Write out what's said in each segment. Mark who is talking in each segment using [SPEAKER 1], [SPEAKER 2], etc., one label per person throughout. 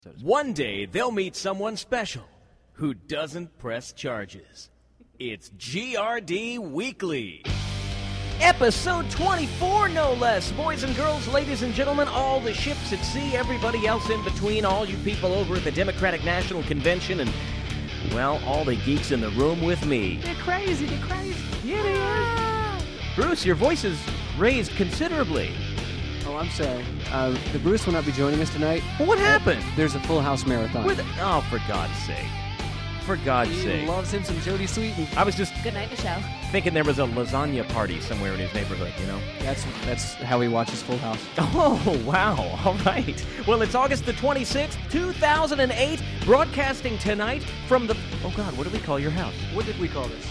[SPEAKER 1] One day, they'll meet someone special who doesn't press charges. It's GRD Weekly. Episode 24, no less. Boys and girls, ladies and gentlemen, all the ships at sea, everybody else in between, all you people over at the Democratic National Convention, and, well, all the geeks in the room with me.
[SPEAKER 2] They're crazy.
[SPEAKER 1] Yeah, they are. Bruce, your voice is raised considerably.
[SPEAKER 2] Oh, I'm sorry. The Bruce will not be joining us tonight.
[SPEAKER 1] Well, what happened?
[SPEAKER 2] There's a Full House marathon.
[SPEAKER 1] Oh, for God's sake. For God's
[SPEAKER 2] He
[SPEAKER 1] sake.
[SPEAKER 2] loves him some Jodie Sweetin.
[SPEAKER 1] I was just
[SPEAKER 3] Good night, Michelle.
[SPEAKER 1] thinking there was a lasagna party somewhere in his neighborhood, you know?
[SPEAKER 2] That's how he watches Full House.
[SPEAKER 1] Oh, wow. All right. Well, it's August the 26th, 2008, broadcasting tonight from the... Oh, God, what do we call your house?
[SPEAKER 2] What did we call this?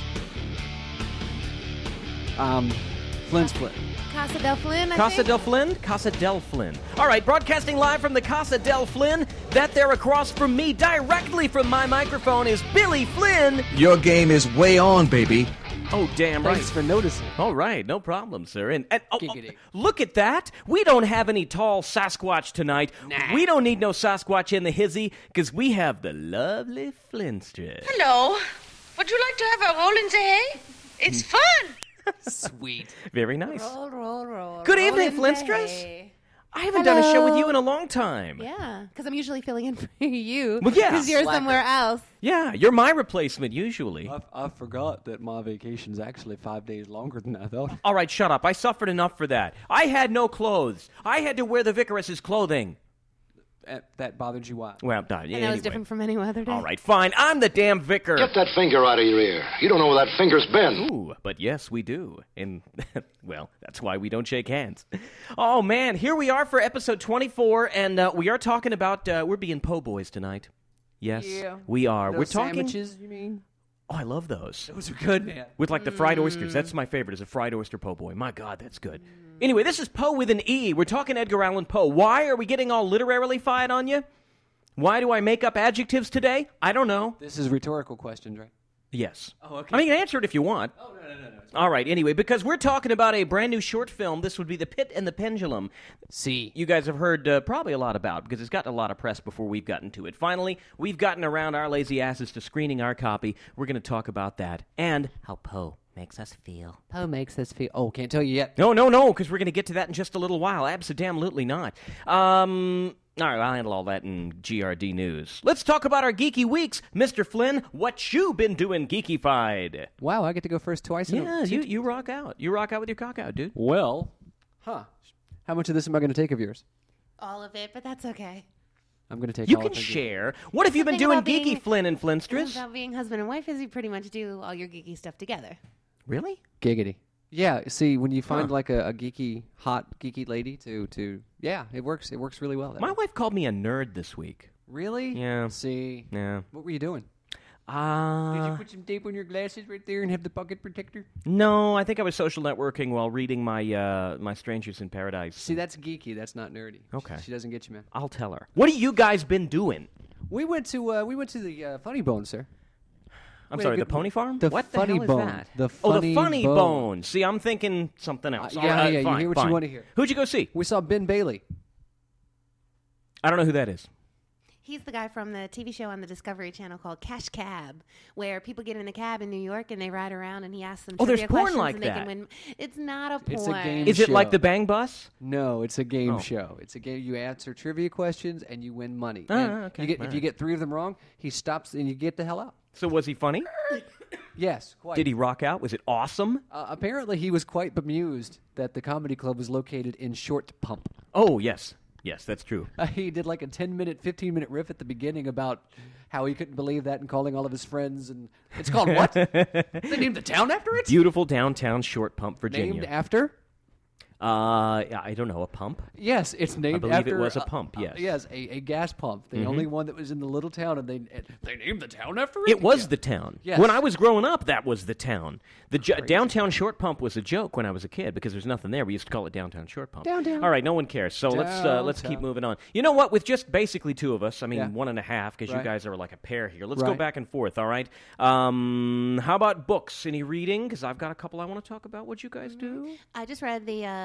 [SPEAKER 2] Flynn Split.
[SPEAKER 3] Casa del Flynn, I
[SPEAKER 1] Casa
[SPEAKER 3] think.
[SPEAKER 1] del Flynn? Casa del Flynn. All right, broadcasting live from the Casa del Flynn. That there across from me, directly from my microphone, is Billy Flynn.
[SPEAKER 4] Your game is way on, baby.
[SPEAKER 1] Oh, damn right.
[SPEAKER 2] Thanks for noticing.
[SPEAKER 1] All right, no problem, sir. And
[SPEAKER 2] Giggity.
[SPEAKER 1] look at that. We don't have any tall Sasquatch tonight.
[SPEAKER 2] Nah.
[SPEAKER 1] We don't need no Sasquatch in the hizzy, because we have the lovely Flintstress.
[SPEAKER 5] Hello. Would you like to have a roll in the hay? It's fun.
[SPEAKER 2] Sweet.
[SPEAKER 1] Very nice.
[SPEAKER 3] Roll.
[SPEAKER 1] Good
[SPEAKER 3] roll
[SPEAKER 1] evening,
[SPEAKER 3] in the
[SPEAKER 1] Flintstress.
[SPEAKER 3] hay.
[SPEAKER 1] I haven't done a show with
[SPEAKER 3] Hello.
[SPEAKER 1] you in a long time.
[SPEAKER 3] Yeah, because I'm usually filling in for you.
[SPEAKER 1] Well, yeah.
[SPEAKER 3] Because you're
[SPEAKER 2] Slacker.
[SPEAKER 3] somewhere else.
[SPEAKER 1] Yeah, you're my replacement usually.
[SPEAKER 2] I forgot that my vacation's actually 5 days longer than I thought.
[SPEAKER 1] All right, shut up. I suffered enough for that. I had no clothes. I had to wear the Vicaress's clothing.
[SPEAKER 2] That bothered you why?
[SPEAKER 1] Well, yeah,
[SPEAKER 3] And that
[SPEAKER 1] anyway.
[SPEAKER 3] was different from any other day.
[SPEAKER 1] All right, fine. I'm the damn vicar.
[SPEAKER 6] Get that finger out of your ear. You don't know where that finger's been.
[SPEAKER 1] Ooh, but yes, we do. And, well, that's why we don't shake hands. Oh, man, here we are for episode 24, and we are talking about, we're being po' boys tonight. Yes, we are.
[SPEAKER 2] Those
[SPEAKER 1] We're talking...
[SPEAKER 2] sandwiches, you mean?
[SPEAKER 1] Oh, I love those.
[SPEAKER 2] Those are good, man.
[SPEAKER 1] With, like, the fried oysters. That's my favorite, is a fried oyster po' boy. My God, that's good. Anyway, this is Poe with an E. We're talking Edgar Allan Poe. Why are we getting all literarily fied on you? Why do I make up adjectives today? I don't know.
[SPEAKER 2] This is rhetorical questions, right?
[SPEAKER 1] Yes.
[SPEAKER 2] Oh, okay.
[SPEAKER 1] I mean, answer it if you want.
[SPEAKER 2] Oh, no.
[SPEAKER 1] All right, anyway, because we're talking about a brand new short film. This would be The Pit and the Pendulum.
[SPEAKER 2] See.
[SPEAKER 1] You guys have heard probably a lot about, because it's gotten a lot of press before we've gotten to it. Finally, we've gotten around our lazy asses to screening our copy. We're going to talk about that and how Poe makes us feel.
[SPEAKER 2] Poe makes us feel... Oh, can't tell you yet.
[SPEAKER 1] No, because we're going to get to that in just a little while. Abso-damn-lutely not. All right, I'll handle all that in GRD News. Let's talk about our geeky weeks. Mr. Flynn, what you been doing geeky-fied?
[SPEAKER 2] Wow, I get to go first twice. in
[SPEAKER 1] Yeah,
[SPEAKER 2] a-
[SPEAKER 1] you rock out. You rock out with your cock out, dude.
[SPEAKER 2] Well, how much of this am I going to take of yours?
[SPEAKER 3] All of it, but that's okay.
[SPEAKER 2] I'm going to take
[SPEAKER 1] You
[SPEAKER 2] all
[SPEAKER 1] can
[SPEAKER 2] of it.
[SPEAKER 1] share. What have you been
[SPEAKER 3] thing
[SPEAKER 1] doing
[SPEAKER 3] about being-
[SPEAKER 1] geeky, Flynn and Flintstress?
[SPEAKER 3] About being husband and wife is you pretty much do all your geeky stuff together.
[SPEAKER 1] Really?
[SPEAKER 2] Giggity. Yeah, see, when you find like a geeky, hot, geeky lady to yeah, it works. It works really well. that
[SPEAKER 1] My
[SPEAKER 2] way.
[SPEAKER 1] wife called me a nerd this week.
[SPEAKER 2] Really?
[SPEAKER 1] Yeah.
[SPEAKER 2] See,
[SPEAKER 1] Yeah.
[SPEAKER 2] what were you doing? Did you
[SPEAKER 1] Uh,
[SPEAKER 2] put some tape on your glasses right there and have the pocket protector?
[SPEAKER 1] no, I think I was social networking while reading my my Strangers in Paradise.
[SPEAKER 2] See, that's geeky. That's not nerdy.
[SPEAKER 1] Okay.
[SPEAKER 2] She doesn't get you, man.
[SPEAKER 1] I'll tell her. What have you guys been doing?
[SPEAKER 2] We went to the Funny Bone, sir.
[SPEAKER 1] I'm
[SPEAKER 2] We had
[SPEAKER 1] sorry,
[SPEAKER 2] a
[SPEAKER 1] the
[SPEAKER 2] good-
[SPEAKER 1] Pony Farm?
[SPEAKER 2] the
[SPEAKER 1] What
[SPEAKER 2] Funny
[SPEAKER 1] the hell is
[SPEAKER 2] Bone.
[SPEAKER 1] that?
[SPEAKER 2] The
[SPEAKER 1] oh, the
[SPEAKER 2] Funny
[SPEAKER 1] Funny
[SPEAKER 2] Bone.
[SPEAKER 1] Bone. See, I'm thinking something else.
[SPEAKER 2] yeah,
[SPEAKER 1] All right,
[SPEAKER 2] yeah, you
[SPEAKER 1] fine,
[SPEAKER 2] hear what you
[SPEAKER 1] fine.
[SPEAKER 2] wanna hear.
[SPEAKER 1] Who'd you go see?
[SPEAKER 2] We saw Ben Bailey.
[SPEAKER 1] I don't know who that is.
[SPEAKER 3] He's the guy from the TV show on the Discovery Channel called Cash Cab, where people get in a cab in New York and they ride around and he asks them
[SPEAKER 1] Oh, there's
[SPEAKER 3] trivia
[SPEAKER 1] porn
[SPEAKER 3] questions
[SPEAKER 1] like
[SPEAKER 3] and they
[SPEAKER 1] that.
[SPEAKER 3] can win. It's not a porn.
[SPEAKER 2] It's a game
[SPEAKER 1] Is it
[SPEAKER 2] show.
[SPEAKER 1] like the Bang Bus?
[SPEAKER 2] No, it's a game
[SPEAKER 1] Oh.
[SPEAKER 2] show. It's a game. You answer trivia questions and you win money.
[SPEAKER 1] Ah,
[SPEAKER 2] And
[SPEAKER 1] okay.
[SPEAKER 2] You get,
[SPEAKER 1] All
[SPEAKER 2] if you
[SPEAKER 1] right.
[SPEAKER 2] get 3 of them wrong, he stops and you get the hell out.
[SPEAKER 1] So was he funny?
[SPEAKER 2] Yes, quite.
[SPEAKER 1] Did he rock out? Was it awesome?
[SPEAKER 2] Apparently, he was quite bemused that the comedy club was located in Short Pump.
[SPEAKER 1] Oh, yes. Yes, that's true.
[SPEAKER 2] He did like a 10-minute, 15-minute riff at the beginning about how he couldn't believe that and calling all of his friends. And it's called what? They named the town after it?
[SPEAKER 1] Beautiful downtown Short Pump, Virginia.
[SPEAKER 2] Named after?
[SPEAKER 1] I don't know, a pump?
[SPEAKER 2] Yes, it's named
[SPEAKER 1] believe it
[SPEAKER 2] after
[SPEAKER 1] was a pump, yes.
[SPEAKER 2] yes, a gas pump. The only one that was in the little town, and they named the town after it.
[SPEAKER 1] It was
[SPEAKER 2] Yeah.
[SPEAKER 1] the town.
[SPEAKER 2] Yes.
[SPEAKER 1] When I was growing up, that was the town. The downtown Short Pump was a joke when I was a kid because there's nothing there. We used to call it downtown Short Pump.
[SPEAKER 2] Downtown.
[SPEAKER 1] All right, no one cares. So let's keep
[SPEAKER 2] Downtown.
[SPEAKER 1] moving on. You know what? With just basically two of us, I mean
[SPEAKER 2] Yeah.
[SPEAKER 1] 1.5 because you
[SPEAKER 2] Right.
[SPEAKER 1] guys are like a pair here. Let's go
[SPEAKER 2] Right.
[SPEAKER 1] back and forth. All right. How about books? Any reading? Because I've got a couple I want to talk about. What you guys do?
[SPEAKER 3] I just read the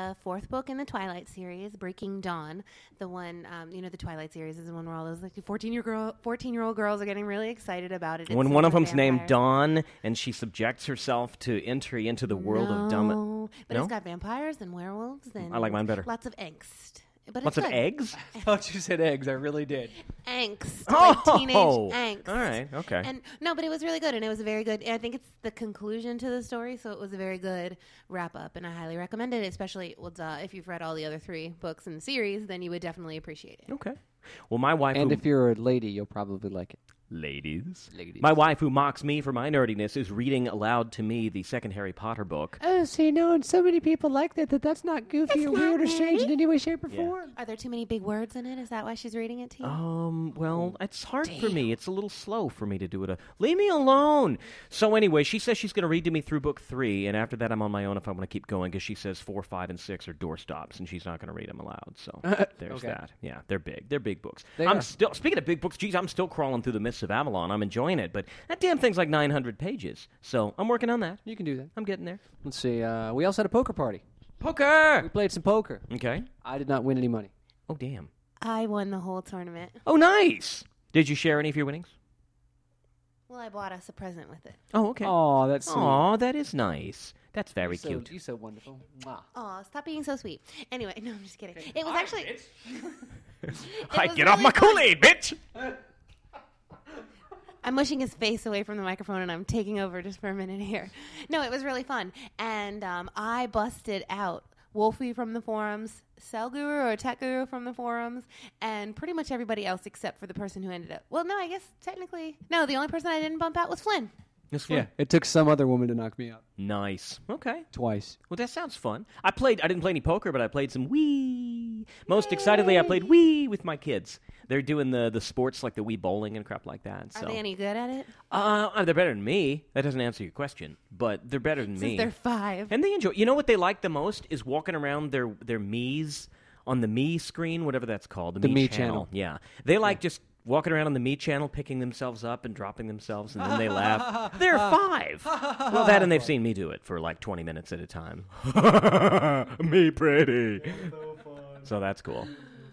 [SPEAKER 3] the 4th book in the Twilight series, Breaking Dawn. The one, the Twilight series is the one where all those 14-year-old girls are getting really excited about it.
[SPEAKER 1] When
[SPEAKER 3] It's
[SPEAKER 1] one of
[SPEAKER 3] about
[SPEAKER 1] them's named
[SPEAKER 3] vampires.
[SPEAKER 1] Dawn, and she subjects herself to entry into the world of dumb.
[SPEAKER 3] No, but
[SPEAKER 1] No?
[SPEAKER 3] it's got vampires and werewolves and
[SPEAKER 1] I like mine better.
[SPEAKER 3] Lots of angst. But
[SPEAKER 1] Lots
[SPEAKER 3] it's
[SPEAKER 1] of
[SPEAKER 3] good.
[SPEAKER 1] eggs?
[SPEAKER 2] I thought you said eggs. I really did.
[SPEAKER 3] Angst,
[SPEAKER 1] Oh!
[SPEAKER 3] like teenage angst.
[SPEAKER 1] All right, okay.
[SPEAKER 3] And no, but it was really good, and it was a very good. I think it's the conclusion to the story, so it was a very good wrap up, and I highly recommend it. Especially, if you've read all the other 3 books in the series, then you would definitely appreciate it.
[SPEAKER 1] Okay. Well, my wife...
[SPEAKER 2] And
[SPEAKER 1] who-
[SPEAKER 2] if you're a lady, you'll probably like it.
[SPEAKER 1] Ladies.
[SPEAKER 2] Ladies.
[SPEAKER 1] My wife, who mocks me for my nerdiness, is reading aloud to me the second Harry Potter book.
[SPEAKER 2] Oh, see, no, and so many people like that's not goofy or weird or strange in any way, shape, or form.
[SPEAKER 3] Are there too many big words in it? Is that why she's reading it to you?
[SPEAKER 1] Well, it's hard for me. It's a little slow for me to do it. Leave me alone. So anyway, she says she's going to read to me through book 3, and after that I'm on my own if I want to keep going, because she says 4, 5, and 6 are doorstops, and she's not going to read them aloud. So there's
[SPEAKER 2] Okay.
[SPEAKER 1] that. Yeah, they're big. They're big books.
[SPEAKER 2] They
[SPEAKER 1] I'm
[SPEAKER 2] are.
[SPEAKER 1] still, speaking of big books, geez, I'm still crawling through the Mists of Avalon. I'm enjoying it, but that damn thing's like 900 pages. So I'm working on that.
[SPEAKER 2] You can do that.
[SPEAKER 1] I'm getting there.
[SPEAKER 2] Let's see. We also had a poker party. We
[SPEAKER 1] Poker!
[SPEAKER 2] played some poker.
[SPEAKER 1] Okay.
[SPEAKER 2] I did not win any money.
[SPEAKER 1] Oh, damn.
[SPEAKER 3] I won the whole tournament.
[SPEAKER 1] Oh, nice. Did you share any of your winnings?
[SPEAKER 3] Well, I bought us a present with it.
[SPEAKER 1] Oh, okay.
[SPEAKER 2] Oh, that's sweet.
[SPEAKER 1] Aw, that is nice. That's very
[SPEAKER 2] so,
[SPEAKER 1] cute.
[SPEAKER 2] You're so wonderful. Mwah.
[SPEAKER 3] Oh, stop being so sweet. Anyway, no, I'm just kidding. It was actually.
[SPEAKER 1] Hi,
[SPEAKER 3] was
[SPEAKER 1] get off
[SPEAKER 3] really
[SPEAKER 1] my
[SPEAKER 3] fun.
[SPEAKER 1] Kool-Aid, bitch!
[SPEAKER 3] I'm mushing his face away from the microphone, and I'm taking over just for a minute here. No, it was really fun, and I busted out Wolfie from the forums, Cell Guru or Tech Guru from the forums, and pretty much everybody else except for the person who ended up. Well, no, I guess technically, no. The only person I didn't bump out was Flynn.
[SPEAKER 1] That's
[SPEAKER 2] Yeah, it took some other woman to knock me out
[SPEAKER 1] Nice. Okay.
[SPEAKER 2] twice.
[SPEAKER 1] Well, that sounds fun. I didn't play any poker, but I played some Wii. Most excitedly, I played Wii with my kids. They're doing the sports like the Wii bowling and crap like that. So.
[SPEAKER 3] Are they any good at it?
[SPEAKER 1] They're better than me. That doesn't answer your question, but they're better than me.
[SPEAKER 3] Since they're 5.
[SPEAKER 1] And they enjoy. You know what they like the most is walking around their Miis on the Mii screen, whatever that's called, the
[SPEAKER 2] Mii
[SPEAKER 1] Mii
[SPEAKER 2] channel.
[SPEAKER 1] Yeah, they like just walking around on the Mii channel, picking themselves up and dropping themselves, and then they laugh. They're 5. Well, that and they've seen me do it for like 20 minutes at a time. Me pretty. So that's cool.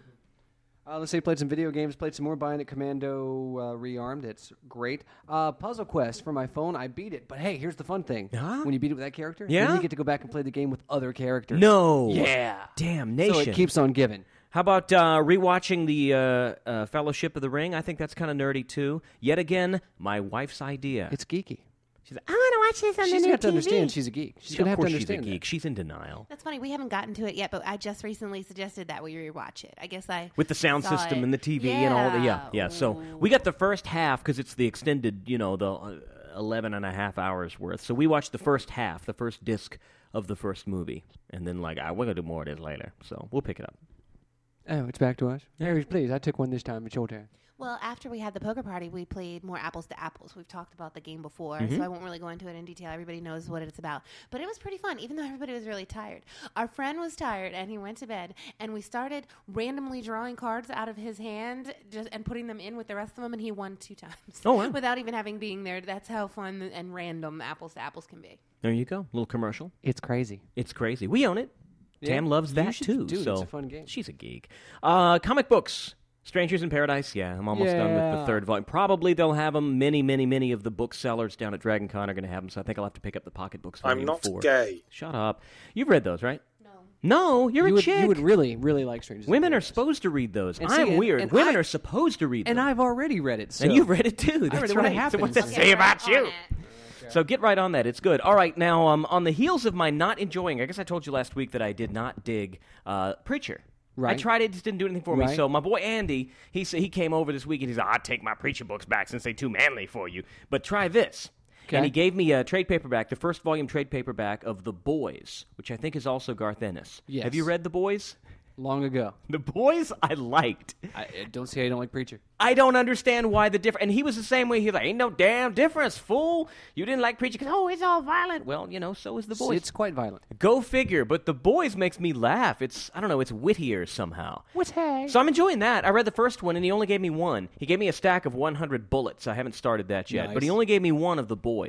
[SPEAKER 2] Let's say played some video games, played some more Bionic Commando Rearmed. It's great. Puzzle Quest for my phone, I beat it. But hey, here's the fun thing.
[SPEAKER 1] Huh?
[SPEAKER 2] When you beat it with that character,
[SPEAKER 1] Yeah?
[SPEAKER 2] then you get to go back and play the game with other characters.
[SPEAKER 1] No.
[SPEAKER 2] Yeah.
[SPEAKER 1] Damn
[SPEAKER 2] So
[SPEAKER 1] nation.
[SPEAKER 2] it keeps on giving.
[SPEAKER 1] How about rewatching the Fellowship of the Ring? I think that's kind of nerdy too. Yet again, my wife's idea.
[SPEAKER 2] It's geeky.
[SPEAKER 1] She's like,
[SPEAKER 3] I want to watch this on
[SPEAKER 2] She's
[SPEAKER 3] the
[SPEAKER 2] going to
[SPEAKER 3] new
[SPEAKER 2] have to
[SPEAKER 3] TV.
[SPEAKER 2] understand she's a geek. She's going to
[SPEAKER 1] of
[SPEAKER 2] have to
[SPEAKER 1] course she's a
[SPEAKER 2] understand
[SPEAKER 1] geek.
[SPEAKER 2] that.
[SPEAKER 1] She's in denial.
[SPEAKER 3] That's funny. We haven't gotten to it yet, but I just recently suggested that we rewatch it. I guess I
[SPEAKER 1] With the sound
[SPEAKER 3] saw
[SPEAKER 1] system
[SPEAKER 3] it.
[SPEAKER 1] and the TV and all the yeah. So we got the first half because it's the extended, the 11 and a half hours worth. So we watched the first half, the first disc of the first movie, and then we're gonna do more of this later. So we'll pick it up.
[SPEAKER 2] Oh, it's back to us. Harry, please. I took one this time. It's your turn.
[SPEAKER 3] Well, after we had the poker party, we played more Apples to Apples. We've talked about the game before,
[SPEAKER 1] Mm-hmm.
[SPEAKER 3] so I won't really go into it in detail. Everybody knows what it's about. But it was pretty fun, even though everybody was really tired. Our friend was tired, and he went to bed, and we started randomly drawing cards out of his hand and putting them in with the rest of them, and he won 2 times.
[SPEAKER 1] Oh, wow.
[SPEAKER 3] Without even having being there. That's how fun and random Apples to Apples can be.
[SPEAKER 1] There you go, little commercial.
[SPEAKER 2] It's crazy.
[SPEAKER 1] It's crazy. We own it.
[SPEAKER 2] Yeah.
[SPEAKER 1] Tam loves
[SPEAKER 2] You
[SPEAKER 1] that
[SPEAKER 2] should
[SPEAKER 1] too.
[SPEAKER 2] do it.
[SPEAKER 1] So
[SPEAKER 2] It's a fun game.
[SPEAKER 1] She's a geek. Comic books. Strangers in Paradise. Yeah, I'm almost done with the
[SPEAKER 2] Yeah.
[SPEAKER 1] 3rd volume. Probably they'll have them. Many of the booksellers down at Dragon Con are going to have them. So I think I'll have to pick up the pocketbooks.
[SPEAKER 7] I'm not gay.
[SPEAKER 1] Shut up. You've read those, right? No, you're
[SPEAKER 2] You
[SPEAKER 1] a
[SPEAKER 2] would,
[SPEAKER 1] chick.
[SPEAKER 2] you would really, really like Strangers in
[SPEAKER 1] Women are
[SPEAKER 2] Paradise.
[SPEAKER 1] supposed to read those.
[SPEAKER 2] And see,
[SPEAKER 1] I'm
[SPEAKER 2] and-
[SPEAKER 1] weird.
[SPEAKER 2] and
[SPEAKER 1] Women
[SPEAKER 2] I-
[SPEAKER 1] are supposed to read them.
[SPEAKER 2] And I've already read it. So.
[SPEAKER 1] And you've read it too. That's
[SPEAKER 2] read it when it
[SPEAKER 1] right. So
[SPEAKER 2] happens.
[SPEAKER 1] what's that
[SPEAKER 2] Okay,
[SPEAKER 1] say about you?
[SPEAKER 3] On it.
[SPEAKER 1] So get right on that. It's good. All right, now on the heels of my not enjoying, I guess I told you last week that I did not dig Preacher.
[SPEAKER 2] Right.
[SPEAKER 1] I tried it, just didn't do anything for me.
[SPEAKER 2] Right.
[SPEAKER 1] So my boy Andy, he came over this week and he's like, I'd take my Preacher books back since they're too manly for you. But try this.
[SPEAKER 2] Okay.
[SPEAKER 1] And he gave me a trade paperback, the first volume trade paperback of The Boys, which I think is also Garth Ennis.
[SPEAKER 2] Yes.
[SPEAKER 1] Have you read The Boys?
[SPEAKER 2] Long ago.
[SPEAKER 1] The Boys I liked.
[SPEAKER 2] I don't say I don't like Preacher.
[SPEAKER 1] I don't understand why the difference. And he was the same way. He was like, ain't no damn difference, fool. You didn't like Preacher because, it's all violent. Well, so is The Boys.
[SPEAKER 2] It's quite violent.
[SPEAKER 1] Go figure. But The Boys makes me laugh. It's wittier somehow.
[SPEAKER 2] What's hey?
[SPEAKER 1] So I'm enjoying that. I read the first one, and he only gave me one. He gave me a stack of 100 bullets. I haven't started that yet.
[SPEAKER 2] Nice.
[SPEAKER 1] But he only gave me one of The Boys.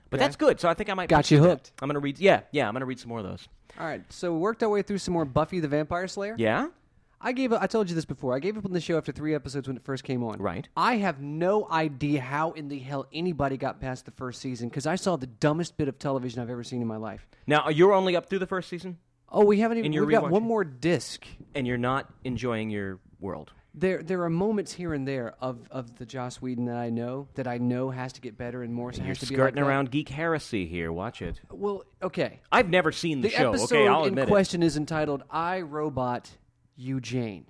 [SPEAKER 1] But that's good. So I think I might
[SPEAKER 2] Got you hooked.
[SPEAKER 1] I'm gonna read. Yeah, I'm gonna read some more of those.
[SPEAKER 2] All right, so we worked our way through some more Buffy the Vampire Slayer.
[SPEAKER 1] Yeah.
[SPEAKER 2] I told you this before. I gave up on the show after 3 episodes when it first came on.
[SPEAKER 1] Right.
[SPEAKER 2] I have no idea how in the hell anybody got past the first season because I saw the dumbest bit of television I've ever seen in my life.
[SPEAKER 1] Now you're only up through the first season,
[SPEAKER 2] Oh, we haven't even.
[SPEAKER 1] And you're
[SPEAKER 2] We've got
[SPEAKER 1] rewatching?
[SPEAKER 2] one more disc.
[SPEAKER 1] and you're not enjoying your world.
[SPEAKER 2] There are moments here and there of the Joss Whedon that I know has to get better and more. So
[SPEAKER 1] You're
[SPEAKER 2] has to be
[SPEAKER 1] skirting
[SPEAKER 2] like that.
[SPEAKER 1] around geek heresy here. Watch it.
[SPEAKER 2] Well, okay.
[SPEAKER 1] I've never seen the,
[SPEAKER 2] The
[SPEAKER 1] show.
[SPEAKER 2] episode
[SPEAKER 1] Okay, I'll
[SPEAKER 2] in
[SPEAKER 1] admit
[SPEAKER 2] question is entitled "I, Robot, You, Jane."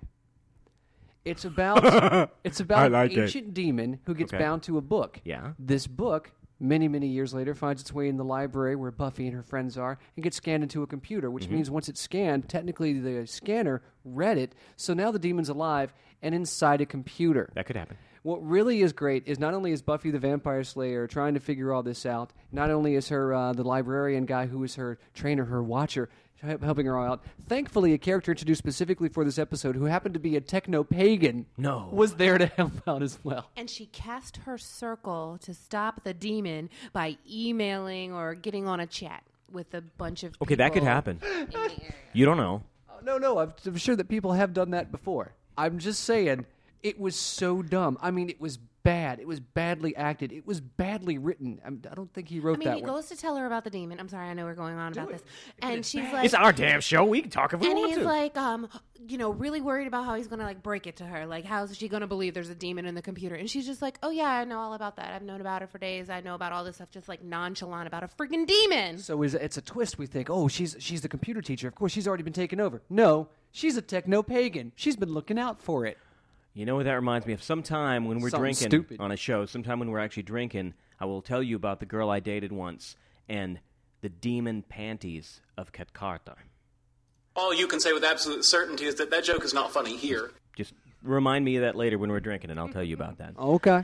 [SPEAKER 2] It's about an ancient demon who gets
[SPEAKER 1] Okay.
[SPEAKER 2] bound to a book.
[SPEAKER 1] Yeah.
[SPEAKER 2] This book, many years later, finds its way in the library where Buffy and her friends are and gets scanned into a computer, which means once it's scanned, technically the scanner read it, so now the demon's alive and inside a computer.
[SPEAKER 1] it. That could happen.
[SPEAKER 2] What really is great is not only is Buffy the Vampire Slayer trying to figure all this out, not only is her the librarian guy who is her trainer, her watcher, helping her out. Thankfully, a character introduced specifically for this episode who happened to be a techno-pagan was there to help out as well.
[SPEAKER 3] And she cast her circle to stop the demon by emailing or getting on a chat with a bunch of
[SPEAKER 1] Okay, that could
[SPEAKER 3] people
[SPEAKER 1] happen.
[SPEAKER 3] in the area.
[SPEAKER 1] You don't know.
[SPEAKER 2] No, I'm sure that people have done that before. I'm just saying, it was so dumb. I mean, it was bad. It was badly acted. It was badly written. I don't think he wrote
[SPEAKER 3] I mean,
[SPEAKER 2] that
[SPEAKER 3] he
[SPEAKER 2] one.
[SPEAKER 3] goes to tell her about the demon. I'm sorry, I know we're going on about this. And she's like,
[SPEAKER 1] It's our damn show. We can talk if we
[SPEAKER 3] and
[SPEAKER 1] want
[SPEAKER 3] he's
[SPEAKER 1] to.
[SPEAKER 3] like, really worried about how he's gonna like break it to her. Like, how's she gonna believe there's a demon in the computer? And she's just like, oh yeah, I know all about that. I've known about it for days. I know about all this stuff. Just like nonchalant about a freaking demon.
[SPEAKER 2] So it's a twist. We think, oh, she's the computer teacher. Of course, she's already been taken over. No, she's a techno-pagan. She's been looking out for it.
[SPEAKER 1] You know what that reminds me of? Sometime when we're
[SPEAKER 2] Something
[SPEAKER 1] drinking
[SPEAKER 2] stupid.
[SPEAKER 1] on a show, sometime when we're actually drinking, I will tell you about the girl I dated once and the demon panties of Katkarta.
[SPEAKER 7] All you can say with absolute certainty is that joke is not funny here.
[SPEAKER 1] Just remind me of that later when we're drinking, and I'll tell you about that.
[SPEAKER 2] Okay.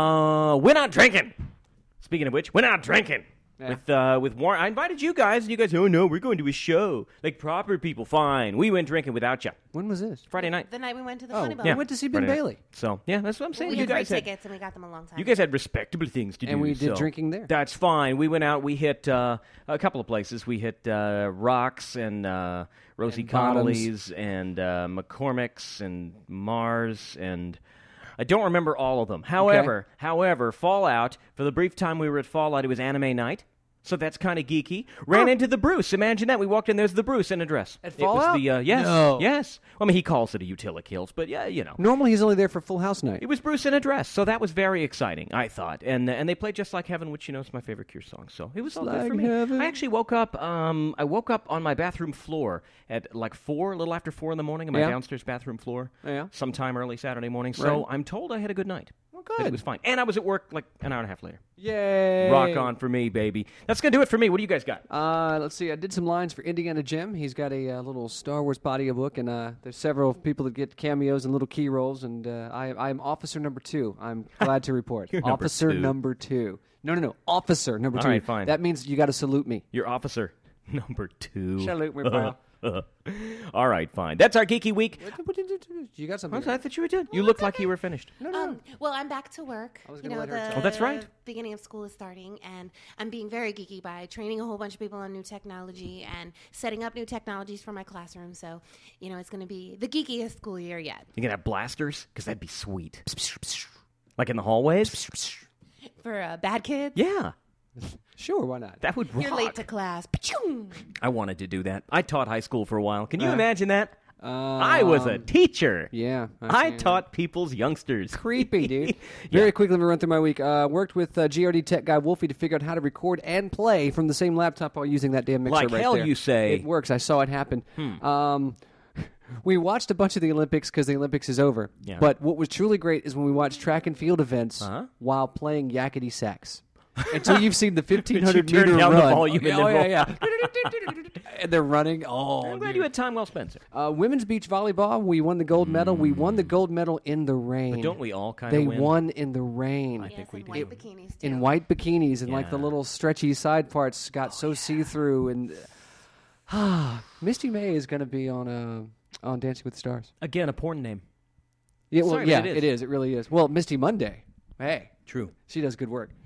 [SPEAKER 1] We're not drinking. Speaking of which, we're not drinking. With Warren, I invited you guys, and you guys, oh no, we're going to a show. Like proper people, fine. We went drinking without you.
[SPEAKER 2] When was this?
[SPEAKER 1] Friday night.
[SPEAKER 3] The night we went to the
[SPEAKER 2] Oh,
[SPEAKER 3] Funny Bone.
[SPEAKER 2] we went to see Ben
[SPEAKER 1] Friday night.
[SPEAKER 2] Bailey.
[SPEAKER 1] So, yeah, that's what I'm saying.
[SPEAKER 3] We
[SPEAKER 1] you
[SPEAKER 3] had free
[SPEAKER 1] guys had
[SPEAKER 3] tickets and we got them a long time.
[SPEAKER 1] You guys had respectable things to do.
[SPEAKER 2] And we did
[SPEAKER 1] so
[SPEAKER 2] drinking there.
[SPEAKER 1] That's fine. We went out. We hit a couple of places. We hit Rocks and Rosie
[SPEAKER 2] And Bottoms.
[SPEAKER 1] Connolly's and McCormick's and Mars and I don't remember all of them. However, Fallout, for the brief time we were at Fallout, it was anime night. So that's kind of geeky. Ran into the Bruce. Imagine that. We walked in. There's the Bruce in a dress.
[SPEAKER 2] At
[SPEAKER 1] It was
[SPEAKER 2] Fallout?
[SPEAKER 1] yes.
[SPEAKER 2] No.
[SPEAKER 1] Yes. Well, I mean, he calls it a Utila Kills, but yeah, you know.
[SPEAKER 2] Normally, he's only there for Full House night.
[SPEAKER 1] It was Bruce in a dress, so that was very exciting, I thought. And they played Just Like Heaven, which, you know, is my favorite Cure song. So it was all good
[SPEAKER 2] Like
[SPEAKER 1] for me.
[SPEAKER 2] Heaven.
[SPEAKER 1] I actually woke up, I woke up on my bathroom floor at like 4, a little after 4 in the morning, on my
[SPEAKER 2] Yeah.
[SPEAKER 1] downstairs bathroom floor.
[SPEAKER 2] Yeah.
[SPEAKER 1] Sometime early Saturday morning. So
[SPEAKER 2] Right.
[SPEAKER 1] I'm told I had a good night.
[SPEAKER 2] Well,
[SPEAKER 1] That
[SPEAKER 2] good.
[SPEAKER 1] It was fine. And I was at work like an hour and a half later.
[SPEAKER 2] Yay.
[SPEAKER 1] Rock on for me, baby. That's going to do it for me. What do you guys got?
[SPEAKER 2] Let's see. I did some lines for Indiana Jim. He's got a little Star Wars audiobook, and there's several people that get cameos and little key roles. And I'm Officer Number 2. I'm glad to report.
[SPEAKER 1] You're number
[SPEAKER 2] Officer
[SPEAKER 1] 2.
[SPEAKER 2] Number 2. No. Officer Number 2.
[SPEAKER 1] All right, fine.
[SPEAKER 2] That means you got to salute me.
[SPEAKER 1] Your officer number 2.
[SPEAKER 2] Salute me, bro.
[SPEAKER 1] All right, fine. That's our Geeky Week.
[SPEAKER 2] You got something?
[SPEAKER 1] I thought you were done. You looked like you were finished.
[SPEAKER 3] Well, I'm back to work.
[SPEAKER 2] was
[SPEAKER 3] You
[SPEAKER 2] gonna
[SPEAKER 3] know,
[SPEAKER 2] let her
[SPEAKER 3] the
[SPEAKER 2] talk.
[SPEAKER 1] Oh, that's right.
[SPEAKER 3] beginning of school is starting, and I'm being very geeky by training a whole bunch of people on new technology and setting up new technologies for my classroom. So, you know, it's going to be the geekiest school year yet.
[SPEAKER 1] You can have blasters? Because that'd be sweet. Like in the hallways?
[SPEAKER 3] For bad kids,
[SPEAKER 1] Yeah.
[SPEAKER 2] Sure, why not?
[SPEAKER 1] That would rock.
[SPEAKER 3] you're late to class. Pachoo!
[SPEAKER 1] I wanted to do that. I taught high school for a while. Can you imagine that? I was a teacher.
[SPEAKER 2] Yeah.
[SPEAKER 1] I
[SPEAKER 2] can.
[SPEAKER 1] taught people's youngsters.
[SPEAKER 2] Creepy, dude. Very quickly, let me run through my week. Worked with GRD tech guy Wolfie to figure out how to record and play from the same laptop while using that damn mixer
[SPEAKER 1] Like
[SPEAKER 2] right
[SPEAKER 1] hell,
[SPEAKER 2] there.
[SPEAKER 1] you say.
[SPEAKER 2] It works. I saw it happen. We watched a bunch of the Olympics because the Olympics is over.
[SPEAKER 1] Yeah.
[SPEAKER 2] But what was truly great is when we watched track and field events
[SPEAKER 1] Uh-huh.
[SPEAKER 2] while playing yakety sax. Until you've seen the 1,500
[SPEAKER 1] turn
[SPEAKER 2] meter
[SPEAKER 1] down the
[SPEAKER 2] run.
[SPEAKER 1] volume in the
[SPEAKER 2] yeah. And they're running. Oh,
[SPEAKER 1] I'm glad
[SPEAKER 2] dude.
[SPEAKER 1] you had time well spent, sir.
[SPEAKER 2] Women's beach volleyball, we won the gold medal. We won the gold medal in the rain.
[SPEAKER 1] But don't we all kind
[SPEAKER 2] They
[SPEAKER 1] of win?
[SPEAKER 2] won in the rain.
[SPEAKER 3] Yes,
[SPEAKER 1] we
[SPEAKER 3] in
[SPEAKER 1] do.
[SPEAKER 3] white bikinis, too.
[SPEAKER 2] In white bikinis, and like the
[SPEAKER 1] Yeah.
[SPEAKER 2] little stretchy side parts got so see-through. And Misty May is going to be on Dancing with the Stars.
[SPEAKER 1] Again, a porn name.
[SPEAKER 2] Yeah, well,
[SPEAKER 1] Sorry, but
[SPEAKER 2] yeah,
[SPEAKER 1] it is.
[SPEAKER 2] it is. It really is. Well, Misty Monday. Hey,
[SPEAKER 1] True.
[SPEAKER 2] she does good work.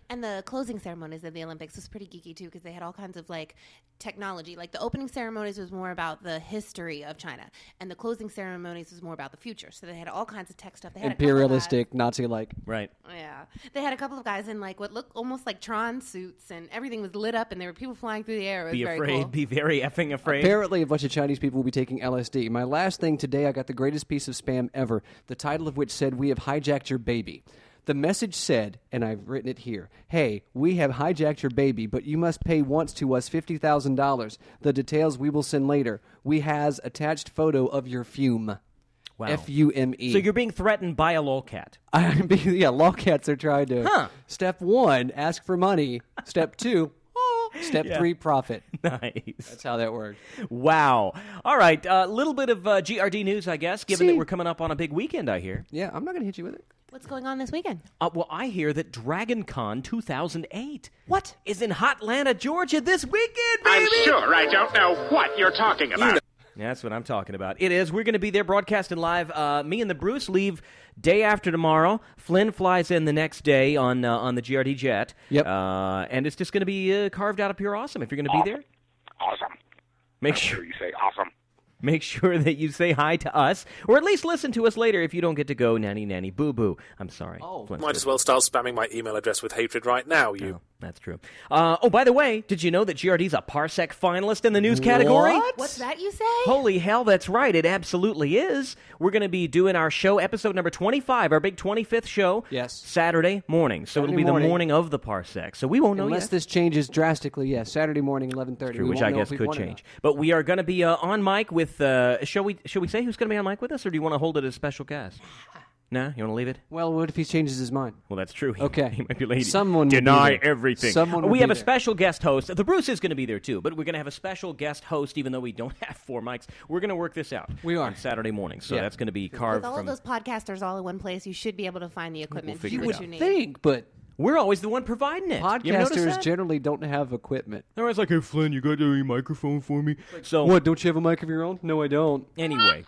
[SPEAKER 3] And the closing ceremonies of the Olympics was pretty geeky, too, because they had all kinds of, like, technology. Like, the opening ceremonies was more about the history of China, and the closing ceremonies was more about the future. So they had all kinds of tech stuff. They had
[SPEAKER 2] imperialistic, Nazi-like.
[SPEAKER 1] Right.
[SPEAKER 3] Yeah. They had a couple of guys in, like, what looked almost like Tron suits, and everything was lit up, and there were people flying through the air. It was
[SPEAKER 1] Be
[SPEAKER 3] very
[SPEAKER 1] afraid.
[SPEAKER 3] cool.
[SPEAKER 1] Be very effing afraid.
[SPEAKER 2] Apparently, a bunch of Chinese people will be taking LSD. My last thing today, I got the greatest piece of spam ever, the title of which said, "We have hijacked your baby." The message said, and I've written it here, "Hey, we have hijacked your baby, but you must pay once to us $50,000. The details we will send later. We has attached photo of your fume."
[SPEAKER 1] Wow.
[SPEAKER 2] F-U-M-E.
[SPEAKER 1] So you're being threatened by a lolcat.
[SPEAKER 2] Yeah, lolcats are trying to.
[SPEAKER 1] Huh.
[SPEAKER 2] Step 1, ask for money. Step 2, Step 3, profit.
[SPEAKER 1] Nice.
[SPEAKER 2] That's how that works.
[SPEAKER 1] Wow. All right. A little bit of GRD news, I guess, given that we're coming up on a big weekend, I hear.
[SPEAKER 2] Yeah, I'm not going to hit you with it.
[SPEAKER 3] What's going on this weekend?
[SPEAKER 1] Well, I hear that Dragon Con 2008
[SPEAKER 2] What?
[SPEAKER 1] is in Hotlanta, Georgia this weekend, baby!
[SPEAKER 8] I'm sure I don't know what you're talking about.
[SPEAKER 1] That's what I'm talking about. It is. We're going to be there broadcasting live. Me and the Bruce leave day after tomorrow. Flynn flies in the next day on the GRD jet.
[SPEAKER 2] Yep.
[SPEAKER 1] And it's just going to be carved out of pure awesome. If you're going to be there,
[SPEAKER 8] Awesome.
[SPEAKER 1] make sure
[SPEAKER 8] You say awesome.
[SPEAKER 1] Make sure that you say hi to us, or at least listen to us later if you don't get to go nanny nanny boo boo. I'm sorry. Flint's
[SPEAKER 7] Might as well start spamming my email address with hatred right now, you.
[SPEAKER 1] Oh, that's true. By the way, did you know that GRD's a Parsec finalist in the news category?
[SPEAKER 3] What's that you say?
[SPEAKER 1] Holy hell, that's right. It absolutely is. We're going to be doing our show, episode number 25, our big 25th show.
[SPEAKER 2] Yes.
[SPEAKER 1] Saturday morning. So
[SPEAKER 2] Saturday
[SPEAKER 1] it'll be
[SPEAKER 2] morning.
[SPEAKER 1] the morning of the Parsec. So we won't know
[SPEAKER 2] Unless
[SPEAKER 1] yet.
[SPEAKER 2] this changes drastically, yes. Saturday morning, 11:30.
[SPEAKER 1] True, which I guess could change. But we are going to be on mic with, shall we say who's going to be on mic with us, or do you want to hold it as special guest? No? You want to leave it?
[SPEAKER 2] Well, what if he changes his mind?
[SPEAKER 1] Well, that's true.
[SPEAKER 2] Okay.
[SPEAKER 1] He might be lady.
[SPEAKER 2] Someone will be
[SPEAKER 1] deny
[SPEAKER 2] there.
[SPEAKER 1] everything.
[SPEAKER 2] Someone will
[SPEAKER 1] we
[SPEAKER 2] be
[SPEAKER 1] have a
[SPEAKER 2] there.
[SPEAKER 1] special guest host. The Bruce is going to be there too, but we're going to have a special guest host, even though we don't have 4 mics. We're going to work this out.
[SPEAKER 2] We are.
[SPEAKER 1] On Saturday morning, so
[SPEAKER 2] Yeah.
[SPEAKER 1] that's going to be carved
[SPEAKER 3] With all
[SPEAKER 1] from.
[SPEAKER 3] of those podcasters all in one place, you should be able to find the equipment
[SPEAKER 1] figure
[SPEAKER 3] you
[SPEAKER 1] it out.
[SPEAKER 3] need.
[SPEAKER 2] Think, but
[SPEAKER 1] We're always the one providing it. You ever notice
[SPEAKER 2] podcasters
[SPEAKER 1] that?
[SPEAKER 2] generally don't have equipment.
[SPEAKER 1] They're always like, "Hey, Flynn, you got a microphone for me?" So
[SPEAKER 2] What, don't you have a mic of your own? No, I don't.
[SPEAKER 1] anyway.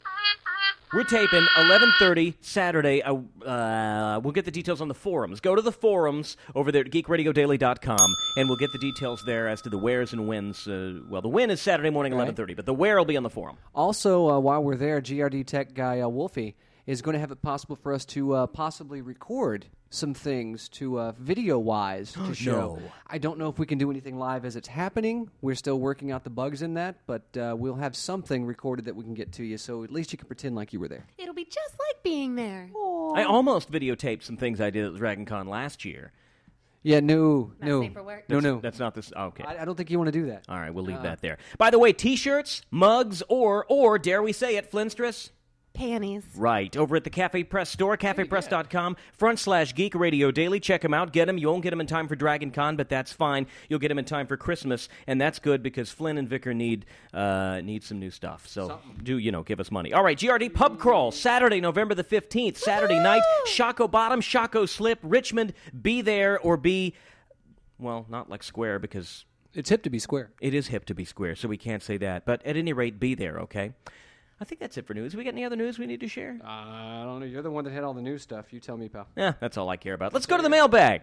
[SPEAKER 1] We're taping 11:30 Saturday. We'll get the details on the forums. Go to the forums over there at geekradiodaily.com, and we'll get the details there as to the wheres and whens. Well, the win is Saturday morning, 11:30, but the where will be on the forum.
[SPEAKER 2] Also, while we're there, GRD tech guy Wolfie is going to have it possible for us to possibly record some things to video-wise to show.
[SPEAKER 1] No.
[SPEAKER 2] I don't know if we can do anything live as it's happening. We're still working out the bugs in that, but we'll have something recorded that we can get to you, so at least you can pretend like you were there.
[SPEAKER 3] It'll be just like being there.
[SPEAKER 1] I almost videotaped some things I did at Dragon Con last year.
[SPEAKER 2] Yeah, no.
[SPEAKER 3] safe for work?
[SPEAKER 2] No.
[SPEAKER 1] That's not this. Okay.
[SPEAKER 2] I don't think you want to do that.
[SPEAKER 1] All right, we'll leave that there. By the way, T-shirts, mugs, or dare we say it, Flintstress?
[SPEAKER 3] Panties.
[SPEAKER 1] Right, over at the Cafe Press store, cafepress.com, /Geek Radio Daily. Check them out, get them. You won't get them in time for Dragon Con, but that's fine. You'll get them in time for Christmas, and that's good because Flynn and Vicar need some new stuff. So give us money. All right, GRD Pub Crawl, Saturday, November the 15th, Saturday night, Shockoe Bottom, Shockoe Slip, Richmond, be there or be, well, not like square because
[SPEAKER 2] It's hip to be square.
[SPEAKER 1] it is hip to be square, so we can't say that. But at any rate, be there, okay? I think that's it for news. We got any other news we need to share?
[SPEAKER 2] I don't know. You're the one that had all the new stuff. You tell me, pal.
[SPEAKER 1] Yeah, that's all I care about. Let's go to the mailbag.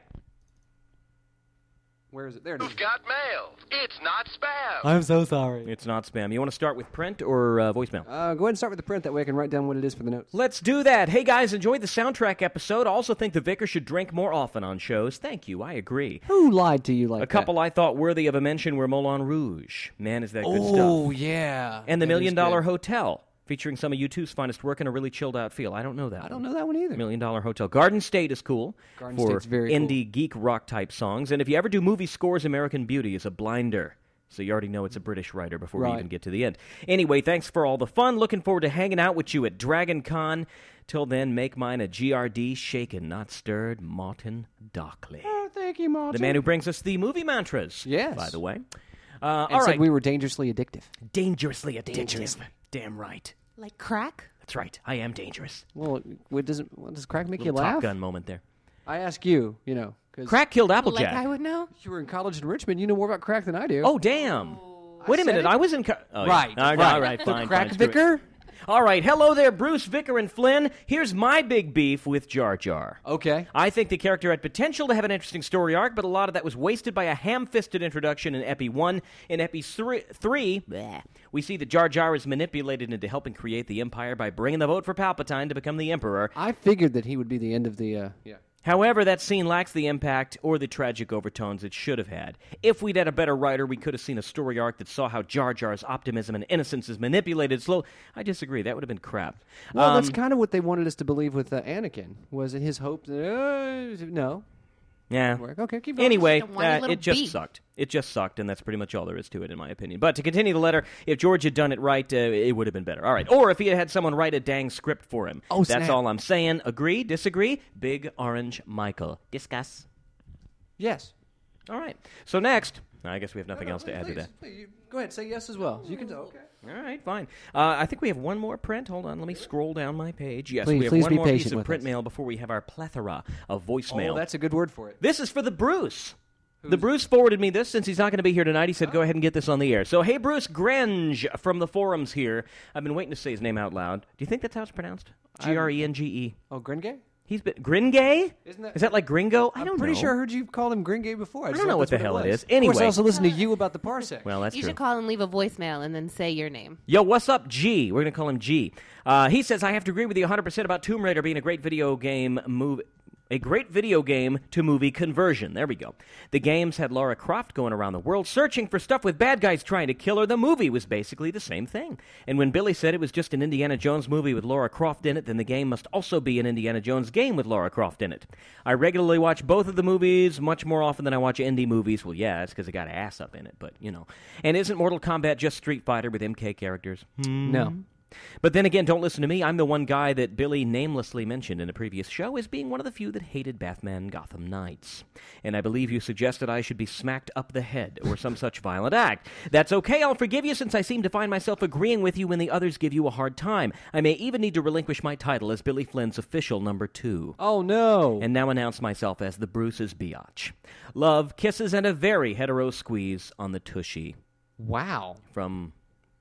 [SPEAKER 2] Where is it? There it is.
[SPEAKER 8] You've got mail. It's not spam.
[SPEAKER 2] I'm so sorry.
[SPEAKER 1] It's not spam. You want to start with print or voicemail?
[SPEAKER 2] Go ahead and start with the print. That way I can write down what it is for the notes.
[SPEAKER 1] Let's do that. Hey, guys, enjoyed the soundtrack episode. Also think the Vicar should drink more often on shows. Thank you. I agree.
[SPEAKER 2] Who lied to you like
[SPEAKER 1] A couple I thought worthy of a mention were Moulin Rouge. Man, is that good
[SPEAKER 2] Oh,
[SPEAKER 1] stuff.
[SPEAKER 2] yeah.
[SPEAKER 1] And The
[SPEAKER 2] That
[SPEAKER 1] $1
[SPEAKER 2] is
[SPEAKER 1] Million
[SPEAKER 2] good.
[SPEAKER 1] Hotel, featuring some of U2's finest work and a really chilled-out feel. I don't know that
[SPEAKER 2] I don't know that one either.
[SPEAKER 1] $1 Million Hotel. Garden State is cool
[SPEAKER 2] Garden
[SPEAKER 1] for
[SPEAKER 2] State's very cool.
[SPEAKER 1] indie geek rock type songs. And if you ever do movie scores, American Beauty is a blinder. So you already know it's a British writer before we
[SPEAKER 2] Right.
[SPEAKER 1] even get to the end. Anyway, thanks for all the fun. Looking forward to hanging out with you at Dragon Con. Till then, make mine a GRD shaken, not stirred, Martin Dockley.
[SPEAKER 2] Oh, thank you, Martin.
[SPEAKER 1] The man who brings us the movie mantras,
[SPEAKER 2] Yes.
[SPEAKER 1] by the way.
[SPEAKER 2] And
[SPEAKER 1] all
[SPEAKER 2] said
[SPEAKER 1] right.
[SPEAKER 2] we were dangerously addictive.
[SPEAKER 1] Dangerously addictive. Damn right.
[SPEAKER 3] Like crack?
[SPEAKER 1] That's right. I am dangerous.
[SPEAKER 2] Well, does crack make
[SPEAKER 1] Little
[SPEAKER 2] you laugh?
[SPEAKER 1] Top Gun moment there.
[SPEAKER 2] I ask you, because
[SPEAKER 1] Crack killed Applejack.
[SPEAKER 3] Like I would know?
[SPEAKER 2] you were in college in Richmond. You know more about crack than I do.
[SPEAKER 1] Oh, damn. Wait a
[SPEAKER 2] said
[SPEAKER 1] minute.
[SPEAKER 2] it.
[SPEAKER 1] I was in... Oh, yeah.
[SPEAKER 2] Right.
[SPEAKER 1] All
[SPEAKER 2] right.
[SPEAKER 1] right,
[SPEAKER 2] The
[SPEAKER 1] fine.
[SPEAKER 2] crack
[SPEAKER 1] fine, screw it.
[SPEAKER 2] vicar?
[SPEAKER 1] All right, hello there, Bruce, Vicar, and Flynn. Here's my big beef with Jar Jar.
[SPEAKER 2] Okay.
[SPEAKER 1] I think the character had potential to have an interesting story arc, but a lot of that was wasted by a ham-fisted introduction in Epi 1. In Epi 3, we see that Jar Jar is manipulated into helping create the Empire by bringing the vote for Palpatine to become the Emperor.
[SPEAKER 2] I figured that he would be the end of the,
[SPEAKER 1] However, that scene lacks the impact or the tragic overtones it should have had. If we'd had a better writer, we could have seen a story arc that saw how Jar Jar's optimism and innocence is manipulated slow. I disagree. That would have been crap.
[SPEAKER 2] Well, that's kind of what they wanted us to believe with Anakin. Was it his hope that, no.
[SPEAKER 1] Yeah.
[SPEAKER 2] Okay, keep going.
[SPEAKER 1] Anyway,
[SPEAKER 3] Just a whiny little
[SPEAKER 1] it just
[SPEAKER 3] beef.
[SPEAKER 1] sucked. It just sucked, and that's pretty much all there is to it, in my opinion. But to continue the letter, if George had done it right, it would have been better. All right. Or if he had had someone write a dang script for him.
[SPEAKER 2] Oh,
[SPEAKER 1] that's
[SPEAKER 2] snap.
[SPEAKER 1] all I'm saying. Agree? Disagree? Big Orange Michael. Discuss.
[SPEAKER 2] Yes.
[SPEAKER 1] All right. So next, I guess we have nothing else to add to that.
[SPEAKER 2] Go ahead, say yes as well. You can. Okay.
[SPEAKER 1] All right, fine. I think we have one more print. Hold on, let me scroll down my page. Yes,
[SPEAKER 2] Please-
[SPEAKER 1] we have
[SPEAKER 2] please
[SPEAKER 1] one
[SPEAKER 2] be
[SPEAKER 1] more piece
[SPEAKER 2] patient
[SPEAKER 1] of
[SPEAKER 2] with
[SPEAKER 1] print
[SPEAKER 2] us.
[SPEAKER 1] mail before we have our plethora of voicemail.
[SPEAKER 2] Oh, that's a good word for it.
[SPEAKER 1] This is for the Bruce. The Bruce forwarded me this since he's not going to be here tonight. He said, go ahead and get this on the air. So, hey, Bruce Grenge from the forums here. I've been waiting to say his name out loud. Do you think that's how it's pronounced? Grenge?
[SPEAKER 2] Oh, Gringay?
[SPEAKER 1] He's been Gringay?
[SPEAKER 2] Isn't that-
[SPEAKER 1] Is that like Gringo? I don't know.
[SPEAKER 2] I'm pretty sure I heard you call him Gringay before.
[SPEAKER 1] I
[SPEAKER 2] just
[SPEAKER 1] don't know
[SPEAKER 2] thought
[SPEAKER 1] what the
[SPEAKER 2] that's
[SPEAKER 1] hell it
[SPEAKER 2] was.
[SPEAKER 1] is. Anyway.
[SPEAKER 2] Of course, I also listen to you about the parsec.
[SPEAKER 1] Well, that's
[SPEAKER 3] You
[SPEAKER 1] true.
[SPEAKER 3] should call and leave a voicemail and then say your name.
[SPEAKER 1] Yo, what's up, G? We're going to call him G. He says, I have to agree with you 100% about Tomb Raider being a great video game movie. A great video game to movie conversion. There we go. The games had Lara Croft going around the world searching for stuff with bad guys trying to kill her. The movie was basically the same thing. And when Billy said it was just an Indiana Jones movie with Lara Croft in it, then the game must also be an Indiana Jones game with Lara Croft in it. I regularly watch both of the movies much more often than I watch indie movies. Well, yeah, it's because it got ass up in it, but, you know. And isn't Mortal Kombat just Street Fighter with MK characters?
[SPEAKER 2] No.
[SPEAKER 1] But then again, don't listen to me. I'm the one guy that Billy namelessly mentioned in a previous show as being one of the few that hated Batman Gotham Knights. And I believe you suggested I should be smacked up the head or some such violent act. That's okay, I'll forgive you since I seem to find myself agreeing with you when the others give you a hard time. I may even need to relinquish my title as Billy Flynn's official number 2.
[SPEAKER 2] Oh, no.
[SPEAKER 1] And now announce myself as the Bruce's biatch. Love, kisses, and a very hetero squeeze on the tushy.
[SPEAKER 2] Wow.
[SPEAKER 1] From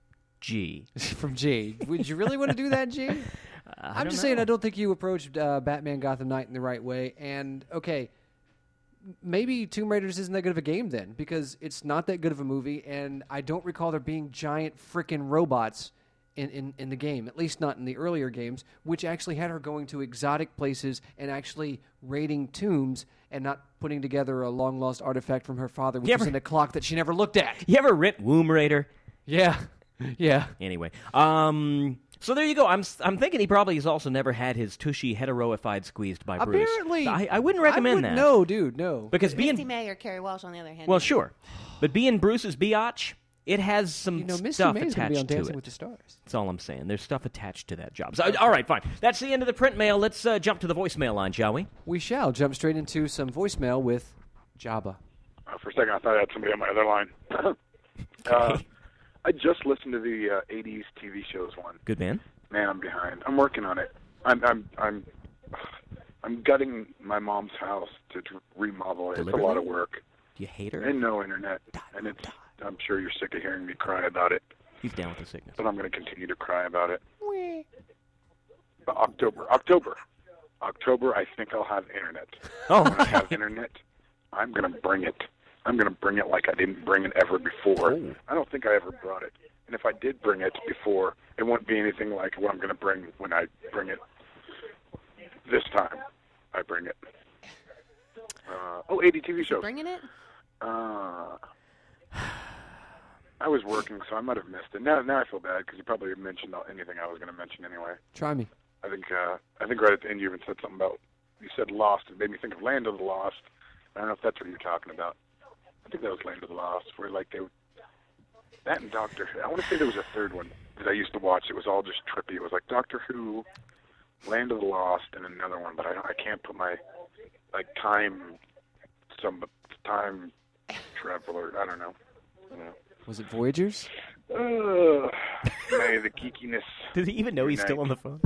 [SPEAKER 1] G.
[SPEAKER 2] From G. Would you really want to do that, G? I'm just saying I don't think you approached Batman Gotham Knight in the right way. And, okay, maybe Tomb Raiders isn't that good of a game then, because it's not that good of a movie, and I don't recall there being giant frickin' robots in the game, at least not in the earlier games, which actually had her going to exotic places and actually raiding tombs and not putting together a long-lost artifact from her father, which was in a clock that she never looked at.
[SPEAKER 1] You ever writ Womb Raider?
[SPEAKER 2] Yeah. Yeah.
[SPEAKER 1] Anyway, so there you go. I'm thinking he probably has also never had his tushy heteroified squeezed by Bruce.
[SPEAKER 2] Apparently.
[SPEAKER 1] I wouldn't recommend that.
[SPEAKER 2] No, dude, no.
[SPEAKER 1] Because
[SPEAKER 3] Misty
[SPEAKER 1] being
[SPEAKER 3] May or Carrie Walsh, on the other hand.
[SPEAKER 1] well, sure, but being Bruce's biatch, it has some
[SPEAKER 2] Misty
[SPEAKER 1] stuff
[SPEAKER 2] May's going to be on
[SPEAKER 1] attached to
[SPEAKER 2] Dancing
[SPEAKER 1] it.
[SPEAKER 2] with the Stars.
[SPEAKER 1] That's all I'm saying. There's stuff attached to that job. So, all right, fine. That's the end of the print mail. Let's jump to the voicemail line, shall we?
[SPEAKER 2] We shall jump straight into some voicemail with Jabba.
[SPEAKER 9] For a second, I thought I had somebody on my other line. I just listened to the 80s TV shows one.
[SPEAKER 1] Good man.
[SPEAKER 9] Man, I'm behind. I'm working on it. I'm gutting my mom's house to remodel it. It's a lot of work.
[SPEAKER 1] Do you hate her?
[SPEAKER 9] And no internet. And it's. I'm sure you're sick of hearing me cry about it.
[SPEAKER 1] He's down with the sickness.
[SPEAKER 9] But I'm going to continue to cry about it. October, I think I'll have internet.
[SPEAKER 1] Oh.
[SPEAKER 9] When I have internet, I'm going to bring it. I'm going to bring it like I didn't bring it ever before.
[SPEAKER 1] Oh.
[SPEAKER 9] I don't think I ever brought it. And if I did bring it before, it won't be anything like what I'm going to bring when I bring it this time. I bring it. 80 TV shows.
[SPEAKER 3] Bringing it?
[SPEAKER 9] I was working, so I might have missed it. Now I feel bad because you probably mentioned anything I was going to mention anyway.
[SPEAKER 2] Try me.
[SPEAKER 9] I think right at the end you even said something about, you said Lost. It made me think of Land of the Lost. I don't know if that's what you're talking about. I think that was Land of the Lost, where like that and Doctor Who. I want to say there was a third one that I used to watch. It was all just trippy. It was like Doctor Who, Land of the Lost, and another one, but I can't put my time traveler. I don't know.
[SPEAKER 2] Was it Voyagers?
[SPEAKER 9] May the geekiness.
[SPEAKER 1] Does he even know he's
[SPEAKER 9] unite.
[SPEAKER 1] still on the phone?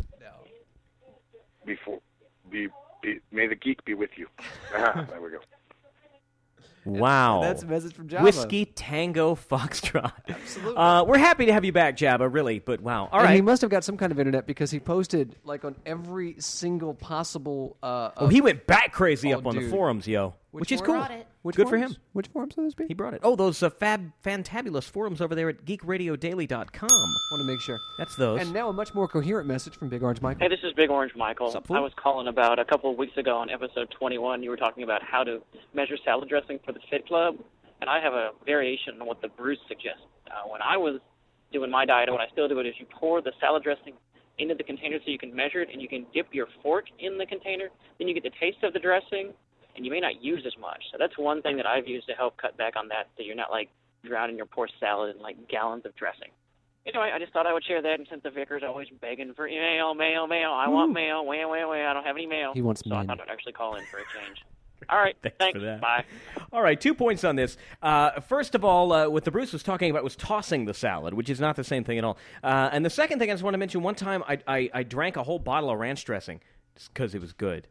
[SPEAKER 9] May the geek be with you. There we go.
[SPEAKER 1] Wow.
[SPEAKER 2] That's a message from Jabba.
[SPEAKER 1] Whiskey Tango Foxtrot.
[SPEAKER 2] Absolutely.
[SPEAKER 1] We're happy to have you back, Jabba, really, but wow. All
[SPEAKER 2] And
[SPEAKER 1] right.
[SPEAKER 2] he must have got some kind of internet because he posted like on every single possible.
[SPEAKER 1] He went back crazy
[SPEAKER 2] Oh,
[SPEAKER 1] up on the
[SPEAKER 2] dude.
[SPEAKER 1] forums, yo. Which is
[SPEAKER 2] forum?
[SPEAKER 1] cool.
[SPEAKER 3] Brought it.
[SPEAKER 2] Which
[SPEAKER 1] Good for
[SPEAKER 2] forums?
[SPEAKER 1] him.
[SPEAKER 2] Which forums would this be?
[SPEAKER 1] He brought it. Oh, those fantabulous forums over there at geekradiodaily.com.
[SPEAKER 2] Want to make sure.
[SPEAKER 1] That's those.
[SPEAKER 2] And now a much more coherent message from Big Orange Michael.
[SPEAKER 10] Hey, this is Big Orange Michael.
[SPEAKER 1] What's up, fool?
[SPEAKER 10] I was calling about a couple of weeks ago on episode 21. You were talking about how to measure salad dressing for the Fit Club, and I have a variation on what the Bruce suggests. When I was doing my diet, and what I still do it, is you pour the salad dressing into the container so you can measure it, and you can dip your fork in the container. Then you get the taste of the dressing, and you may not use as much. So that's one thing that I've used to help cut back on that, so you're not like drowning your poor salad in like gallons of dressing. Anyway, I just thought I would share that, and since the vicar's always begging for mail, I want mail, I don't have any mail.
[SPEAKER 2] He wants
[SPEAKER 10] so I
[SPEAKER 2] men.
[SPEAKER 10] thought I'd actually call in for a change. All right, thanks.
[SPEAKER 1] for that.
[SPEAKER 10] Bye.
[SPEAKER 1] All right, 2 points on this. First of all, what the Bruce was talking about was tossing the salad, which is not the same thing at all. And the second thing I just want to mention, one time I drank a whole bottle of ranch dressing just because it was good.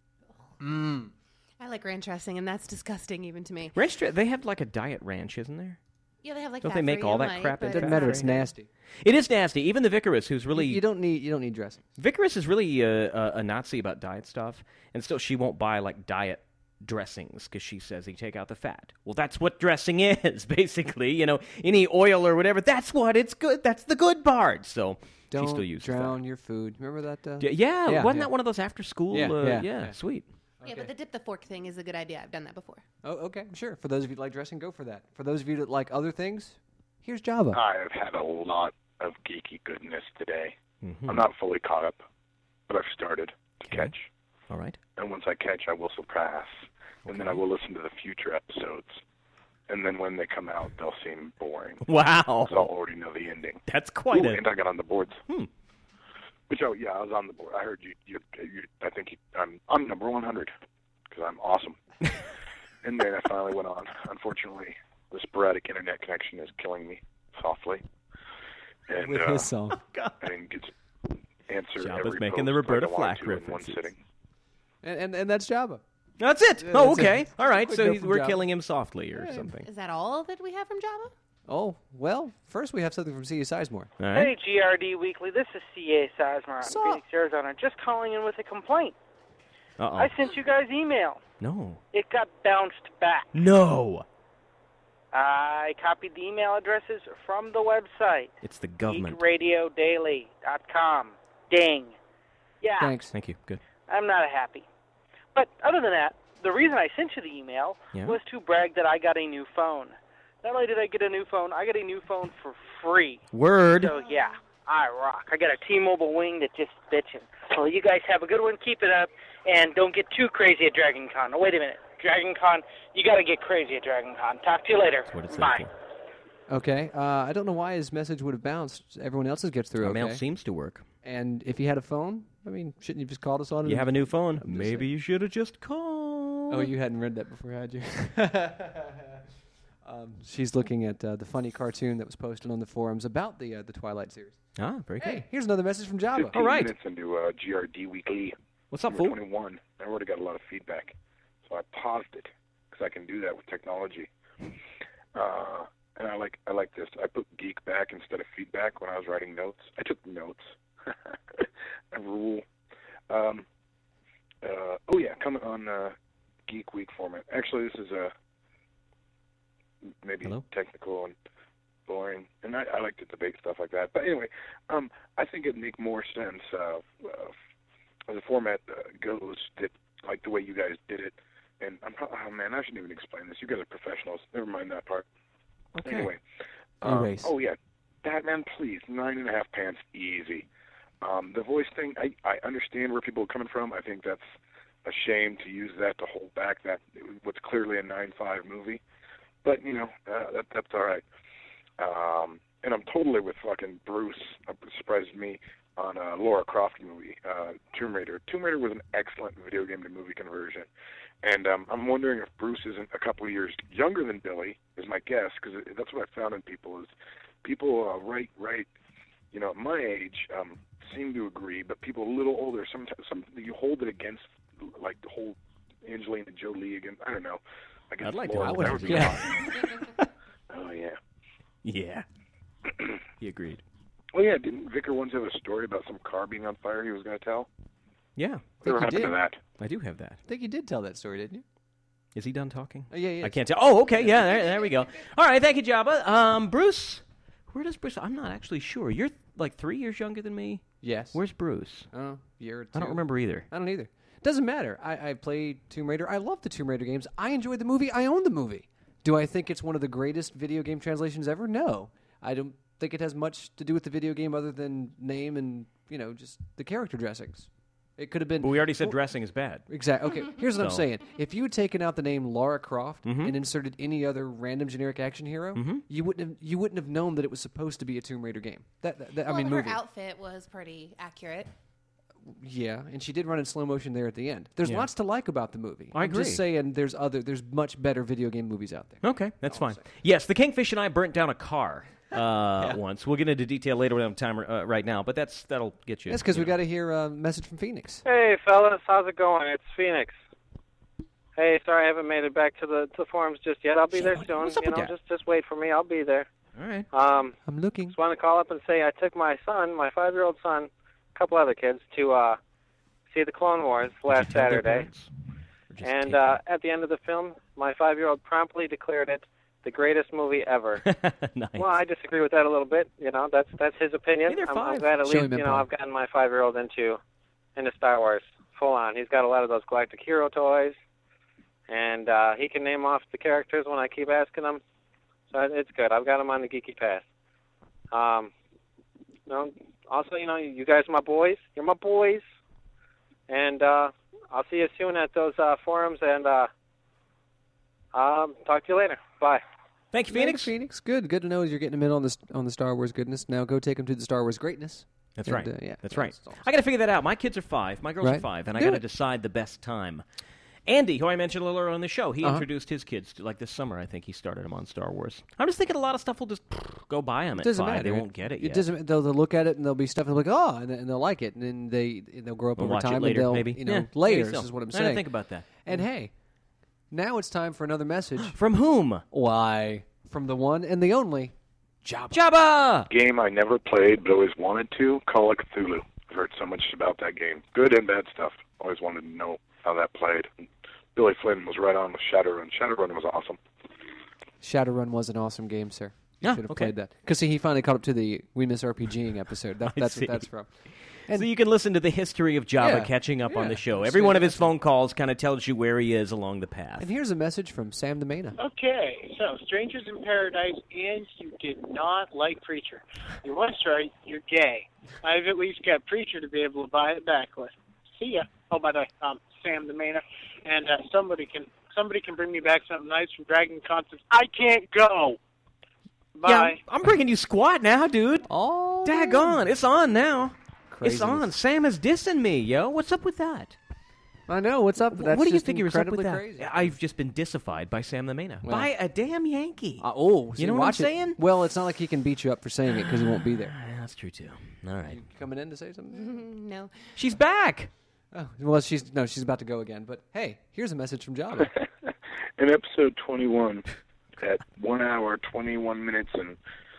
[SPEAKER 3] I like ranch dressing, and that's disgusting even to me.
[SPEAKER 1] Ranch, they have like a diet ranch, isn't there?
[SPEAKER 3] Yeah, they have like.
[SPEAKER 1] Don't they make
[SPEAKER 3] fat-free
[SPEAKER 1] all
[SPEAKER 3] and
[SPEAKER 1] that
[SPEAKER 3] light,
[SPEAKER 1] crap
[SPEAKER 3] but
[SPEAKER 1] in
[SPEAKER 2] Doesn't
[SPEAKER 1] fat
[SPEAKER 2] matter.
[SPEAKER 1] free?
[SPEAKER 2] It's nasty.
[SPEAKER 1] It is nasty. Even the Vicaress, who's really
[SPEAKER 2] You don't need dressing.
[SPEAKER 1] Vicaress is really a Nazi about diet stuff, and still she won't buy like diet dressings because she says they take out the fat. Well, that's what dressing is, basically. You know, any oil or whatever. That's what it's good. That's the good part. So
[SPEAKER 2] Don't
[SPEAKER 1] she still uses
[SPEAKER 2] drown
[SPEAKER 1] that.
[SPEAKER 2] your food. Remember that?
[SPEAKER 1] Yeah, wasn't
[SPEAKER 2] yeah.
[SPEAKER 1] that one of those after school?
[SPEAKER 2] Yeah.
[SPEAKER 1] Sweet.
[SPEAKER 3] Yeah, but the dip the fork thing is a good idea. I've done that before.
[SPEAKER 2] Oh, okay, sure. For those of you that like dressing, go for that. For those of you that like other things, here's Java.
[SPEAKER 9] I have had a lot of geeky goodness today.
[SPEAKER 1] Mm-hmm.
[SPEAKER 9] I'm not fully caught up, but I've started to catch.
[SPEAKER 1] All right.
[SPEAKER 9] And once I catch, I will surpass. And then I will listen to the future episodes. And then when they come out, they'll seem boring.
[SPEAKER 1] Wow.
[SPEAKER 9] Because I'll already know the ending.
[SPEAKER 1] That's quite
[SPEAKER 9] and I got on the boards. Which, I was on the board. I heard you I think I'm number 100 because I'm awesome. And then I finally went on. Unfortunately, the sporadic internet connection is killing me softly. And
[SPEAKER 2] With his song.
[SPEAKER 9] I didn't get to answer
[SPEAKER 1] Jabba's
[SPEAKER 9] every
[SPEAKER 1] making the
[SPEAKER 9] post
[SPEAKER 1] Roberta
[SPEAKER 9] like I wanted
[SPEAKER 1] Flack
[SPEAKER 9] to in one
[SPEAKER 1] references.
[SPEAKER 9] sitting.
[SPEAKER 2] And that's Java.
[SPEAKER 1] That's it.
[SPEAKER 2] Yeah,
[SPEAKER 1] Oh,
[SPEAKER 2] that's
[SPEAKER 1] okay.
[SPEAKER 2] it.
[SPEAKER 1] All right.
[SPEAKER 2] Quick
[SPEAKER 1] So
[SPEAKER 2] note from
[SPEAKER 1] we're
[SPEAKER 2] Java.
[SPEAKER 1] killing him softly or something.
[SPEAKER 3] Is that all that we have from Java?
[SPEAKER 2] Oh, well, first we have something from C.A. Sizemore.
[SPEAKER 1] All right.
[SPEAKER 11] Hey, GRD Weekly. This is C.A. Sizemore
[SPEAKER 2] What's
[SPEAKER 11] in
[SPEAKER 2] up?
[SPEAKER 11] Phoenix, Arizona. Just calling in with a complaint.
[SPEAKER 1] Uh-oh.
[SPEAKER 11] I sent you guys email.
[SPEAKER 1] No.
[SPEAKER 11] It got bounced back.
[SPEAKER 1] No.
[SPEAKER 11] I copied the email addresses from the website.
[SPEAKER 1] It's the government.
[SPEAKER 11] GeekRadioDaily.com. Ding. Yeah,
[SPEAKER 2] Thanks.
[SPEAKER 1] Thank you. Good.
[SPEAKER 11] I'm not happy. But other than that, the reason I sent you the email
[SPEAKER 1] Yeah?
[SPEAKER 11] was to brag that I got a new phone. Not only did I get a new phone, I got a new phone for free.
[SPEAKER 1] Word.
[SPEAKER 11] So, yeah, I rock. I got a T-Mobile wing that just bitching. Well, you guys have a good one. Keep it up. And don't get too crazy at Dragon Con. Oh, wait a minute. Dragon Con, you got to get crazy at Dragon Con. Talk to you later.
[SPEAKER 1] That's what it's
[SPEAKER 11] Bye.
[SPEAKER 1] for.
[SPEAKER 2] Okay. I don't know why his message would have bounced. Everyone else's gets through.
[SPEAKER 1] Our
[SPEAKER 2] Okay.
[SPEAKER 1] mail seems to work.
[SPEAKER 2] And if he had a phone, I mean, shouldn't you just called us on it?
[SPEAKER 1] You have a new phone. Maybe you should have just called.
[SPEAKER 2] Oh, you hadn't read that before, had you? She's looking at the funny cartoon that was posted on the forums about the Twilight series.
[SPEAKER 1] Ah, very good.
[SPEAKER 2] Hey, here's another message from Java.
[SPEAKER 9] 15 minutes into GRD Weekly.
[SPEAKER 1] What's up,
[SPEAKER 9] number
[SPEAKER 1] fool?
[SPEAKER 9] 21. I already got a lot of feedback. So I paused it because I can do that with technology. And I like this. I put geek back instead of feedback when I was writing notes. I took notes. A rule. Coming on Geek Week format. Actually, this is maybe technical and boring, and I like to debate stuff like that. But anyway, I think it'd make more sense as the format goes, that like the way you guys did it. And I shouldn't even explain this. You guys are professionals. Never mind that part.
[SPEAKER 1] Okay.
[SPEAKER 9] Anyway.
[SPEAKER 2] Erase.
[SPEAKER 9] Oh, yeah. Batman, please. 9.5 pants, easy. The voice thing, I understand where people are coming from. I think that's a shame to use that to hold back what's clearly a 9.5 movie. But, that's all right. And I'm totally with fucking Bruce. It surprises me on a Lara Croft movie, Tomb Raider. Tomb Raider was an excellent video game to movie conversion. And I'm wondering if Bruce isn't a couple of years younger than Billy, is my guess, because that's what I found in people, is people right, at my age seem to agree, but people a little older, sometimes you hold it against, like the whole Angelina Jolie again, I don't know. against
[SPEAKER 1] I'd like
[SPEAKER 9] Laurel.
[SPEAKER 1] to. I
[SPEAKER 9] That
[SPEAKER 1] would
[SPEAKER 9] would be awesome. Oh, yeah.
[SPEAKER 1] Yeah. He agreed.
[SPEAKER 9] Well, yeah, didn't Vicar once have a story about some car being on fire he was going to tell?
[SPEAKER 1] Yeah.
[SPEAKER 9] Whatever happened to that?
[SPEAKER 1] I do have that.
[SPEAKER 2] I think you did tell that story, didn't you?
[SPEAKER 1] Is he done talking?
[SPEAKER 2] Yeah.
[SPEAKER 1] I can't tell. Oh, okay. Yeah, there we go. All right, thank you, Jabba. Bruce, where does Bruce... I'm not actually sure. You're like 3 years younger than me?
[SPEAKER 2] Yes.
[SPEAKER 1] Where's Bruce?
[SPEAKER 2] Oh, year or two.
[SPEAKER 1] I don't remember either.
[SPEAKER 2] I don't either. Doesn't matter. I played Tomb Raider. I love the Tomb Raider games. I enjoyed the movie. I own the movie. Do I think it's one of the greatest video game translations ever? No. I don't think it has much to do with the video game other than name and, just the character dressings. It could have been...
[SPEAKER 1] But we already said dressing is bad.
[SPEAKER 2] Exactly. Okay, here's what I'm saying. If you had taken out the name Lara Croft
[SPEAKER 1] Mm-hmm.
[SPEAKER 2] and inserted any other random generic action hero, you wouldn't have known that it was supposed to be a Tomb Raider game.
[SPEAKER 3] Her
[SPEAKER 2] movie.
[SPEAKER 3] outfit was pretty accurate.
[SPEAKER 2] Yeah, and she did run in slow motion there at the end. There's lots to like about the movie.
[SPEAKER 1] I
[SPEAKER 2] agree. I'm just saying there's much better video game movies out there.
[SPEAKER 1] Okay, that's fine. Yes, the Kingfish and I burnt down a car once. We'll get into detail later. We don't have time right now, but that'll get you.
[SPEAKER 2] That's because we got to hear a message from Phoenix.
[SPEAKER 12] Hey, fellas, how's it going? It's Phoenix. Hey, sorry I haven't made it back to the forums just yet. I'll be there soon.
[SPEAKER 1] What's up with that?
[SPEAKER 12] Just wait for me. I'll be there.
[SPEAKER 1] All right.
[SPEAKER 2] I'm looking.
[SPEAKER 12] Just want to call up and say I took my son, my 5-year-old son, a couple other kids to see the Clone Wars last Saturday. And at the end of the film, my 5-year-old promptly declared it the greatest movie ever.
[SPEAKER 1] Nice.
[SPEAKER 12] Well, I disagree with that a little bit. That's his opinion.
[SPEAKER 1] Hey, they're
[SPEAKER 12] I'm
[SPEAKER 1] 5.
[SPEAKER 12] glad at
[SPEAKER 2] Show
[SPEAKER 12] least
[SPEAKER 2] him in
[SPEAKER 12] I've gotten my 5-year-old into Star Wars full on. He's got a lot of those Galactic Hero toys, and he can name off the characters when I keep asking him. So it's good. I've got him on the Geeky Pass. Also, you guys are my boys. You're my boys. And I'll see you soon at those forums, and talk to you later. Bye.
[SPEAKER 1] Thank you, Phoenix.
[SPEAKER 2] Phoenix, good to know you're getting him in on the Star Wars goodness. Now go take him to the Star Wars greatness.
[SPEAKER 1] That's
[SPEAKER 2] And,
[SPEAKER 1] right. That's right. I got to figure that out. My kids are 5. My girls are 5, and I got to decide the best time. Andy, who I mentioned a little earlier on the show, he introduced his kids to, this summer. I think he started them on Star Wars. I'm just thinking a lot of stuff will just go by them at 5.
[SPEAKER 2] Matter.
[SPEAKER 1] They won't get it yet.
[SPEAKER 2] It doesn't. They'll look at it and they'll be stuff and they'll be like, and they'll like it, and then they'll grow up
[SPEAKER 1] We'll
[SPEAKER 2] over
[SPEAKER 1] watch it
[SPEAKER 2] time
[SPEAKER 1] later,
[SPEAKER 2] and they'll
[SPEAKER 1] maybe.
[SPEAKER 2] layers
[SPEAKER 1] Maybe so.
[SPEAKER 2] is what I'm
[SPEAKER 1] I
[SPEAKER 2] saying.
[SPEAKER 1] didn't think about that.
[SPEAKER 2] And hey, now it's time for another message.
[SPEAKER 1] From whom?
[SPEAKER 2] Why? From the one and the only Jabba.
[SPEAKER 1] Jabba!
[SPEAKER 9] Game I never played but always wanted to, Call of Cthulhu. I've heard so much about that game. Good and bad stuff. Always wanted to know how that played. Billy Flynn was right on with Shadowrun. Shadowrun was awesome.
[SPEAKER 2] Shadowrun was an awesome game, sir. You
[SPEAKER 1] Yeah,
[SPEAKER 2] should have
[SPEAKER 1] okay.
[SPEAKER 2] played that. Because he finally caught up to the We Miss RPGing episode. That's what that's from.
[SPEAKER 1] So you can listen to the history of Jabba
[SPEAKER 2] Yeah,
[SPEAKER 1] catching up on
[SPEAKER 2] yeah.
[SPEAKER 1] the show. Every one of his phone calls kind of tells you where he is along the path.
[SPEAKER 2] And here's a message from Sam the Maina.
[SPEAKER 13] Okay, so Strangers in Paradise, and you did not like Preacher. You was right, you're gay. I've at least got Preacher to be able to buy it backlist. See ya. Oh, by the way, Sam the Maina, and somebody can bring me back something nice from Dragon Con since I can't go. Bye.
[SPEAKER 1] Yeah, I'm bringing you Squat now, dude.
[SPEAKER 2] Oh,
[SPEAKER 1] daggone. It's on now.
[SPEAKER 2] Craziness.
[SPEAKER 1] It's on. Sam is dissing me, yo. What's up with that?
[SPEAKER 2] I know. What's up? That's
[SPEAKER 1] what do you
[SPEAKER 2] just
[SPEAKER 1] figure is up
[SPEAKER 2] incredibly
[SPEAKER 1] with that?
[SPEAKER 2] crazy.
[SPEAKER 1] I've just been dissified by Sam the Maina.
[SPEAKER 2] Well.
[SPEAKER 1] By a damn Yankee.
[SPEAKER 2] So
[SPEAKER 1] you know what I'm
[SPEAKER 2] watch it.
[SPEAKER 1] saying?
[SPEAKER 2] Well, it's not like he can beat you up for saying it because he won't be there.
[SPEAKER 1] That's true, too. All right.
[SPEAKER 2] You coming in to say something?
[SPEAKER 3] No.
[SPEAKER 1] She's back.
[SPEAKER 2] Oh, well, she's about to go again. But hey, here's a message from Jabba.
[SPEAKER 9] In episode 21, at 1 hour, 21 minutes, and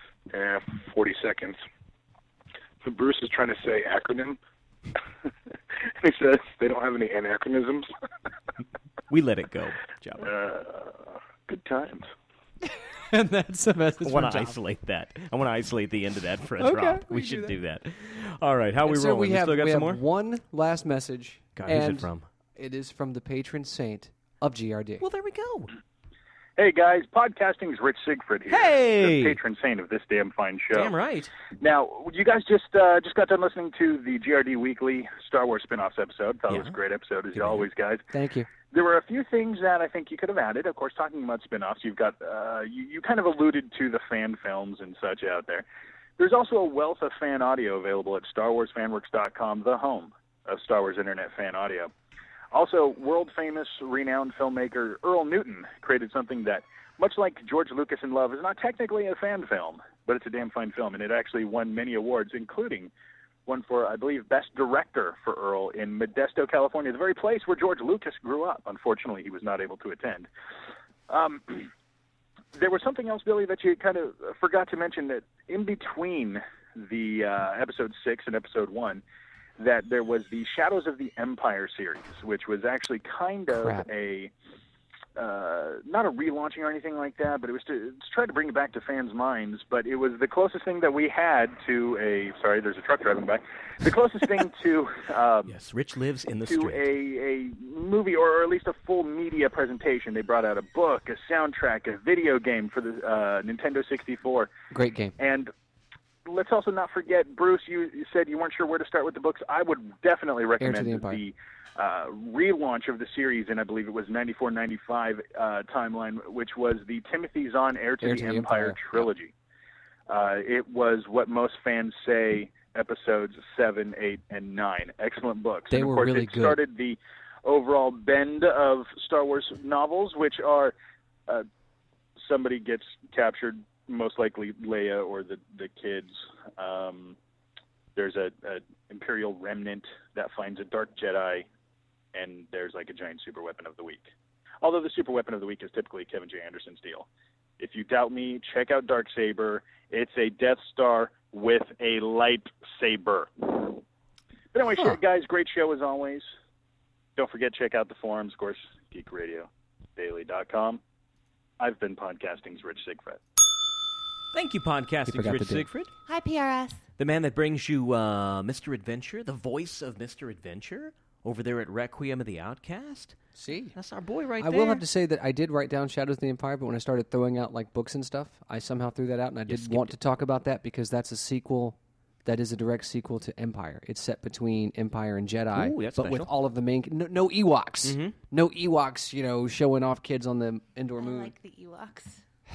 [SPEAKER 9] 40 seconds, Bruce is trying to say acronym. And he says they don't have any anachronisms.
[SPEAKER 1] We let it go, Jabba.
[SPEAKER 9] Good times.
[SPEAKER 2] And that's a message
[SPEAKER 1] I want
[SPEAKER 2] from
[SPEAKER 1] to
[SPEAKER 2] Jabba.
[SPEAKER 1] isolate that. I want to isolate the end of that for a
[SPEAKER 2] Okay,
[SPEAKER 1] drop.
[SPEAKER 2] we
[SPEAKER 1] We
[SPEAKER 2] can
[SPEAKER 1] should
[SPEAKER 2] do
[SPEAKER 1] do that. All right, how we
[SPEAKER 2] And so
[SPEAKER 1] rolling?
[SPEAKER 2] we have,
[SPEAKER 1] still got
[SPEAKER 2] we
[SPEAKER 1] some
[SPEAKER 2] have
[SPEAKER 1] more?
[SPEAKER 2] one last message.
[SPEAKER 1] God, who's it
[SPEAKER 2] and
[SPEAKER 1] from?
[SPEAKER 2] It is from the patron saint of GRD.
[SPEAKER 1] Well, there we go.
[SPEAKER 14] Hey, guys, podcasting's Rich Siegfried here.
[SPEAKER 1] Hey!
[SPEAKER 14] The patron saint of this damn fine show.
[SPEAKER 1] Damn right.
[SPEAKER 14] Now, you guys just got done listening to the GRD Weekly Star Wars spin-offs episode. Thought it was a great episode, as always, guys.
[SPEAKER 2] Thank you.
[SPEAKER 14] There were a few things that I think you could have added. Of course, talking about spin-offs, you've got you kind of alluded to the fan films and such out there. There's also a wealth of fan audio available at StarWarsFanWorks.com, the home of Star Wars Internet fan audio. Also, world-famous, renowned filmmaker Earl Newton created something that, much like George Lucas in Love, is not technically a fan film, but it's a damn fine film, and it actually won many awards, including one for, I believe, Best Director for Earl in Modesto, California, the very place where George Lucas grew up. Unfortunately, he was not able to attend. There was something else, Billy, that you kind of forgot to mention, that in between the episode 6 and episode 1, that there was the Shadows of the Empire series, which was actually kind of a not a relaunching or anything like that, but it was to try to bring it back to fans' minds. But it was the closest thing that we had to a... Sorry, there's a truck driving by. The closest thing to...
[SPEAKER 1] yes, Rich lives in the
[SPEAKER 14] to
[SPEAKER 1] street.
[SPEAKER 14] a movie, or at least a full media presentation. They brought out a book, a soundtrack, a video game for the Nintendo 64.
[SPEAKER 2] Great game.
[SPEAKER 14] And let's also not forget, Bruce, you said you weren't sure where to start with the books. I would definitely recommend the relaunch of the series, and I believe it was 94-95 timeline, which was the Timothy Zahn Heir to the Empire trilogy. It was what most fans say episodes 7, 8, and 9. Excellent books.
[SPEAKER 2] They
[SPEAKER 14] and of
[SPEAKER 2] were
[SPEAKER 14] course,
[SPEAKER 2] really
[SPEAKER 14] it
[SPEAKER 2] good.
[SPEAKER 14] Started the overall bend of Star Wars novels, which are somebody gets captured, most likely Leia or the kids. There's a Imperial remnant that finds a Dark Jedi, and there's like a giant super weapon of the week. Although the super weapon of the week is typically Kevin J. Anderson's deal. If you doubt me, check out Darksaber. It's a Death Star with a lightsaber. But anyway, guys, great show as always. Don't forget, check out the forums, of course, geekradiodaily.com. I've been Podcasting's Rich Siegfried.
[SPEAKER 1] Thank you, Podcasting's Rich Siegfried.
[SPEAKER 3] Hi, PRS.
[SPEAKER 1] The man that brings you Mr. Adventure, the voice of Mr. Adventure, over there at Requiem of the Outcast.
[SPEAKER 2] See?
[SPEAKER 1] That's our boy right
[SPEAKER 2] I
[SPEAKER 1] there.
[SPEAKER 2] will have to say that I did write down Shadows of the Empire, but when I started throwing out like books and stuff, I somehow threw that out, and I did want to talk about that because that's a sequel. That is a direct sequel to Empire. It's set between Empire and Jedi,
[SPEAKER 1] Ooh, that's
[SPEAKER 2] but with
[SPEAKER 1] special.
[SPEAKER 2] all of the main... No Ewoks.
[SPEAKER 1] Mm-hmm.
[SPEAKER 2] No Ewoks, showing off kids on the indoor moon.
[SPEAKER 3] I like the Ewoks.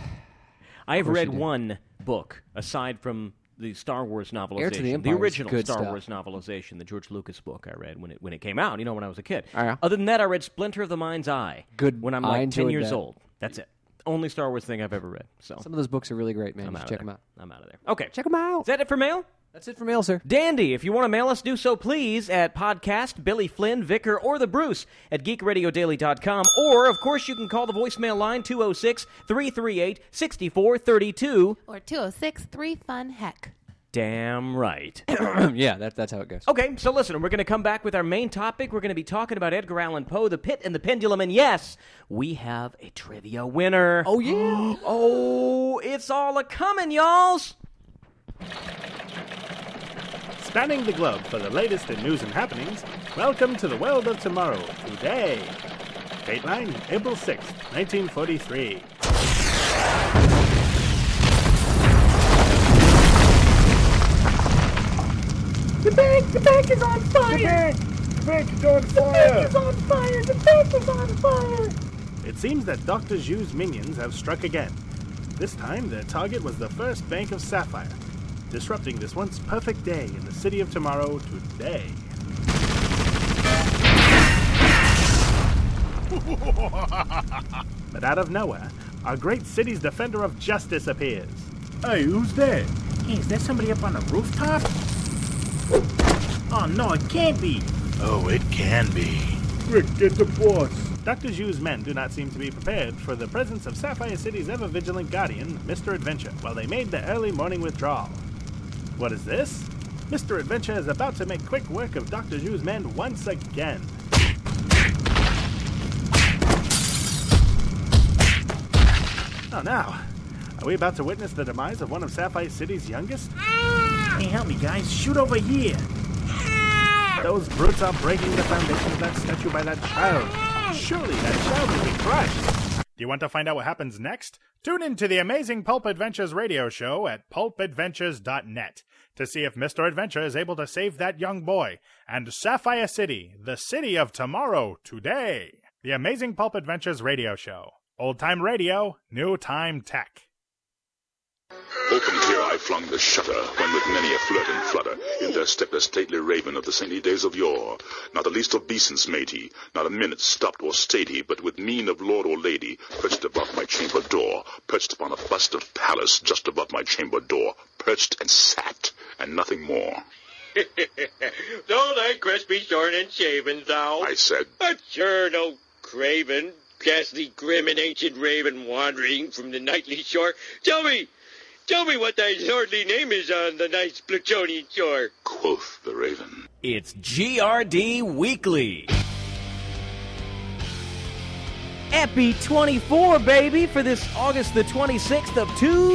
[SPEAKER 1] I have
[SPEAKER 2] course
[SPEAKER 1] read
[SPEAKER 2] you did.
[SPEAKER 1] one book, aside from the Star Wars
[SPEAKER 2] Heir to the
[SPEAKER 1] novelization,
[SPEAKER 2] Empire is
[SPEAKER 1] original
[SPEAKER 2] good
[SPEAKER 1] Star
[SPEAKER 2] stuff.
[SPEAKER 1] Wars novelization, the George Lucas book I read when it came out, when I was a kid.
[SPEAKER 2] Oh, yeah?
[SPEAKER 1] Other than that, I read Splinter of the Mind's Eye
[SPEAKER 2] Good.
[SPEAKER 1] when I'm
[SPEAKER 2] I
[SPEAKER 1] like 10
[SPEAKER 2] enjoyed
[SPEAKER 1] years
[SPEAKER 2] that.
[SPEAKER 1] old. That's it. Only Star Wars thing I've ever read. So
[SPEAKER 2] Some of those books are really great, man.
[SPEAKER 1] I'm
[SPEAKER 2] Just
[SPEAKER 1] out
[SPEAKER 2] check
[SPEAKER 1] of
[SPEAKER 2] them
[SPEAKER 1] there.
[SPEAKER 2] out.
[SPEAKER 1] I'm out of there. Okay.
[SPEAKER 2] Check them out.
[SPEAKER 1] Is that it for mail?
[SPEAKER 2] That's it for mail, sir.
[SPEAKER 1] Dandy. If you want to mail us, do so please at podcast Billy Flynn, Vicar, or the Bruce at geekradiodaily.com. Or, of course, you can call the voicemail line 206-338-6432.
[SPEAKER 3] Or 206-3-FUN-HECK.
[SPEAKER 1] Damn right.
[SPEAKER 2] Yeah, that's how it goes.
[SPEAKER 1] Okay, so listen, we're going to come back with our main topic. We're going to be talking about Edgar Allan Poe, The Pit and the Pendulum, and yes, we have a trivia winner.
[SPEAKER 2] Oh, yeah.
[SPEAKER 1] Oh, it's all a-coming, y'alls.
[SPEAKER 15] Spanning the globe for the latest in news and happenings, welcome to the world of tomorrow, today. Dateline, April 6th, 1943.
[SPEAKER 16] The bank is on fire!
[SPEAKER 15] The bank is on fire!
[SPEAKER 16] The bank is on fire! The bank is on fire!
[SPEAKER 15] It seems that Dr. Zhu's minions have struck again. This time, their target was the First Bank of Sapphire, disrupting this once perfect day in the city of tomorrow today. But out of nowhere, our great city's defender of justice appears.
[SPEAKER 17] Hey, who's that? Hey, is there somebody up on the rooftop? Oh, no, it can't be.
[SPEAKER 15] Oh, it can be.
[SPEAKER 17] Rick, get the boss.
[SPEAKER 15] Dr. Zhu's men do not seem to be prepared for the presence of Sapphire City's ever-vigilant guardian, Mr. Adventure, while they made the early morning withdrawal. What is this? Mr. Adventure is about to make quick work of Dr. Zhu's men once again. Oh, now, are we about to witness the demise of one of Sapphire City's youngest?
[SPEAKER 17] Hey, help me, guys. Shoot over here.
[SPEAKER 15] Those brutes are breaking the foundation of that statue by that child. Surely that child will be crushed. Do you want to find out what happens next? Tune in to the Amazing Pulp Adventures radio show at pulpadventures.net to see if Mr. Adventure is able to save that young boy and Sapphire City, the city of tomorrow, today. The Amazing Pulp Adventures radio show. Old time radio, new time tech.
[SPEAKER 18] Open here I flung the shutter, when with many a flirt and flutter, in there stepped a stately raven of the saintly days of yore. Not the least obeisance made he, not a minute stopped or stayed he, but with mien of lord or lady, perched above my chamber door, perched upon a bust of Pallas, just above my chamber door, perched and sat, and nothing more.
[SPEAKER 8] Don't thy crest be shorn and shaven, thou?
[SPEAKER 18] I said,
[SPEAKER 8] But sure no craven,
[SPEAKER 19] ghastly, grim, and ancient raven wandering from the nightly shore. Tell me what thy lordly name is on the nice Plutonian shore.
[SPEAKER 18] Quoth the raven.
[SPEAKER 1] It's GRD Weekly. Epi 24, baby, for this August the 26th of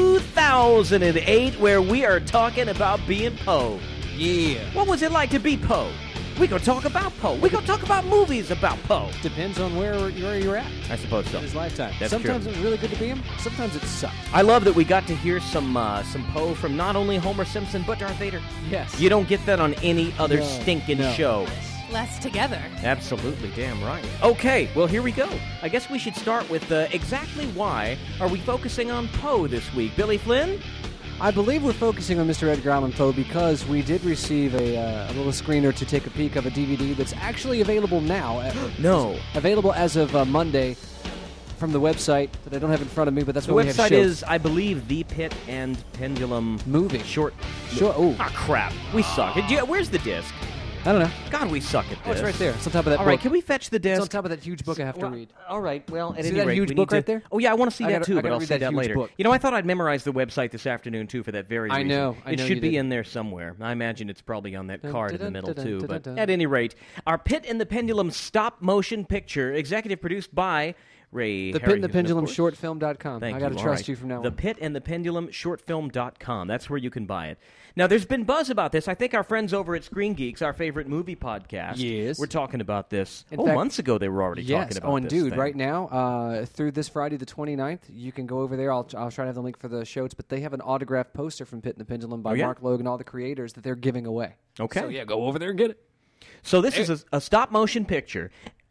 [SPEAKER 1] 2008, where we are talking about being Poe. Yeah. What was it like to be Poe? We gonna talk about Poe. We gonna talk about movies about Poe.
[SPEAKER 2] Depends on where you're at.
[SPEAKER 1] I suppose so.
[SPEAKER 2] In his lifetime.
[SPEAKER 1] That's
[SPEAKER 2] sometimes
[SPEAKER 1] true.
[SPEAKER 2] it's really good to be him. Sometimes it sucks.
[SPEAKER 1] I love that we got to hear some Poe from not only Homer Simpson but Darth Vader.
[SPEAKER 2] Yes.
[SPEAKER 1] You don't get that on any other stinking show.
[SPEAKER 3] Less together.
[SPEAKER 1] Absolutely, damn right. Okay, well, here we go. I guess we should start with exactly why are we focusing on Poe this week? Billy Flynn?
[SPEAKER 2] I believe we're focusing on Mr. Edgar Allan Poe because we did receive a little screener to take a peek of a DVD that's actually available now.
[SPEAKER 1] No.
[SPEAKER 2] Available as of Monday from the website that I don't have in front of me, but that's
[SPEAKER 1] The
[SPEAKER 2] what we have
[SPEAKER 1] website
[SPEAKER 2] shown.
[SPEAKER 1] is, I believe, The Pit and Pendulum
[SPEAKER 2] Movie.
[SPEAKER 1] Short.
[SPEAKER 2] Oh.
[SPEAKER 1] Ah, crap. We suck. Where's the disc?
[SPEAKER 2] I don't know.
[SPEAKER 1] God, we suck at this.
[SPEAKER 2] Oh, it's right there. It's on top of that
[SPEAKER 1] All
[SPEAKER 2] book.
[SPEAKER 1] right, can we fetch the disc?
[SPEAKER 2] It's on top of that huge book I have to read.
[SPEAKER 1] All right, well, at
[SPEAKER 2] See
[SPEAKER 1] any
[SPEAKER 2] that
[SPEAKER 1] rate,
[SPEAKER 2] huge
[SPEAKER 1] we
[SPEAKER 2] book
[SPEAKER 1] need
[SPEAKER 2] right
[SPEAKER 1] to...
[SPEAKER 2] there?
[SPEAKER 1] Oh, yeah, I want to see that too,
[SPEAKER 2] I
[SPEAKER 1] but I'll
[SPEAKER 2] read
[SPEAKER 1] see
[SPEAKER 2] that
[SPEAKER 1] that
[SPEAKER 2] huge
[SPEAKER 1] later.
[SPEAKER 2] book.
[SPEAKER 1] You know, I thought I'd memorize the website this afternoon, too, for that very reason.
[SPEAKER 2] I know
[SPEAKER 1] It
[SPEAKER 2] you
[SPEAKER 1] should be
[SPEAKER 2] did.
[SPEAKER 1] in there somewhere. I imagine it's probably on that card in the middle, too. But
[SPEAKER 2] dun.
[SPEAKER 1] at any rate, our Pit and the Pendulum stop-motion picture, executive produced by... Ray
[SPEAKER 2] The Pit and the Pendulum Shortfilm.com.
[SPEAKER 1] Thank
[SPEAKER 2] I got to
[SPEAKER 1] you.
[SPEAKER 2] trust
[SPEAKER 1] All right.
[SPEAKER 2] you from now on.
[SPEAKER 1] The Pit and the Pendulum Shortfilm.com. That's where you can buy it. Now, there's been buzz about this. I think our friends over at Screen Geeks, our favorite movie podcast,
[SPEAKER 2] Yes.
[SPEAKER 1] we're talking about this.
[SPEAKER 2] In fact,
[SPEAKER 1] months ago they were already talking about
[SPEAKER 2] and
[SPEAKER 1] this
[SPEAKER 2] dude,
[SPEAKER 1] thing.
[SPEAKER 2] right now, through this Friday the 29th, you can go over there. I'll try to have the link for the shows, but they have an autographed poster from Pit and the Pendulum by
[SPEAKER 1] Oh, yeah?
[SPEAKER 2] Mark Logan, all the creators that they're giving away.
[SPEAKER 1] Okay.
[SPEAKER 2] So, yeah, go over there and get it.
[SPEAKER 1] So this is a stop-motion picture.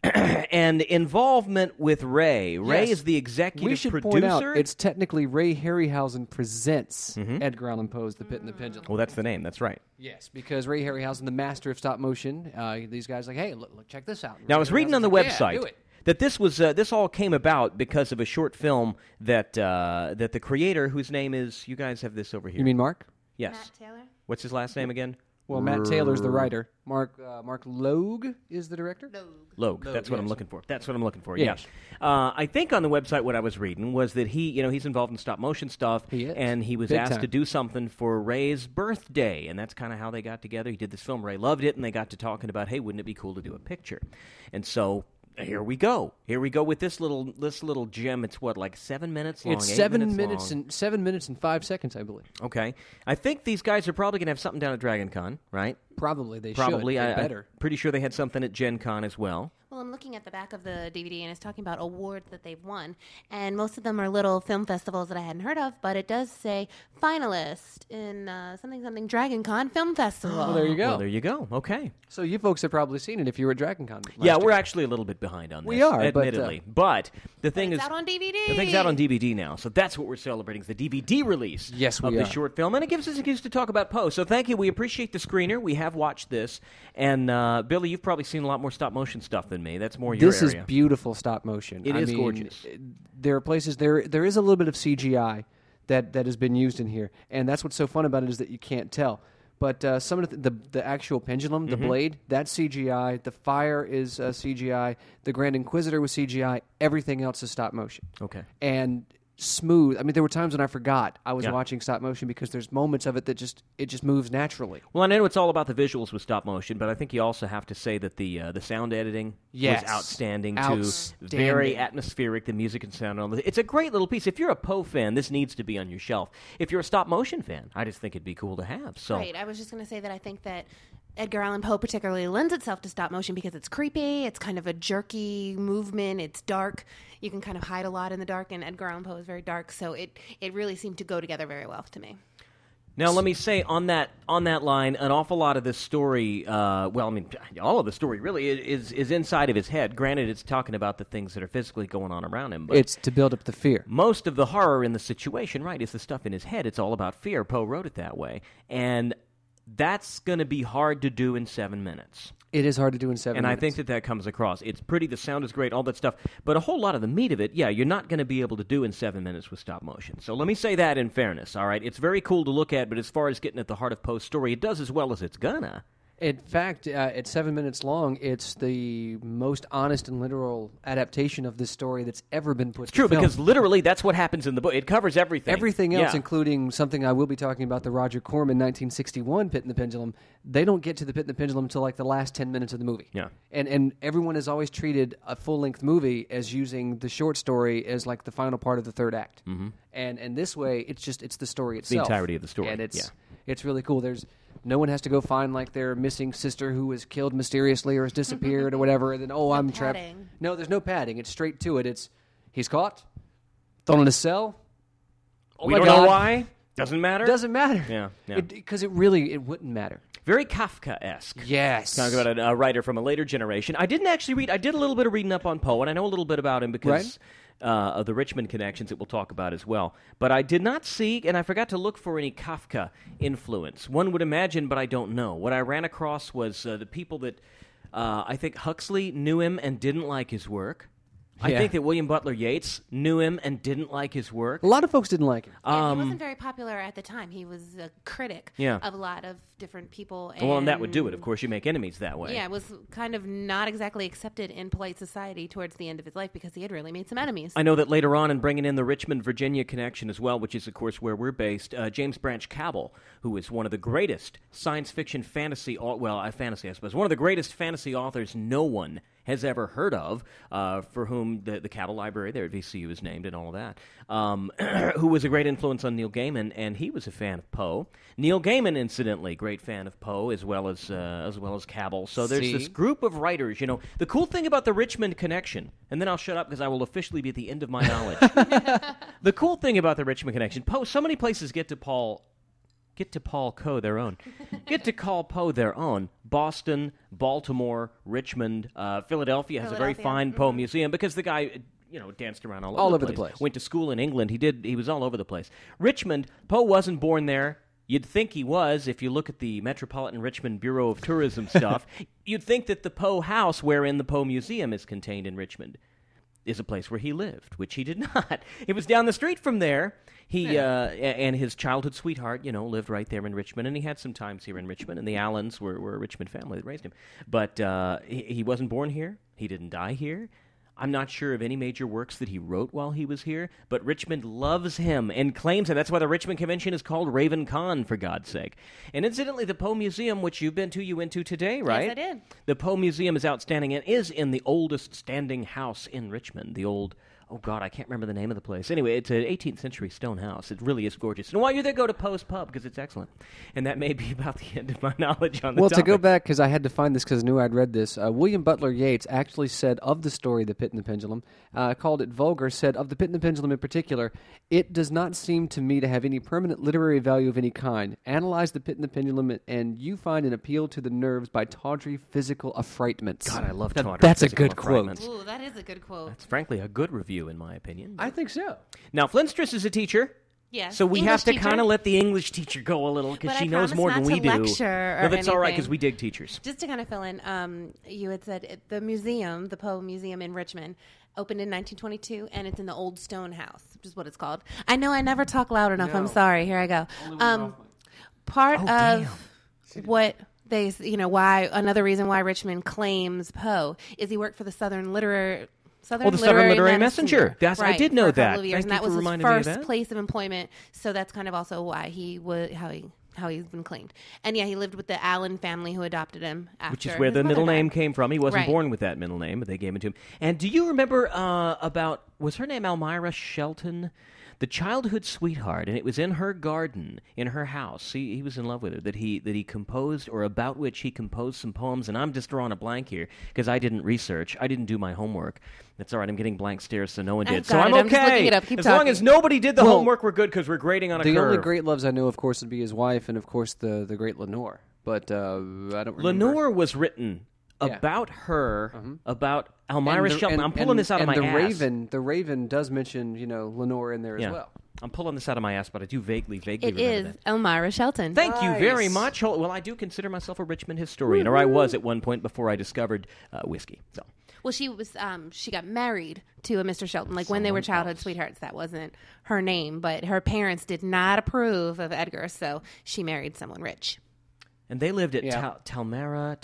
[SPEAKER 1] And involvement with Ray. Ray
[SPEAKER 2] Yes.
[SPEAKER 1] is the executive
[SPEAKER 2] We should
[SPEAKER 1] producer.
[SPEAKER 2] point out it's technically Ray Harryhausen presents Edgar Allan Poe's The Pit and the Pendulum.
[SPEAKER 1] Well, that's the name. That's right.
[SPEAKER 2] Yes, because Ray Harryhausen, the master of stop motion, these guys like, hey, look, check this out.
[SPEAKER 1] Now, I was
[SPEAKER 2] Ray
[SPEAKER 1] reading on the
[SPEAKER 2] Harryhausen's like,
[SPEAKER 1] website
[SPEAKER 2] yeah, do it.
[SPEAKER 1] that this was this all came about because of a short film that that the creator, whose name is, you guys have this over here.
[SPEAKER 2] You mean Mark?
[SPEAKER 1] Yes.
[SPEAKER 3] Matt Taylor?
[SPEAKER 1] What's his last name again?
[SPEAKER 2] Well, Matt Taylor's the writer. Mark Logue is the director.
[SPEAKER 1] Logue. That's what I'm looking for. That's what I'm looking for.
[SPEAKER 2] Yes.
[SPEAKER 1] Yeah. I think on the website what I was reading was that he's involved in stop motion stuff.
[SPEAKER 2] He is.
[SPEAKER 1] And he was
[SPEAKER 2] Big
[SPEAKER 1] asked
[SPEAKER 2] time.
[SPEAKER 1] to do something for Ray's birthday, and that's kind of how they got together. He did this film. Ray loved it, and they got to talking about, hey, wouldn't it be cool to do a picture? And so here we go. Here we go with this little gem. It's what, like 7 minutes long?
[SPEAKER 2] It's
[SPEAKER 1] 8
[SPEAKER 2] 7
[SPEAKER 1] minutes long?
[SPEAKER 2] and 7 minutes and 5 seconds, I believe.
[SPEAKER 1] Okay. I think these guys are probably going to have something down at Dragon Con, right?
[SPEAKER 2] Probably they
[SPEAKER 1] Probably.
[SPEAKER 2] should. They
[SPEAKER 1] I'm
[SPEAKER 2] better.
[SPEAKER 1] pretty sure they had something at Gen Con as well.
[SPEAKER 3] Well, I'm looking at the back of the DVD, and it's talking about awards that they've won. And most of them are little film festivals that I hadn't heard of, but it does say finalist in something Dragon Con Film Festival.
[SPEAKER 2] Well, there you go.
[SPEAKER 1] Well, there you go. Okay.
[SPEAKER 2] So you folks have probably seen it if you were at Dragon Con.
[SPEAKER 1] Yeah, we're actually a little bit behind on this.
[SPEAKER 2] We are, but,
[SPEAKER 1] admittedly. But the thing
[SPEAKER 3] It's
[SPEAKER 1] is,
[SPEAKER 3] out on DVD.
[SPEAKER 1] the thing's out on DVD now, so that's what we're celebrating, is the DVD release
[SPEAKER 2] Yes, we
[SPEAKER 1] of
[SPEAKER 2] are.
[SPEAKER 1] the short film, and it gives us an excuse to talk about Poe. So thank you. We appreciate the screener. We have watched this, and Billy, you've probably seen a lot more stop-motion stuff than me. That's more your
[SPEAKER 2] This
[SPEAKER 1] area.
[SPEAKER 2] is beautiful stop motion.
[SPEAKER 1] It
[SPEAKER 2] I
[SPEAKER 1] is
[SPEAKER 2] mean,
[SPEAKER 1] gorgeous.
[SPEAKER 2] There are places there is a little bit of CGI that has been used in here, and that's what's so fun about it is that you can't tell. But some of the actual pendulum, the blade, that's CGI. The fire is CGI. The Grand Inquisitor was CGI. Everything else is stop motion.
[SPEAKER 1] Okay.
[SPEAKER 2] And smooth. I mean, there were times when I forgot I was
[SPEAKER 1] Yeah.
[SPEAKER 2] watching stop motion because there's moments of it that just moves naturally.
[SPEAKER 1] Well, I know it's all about the visuals with stop motion, but I think you also have to say that the sound editing
[SPEAKER 2] Yes.
[SPEAKER 1] was outstanding, too.
[SPEAKER 2] Outstanding.
[SPEAKER 1] Very atmospheric, the music and sound. It's a great little piece. If you're a Poe fan, this needs to be on your shelf. If you're a stop motion fan, I just think it'd be cool to have. So.
[SPEAKER 3] Right. I was just going to say that I think that Edgar Allan Poe particularly lends itself to stop motion because it's creepy. It's kind of a jerky movement. It's dark. You can kind of hide a lot in the dark, and Edgar Allan Poe is very dark, so it really seemed to go together very well to me.
[SPEAKER 1] Now, let me say on that line, an awful lot of this story, all of the story really is inside of his head. Granted, it's talking about the things that are physically going on around him. But
[SPEAKER 2] It's to build up the fear.
[SPEAKER 1] most of the horror in the situation, right, is the stuff in his head. It's all about fear. Poe wrote it that way. And that's going to be hard to do in 7 minutes.
[SPEAKER 2] It is hard to do in 7
[SPEAKER 1] And
[SPEAKER 2] minutes.
[SPEAKER 1] I think that comes across. It's pretty, the sound is great, all that stuff. But a whole lot of the meat of it, yeah, you're not going to be able to do in 7 minutes with stop motion. So let me say that in fairness, all right? It's very cool to look at, but as far as getting at the heart of Poe's story, it does as well as it's gonna.
[SPEAKER 2] In fact, at 7 minutes long, it's the most honest and literal adaptation of this story that's ever been put to
[SPEAKER 1] True,
[SPEAKER 2] film.
[SPEAKER 1] because literally that's what happens in the book. It covers everything.
[SPEAKER 2] Everything else,
[SPEAKER 1] Yeah.
[SPEAKER 2] including something I will be talking about, the Roger Corman 1961 Pit and the Pendulum, they don't get to the Pit and the Pendulum until like the last 10 minutes of the movie.
[SPEAKER 1] Yeah.
[SPEAKER 2] And everyone has always treated a full-length movie as using the short story as like the final part of the third act.
[SPEAKER 1] Mhm.
[SPEAKER 2] And this way, it's the story
[SPEAKER 1] The
[SPEAKER 2] itself.
[SPEAKER 1] entirety of the story,
[SPEAKER 2] And it's
[SPEAKER 1] yeah.
[SPEAKER 2] really cool. No one has to go find like their missing sister who was killed mysteriously or has disappeared or whatever. And then, I'm trapped.
[SPEAKER 3] padding.
[SPEAKER 2] No, there's no padding. It's straight to it. He's caught, thrown in a cell. Oh
[SPEAKER 1] We
[SPEAKER 2] my
[SPEAKER 1] don't
[SPEAKER 2] God.
[SPEAKER 1] know why. Doesn't matter.
[SPEAKER 2] Doesn't matter.
[SPEAKER 1] Yeah.
[SPEAKER 2] Because it wouldn't matter.
[SPEAKER 1] Very Kafka-esque.
[SPEAKER 2] Yes.
[SPEAKER 1] Talking about a writer from a later generation. I didn't actually read. I did a little bit of reading up on Poe, and I know a little bit about him because of the Richmond connections that we'll talk about as well. But I did not see, and I forgot to look for any Kafka influence. One would imagine, but I don't know. What I ran across was the people that I think Huxley knew him and didn't like his work. I
[SPEAKER 2] Yeah.
[SPEAKER 1] think that William Butler Yeats knew him and didn't like his work.
[SPEAKER 2] A lot of folks didn't like him.
[SPEAKER 3] Yeah, he wasn't very popular at the time. He was a critic
[SPEAKER 1] Yeah.
[SPEAKER 3] of a lot of different people.
[SPEAKER 1] Well, and that would do it. Of course, you make enemies that way.
[SPEAKER 3] Yeah, it was kind of not exactly accepted in polite society towards the end of his life because he had really made some enemies.
[SPEAKER 1] I know that later on, in bringing in the Richmond, Virginia connection as well, which is, of course, where we're based, James Branch Cabell, who is one of the greatest science fiction fantasy, fantasy, I suppose, one of the greatest fantasy authors no one has ever heard of, for whom the Cabell Library there at VCU is named and all of that, who was a great influence on Neil Gaiman, and he was a fan of Poe. Neil Gaiman, incidentally, great fan of Poe as well as Cabell. So there's this group of writers. You know, the cool thing about the Richmond connection, and then I'll shut up because I will officially be at the end of my knowledge. The cool thing about the Richmond connection, Poe. So many places get to call Poe their own. Get to call Poe their own. Boston, Baltimore, Richmond, Philadelphia has a very fine Poe museum because the guy, danced around all over the place. Went to school in England. He was all over the place. Richmond, Poe wasn't born there. You'd think he was if you look at the Metropolitan Richmond Bureau of Tourism stuff. You'd think that the Poe house, wherein the Poe Museum is contained in Richmond, is a place where he lived, which he did not. It was down the street from there. He and his childhood sweetheart, lived right there in Richmond, and he had some times here in Richmond, and the Allens were a Richmond family that raised him. But he wasn't born here. He didn't die here. I'm not sure of any major works that he wrote while he was here, but Richmond loves him and claims him. That's why the Richmond Convention is called Raven Con, for God's sake. And incidentally, the Poe Museum, which you went to today, right?
[SPEAKER 3] Yes, I did.
[SPEAKER 1] The Poe Museum is outstanding and is in the oldest standing house in Richmond, the old... Oh, God, I can't remember the name of the place. Anyway, it's an 18th century stone house. It really is gorgeous. And while you're there, go to Poe's Pub, because it's excellent. And that may be about the end of my knowledge on the topic.
[SPEAKER 2] To go back, because I had to find this because I knew I'd read this, William Butler Yeats actually said of the story, The Pit and the Pendulum, called it vulgar, said of The Pit and the Pendulum in particular, it does not seem to me to have any permanent literary value of any kind. Analyze The Pit and the Pendulum, and you find an appeal to the nerves by tawdry physical affrightments.
[SPEAKER 1] God, I love tawdry
[SPEAKER 2] That's a
[SPEAKER 1] physical
[SPEAKER 2] good quote.
[SPEAKER 1] affrightments.
[SPEAKER 3] Ooh, that is a good quote.
[SPEAKER 1] That's frankly a good review, in my opinion.
[SPEAKER 2] I think so.
[SPEAKER 1] Now, Flintstress is a teacher.
[SPEAKER 3] Yes.
[SPEAKER 1] So we
[SPEAKER 3] English
[SPEAKER 1] have to
[SPEAKER 3] teacher.
[SPEAKER 1] kind of let the English teacher go a little because
[SPEAKER 3] But
[SPEAKER 1] she
[SPEAKER 3] I
[SPEAKER 1] knows
[SPEAKER 3] promise
[SPEAKER 1] more than
[SPEAKER 3] not
[SPEAKER 1] we
[SPEAKER 3] to
[SPEAKER 1] do.
[SPEAKER 3] lecture or
[SPEAKER 1] No, that's all right
[SPEAKER 3] anything.
[SPEAKER 1] because we dig teachers.
[SPEAKER 3] Just to kind of fill in, you had said the museum, the Poe Museum in Richmond, opened in 1922, and it's in the Old Stone House, which is what it's called. I know I never talk loud enough.
[SPEAKER 2] No.
[SPEAKER 3] I'm sorry. Here I go. Part of what they, another reason why Richmond claims Poe is he worked for the Southern Literary
[SPEAKER 1] Messenger. That's I did know
[SPEAKER 3] for a
[SPEAKER 1] that.
[SPEAKER 3] couple of years,
[SPEAKER 1] Thank
[SPEAKER 3] and that
[SPEAKER 1] you for
[SPEAKER 3] was his
[SPEAKER 1] reminding me of
[SPEAKER 3] first
[SPEAKER 1] that.
[SPEAKER 3] place of employment. So that's kind of also why he was how he's been claimed. And yeah, he lived with the Allen family who adopted him after
[SPEAKER 1] Which is where
[SPEAKER 3] his
[SPEAKER 1] the
[SPEAKER 3] mother
[SPEAKER 1] middle
[SPEAKER 3] died.
[SPEAKER 1] name came from. He wasn't
[SPEAKER 3] Right.
[SPEAKER 1] born with that middle name, but they gave it to him. And do you remember was her name Elmira Shelton? The childhood sweetheart, and it was in her garden, in her house. He was in love with her, that he composed, or about which he composed some poems, and I'm just drawing a blank here, because I didn't research. I didn't do my homework. That's all right, I'm getting blank stares, so no one did.
[SPEAKER 3] I've
[SPEAKER 1] So
[SPEAKER 3] got
[SPEAKER 1] I'm
[SPEAKER 3] it. I'm just
[SPEAKER 1] okay.
[SPEAKER 3] looking it up. Keep
[SPEAKER 1] as long
[SPEAKER 3] talking.
[SPEAKER 1] as nobody did the
[SPEAKER 2] Well,
[SPEAKER 1] homework, we're good, because we're grading on a
[SPEAKER 2] The
[SPEAKER 1] curve.
[SPEAKER 2] only great loves I know, of course, would be his wife, and of course the great Lenore. But I don't remember.
[SPEAKER 1] Lenore was written
[SPEAKER 2] Yeah.
[SPEAKER 1] about her, about Elmira
[SPEAKER 2] And the-
[SPEAKER 1] Shelton. I'm
[SPEAKER 2] and-
[SPEAKER 1] pulling this out of my
[SPEAKER 2] and
[SPEAKER 1] ass.
[SPEAKER 2] the Raven does mention, Lenore in there
[SPEAKER 1] Yeah.
[SPEAKER 2] as well.
[SPEAKER 1] I'm pulling this out of my ass, but I do vaguely
[SPEAKER 3] It
[SPEAKER 1] remember
[SPEAKER 3] is
[SPEAKER 1] that.
[SPEAKER 3] Elmira Shelton.
[SPEAKER 1] Thank you very much. Well, I do consider myself a Richmond historian, or I was at one point before I discovered whiskey. So
[SPEAKER 3] Well, she was she got married to a Mr. Shelton. Like when they were childhood sweethearts, that wasn't her name, but her parents did not approve of Edgar, so she married someone rich.
[SPEAKER 1] And they lived at Talmera,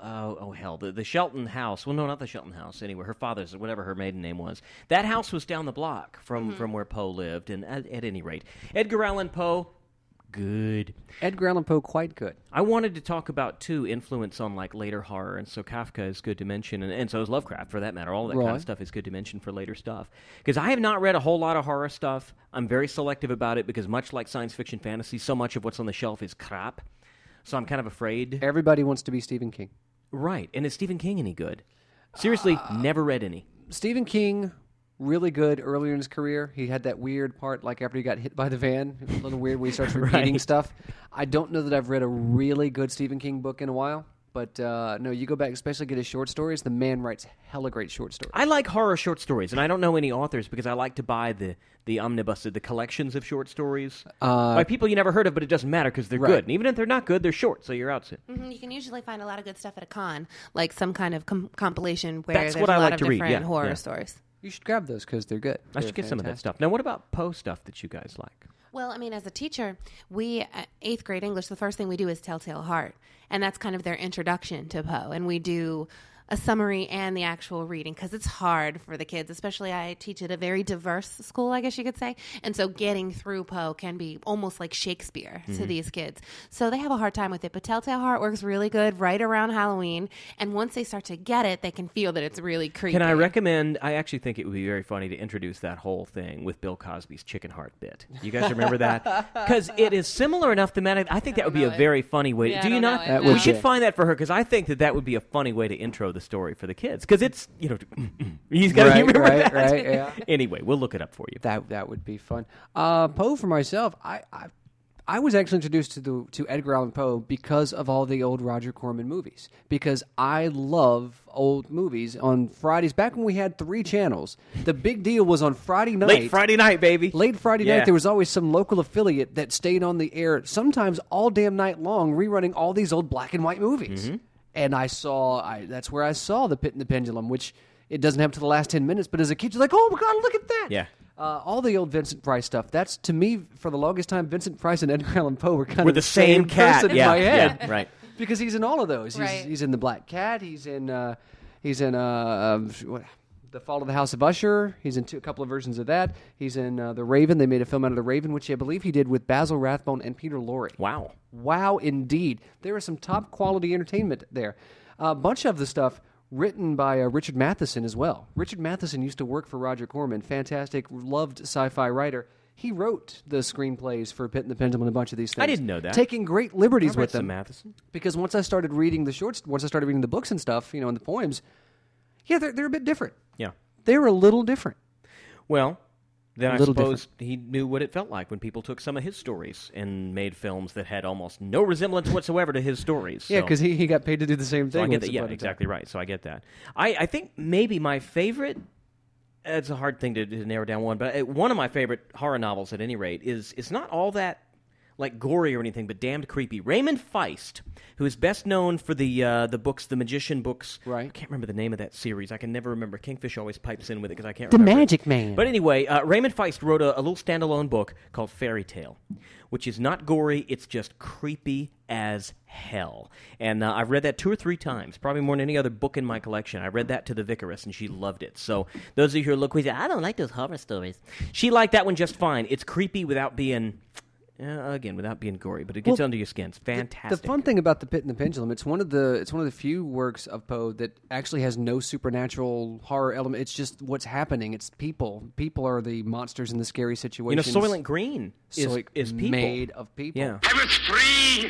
[SPEAKER 1] the Shelton House. Well, no, not the Shelton House. Anyway, her father's, whatever her maiden name was. That house was down the block from where Poe lived. And at any rate, Edgar Allan Poe, good.
[SPEAKER 2] Edgar Allan Poe, quite good.
[SPEAKER 1] I wanted to talk about, too, influence on, like, later horror. And so Kafka is good to mention. And so is Lovecraft, for that matter. All that kind of stuff is good to mention for later stuff. Because I have not read a whole lot of horror stuff. I'm very selective about it because much like science fiction fantasy, so much of what's on the shelf is crap. So I'm kind of afraid.
[SPEAKER 2] Everybody wants to be Stephen King.
[SPEAKER 1] Right. And is Stephen King any good? Seriously, never read any.
[SPEAKER 2] Stephen King, really good earlier in his career. He had that weird part, like after he got hit by the van. A little weird where he starts repeating stuff. I don't know that I've read a really good Stephen King book in a while. But no, you go back, especially get his short stories. The man writes hella great short stories.
[SPEAKER 1] I like horror short stories, and I don't know any authors because I like to buy the omnibus, the collections of short stories by people you never heard of, but it doesn't matter because they're good. And even if they're not good, they're short, so you're out soon.
[SPEAKER 3] Mm-hmm. You can usually find a lot of good stuff at a con, like some kind of compilation where
[SPEAKER 1] That's
[SPEAKER 3] there's
[SPEAKER 1] what
[SPEAKER 3] a
[SPEAKER 1] I
[SPEAKER 3] lot
[SPEAKER 1] like
[SPEAKER 3] of
[SPEAKER 1] to read.
[SPEAKER 3] different horror stories.
[SPEAKER 2] You should grab those because they're good.
[SPEAKER 1] I should get some of that stuff. Now, what about Poe stuff that you guys like?
[SPEAKER 3] Well, I mean, as a teacher, we, 8th grade English, the first thing we do is Telltale Heart. And that's kind of their introduction to Poe. And we do a summary and the actual reading because it's hard for the kids, especially I teach at a very diverse school, I guess you could say. And so getting through Poe can be almost like Shakespeare to these kids. So they have a hard time with it. But Telltale Heart works really good right around Halloween. And once they start to get it, they can feel that it's really creepy.
[SPEAKER 1] Can I recommend, I actually think it would be very funny to introduce that whole thing with Bill Cosby's chicken heart bit. You guys remember that? Because it is similar enough thematic. I think that would be a very funny way.
[SPEAKER 3] Yeah,
[SPEAKER 1] do you not? We should find that for her because I think that would be a funny way to intro the story for the kids because it's, he's got to remember that.
[SPEAKER 2] Right, yeah.
[SPEAKER 1] Anyway, we'll look it up for you.
[SPEAKER 2] That would be fun. Poe for myself, I was actually introduced to Edgar Allan Poe because of all the old Roger Corman movies. Because I love old movies. On Fridays, back when we had 3 channels, the big deal was on Friday night.
[SPEAKER 1] Late Friday night, baby.
[SPEAKER 2] Late Friday night, there was always some local affiliate that stayed on the air, sometimes all damn night long, rerunning all these old black and white movies. Mm-hmm. And that's where I saw The Pit and the Pendulum, which it doesn't have to the last 10 minutes, but as a kid, you're like, oh my God, look at that.
[SPEAKER 1] Yeah.
[SPEAKER 2] All the old Vincent Price stuff. That's, to me, for the longest time, Vincent Price and Edgar Allan Poe were kind of
[SPEAKER 1] the same cat
[SPEAKER 2] person in my head.
[SPEAKER 1] Yeah, right.
[SPEAKER 2] Because he's in all of those.
[SPEAKER 3] Right.
[SPEAKER 2] He's in The Black Cat. He's in The Fall of the House of Usher. He's in a couple of versions of that. He's in The Raven. They made a film out of The Raven, which I believe he did with Basil Rathbone and Peter Lorre.
[SPEAKER 1] Wow.
[SPEAKER 2] Wow, indeed. There is some top-quality entertainment there. A bunch of the stuff written by Richard Matheson as well. Richard Matheson used to work for Roger Corman. Fantastic, loved sci-fi writer. He wrote the screenplays for Pit and the Pendulum and a bunch of these things.
[SPEAKER 1] I didn't know that.
[SPEAKER 2] Taking great liberties with them.
[SPEAKER 1] Matheson.
[SPEAKER 2] Because once I started reading the books and stuff, and the poems, they're a bit different.
[SPEAKER 1] Yeah.
[SPEAKER 2] They're a little different.
[SPEAKER 1] Well, then I suppose he knew what it felt like when people took some of his stories and made films that had almost no resemblance whatsoever to his stories.
[SPEAKER 2] Yeah, because he got paid to do the same thing.
[SPEAKER 1] So I get that. Yeah, exactly right. So I get that. I think maybe my favorite, it's a hard thing to narrow down one, but one of my favorite horror novels at any rate is not all that like gory or anything, but damned creepy. Raymond Feist, who is best known for the books, the Magician books.
[SPEAKER 2] Right.
[SPEAKER 1] I can't remember the name of that series. I can never remember. Kingfish always pipes in with it because I can't
[SPEAKER 2] remember.
[SPEAKER 1] The
[SPEAKER 2] Magic Man.
[SPEAKER 1] But anyway, Raymond Feist wrote a little standalone book called Fairy Tale, which is not gory. It's just creepy as hell. And I've read that 2 or 3 times, probably more than any other book in my collection. I read that to the Vicaress, and she loved it. So those of you who are looking, I don't like those horror stories. She liked that one just fine. It's creepy without being... without being gory, but it gets under your skin. It's fantastic.
[SPEAKER 2] The fun thing about The Pit and the Pendulum, it's one of the few works of Poe that actually has no supernatural horror element. It's just what's happening. It's people. People are the monsters in the scary situations.
[SPEAKER 1] Soylent Green is people.
[SPEAKER 2] Made of people.
[SPEAKER 1] Yeah.
[SPEAKER 8] I was free!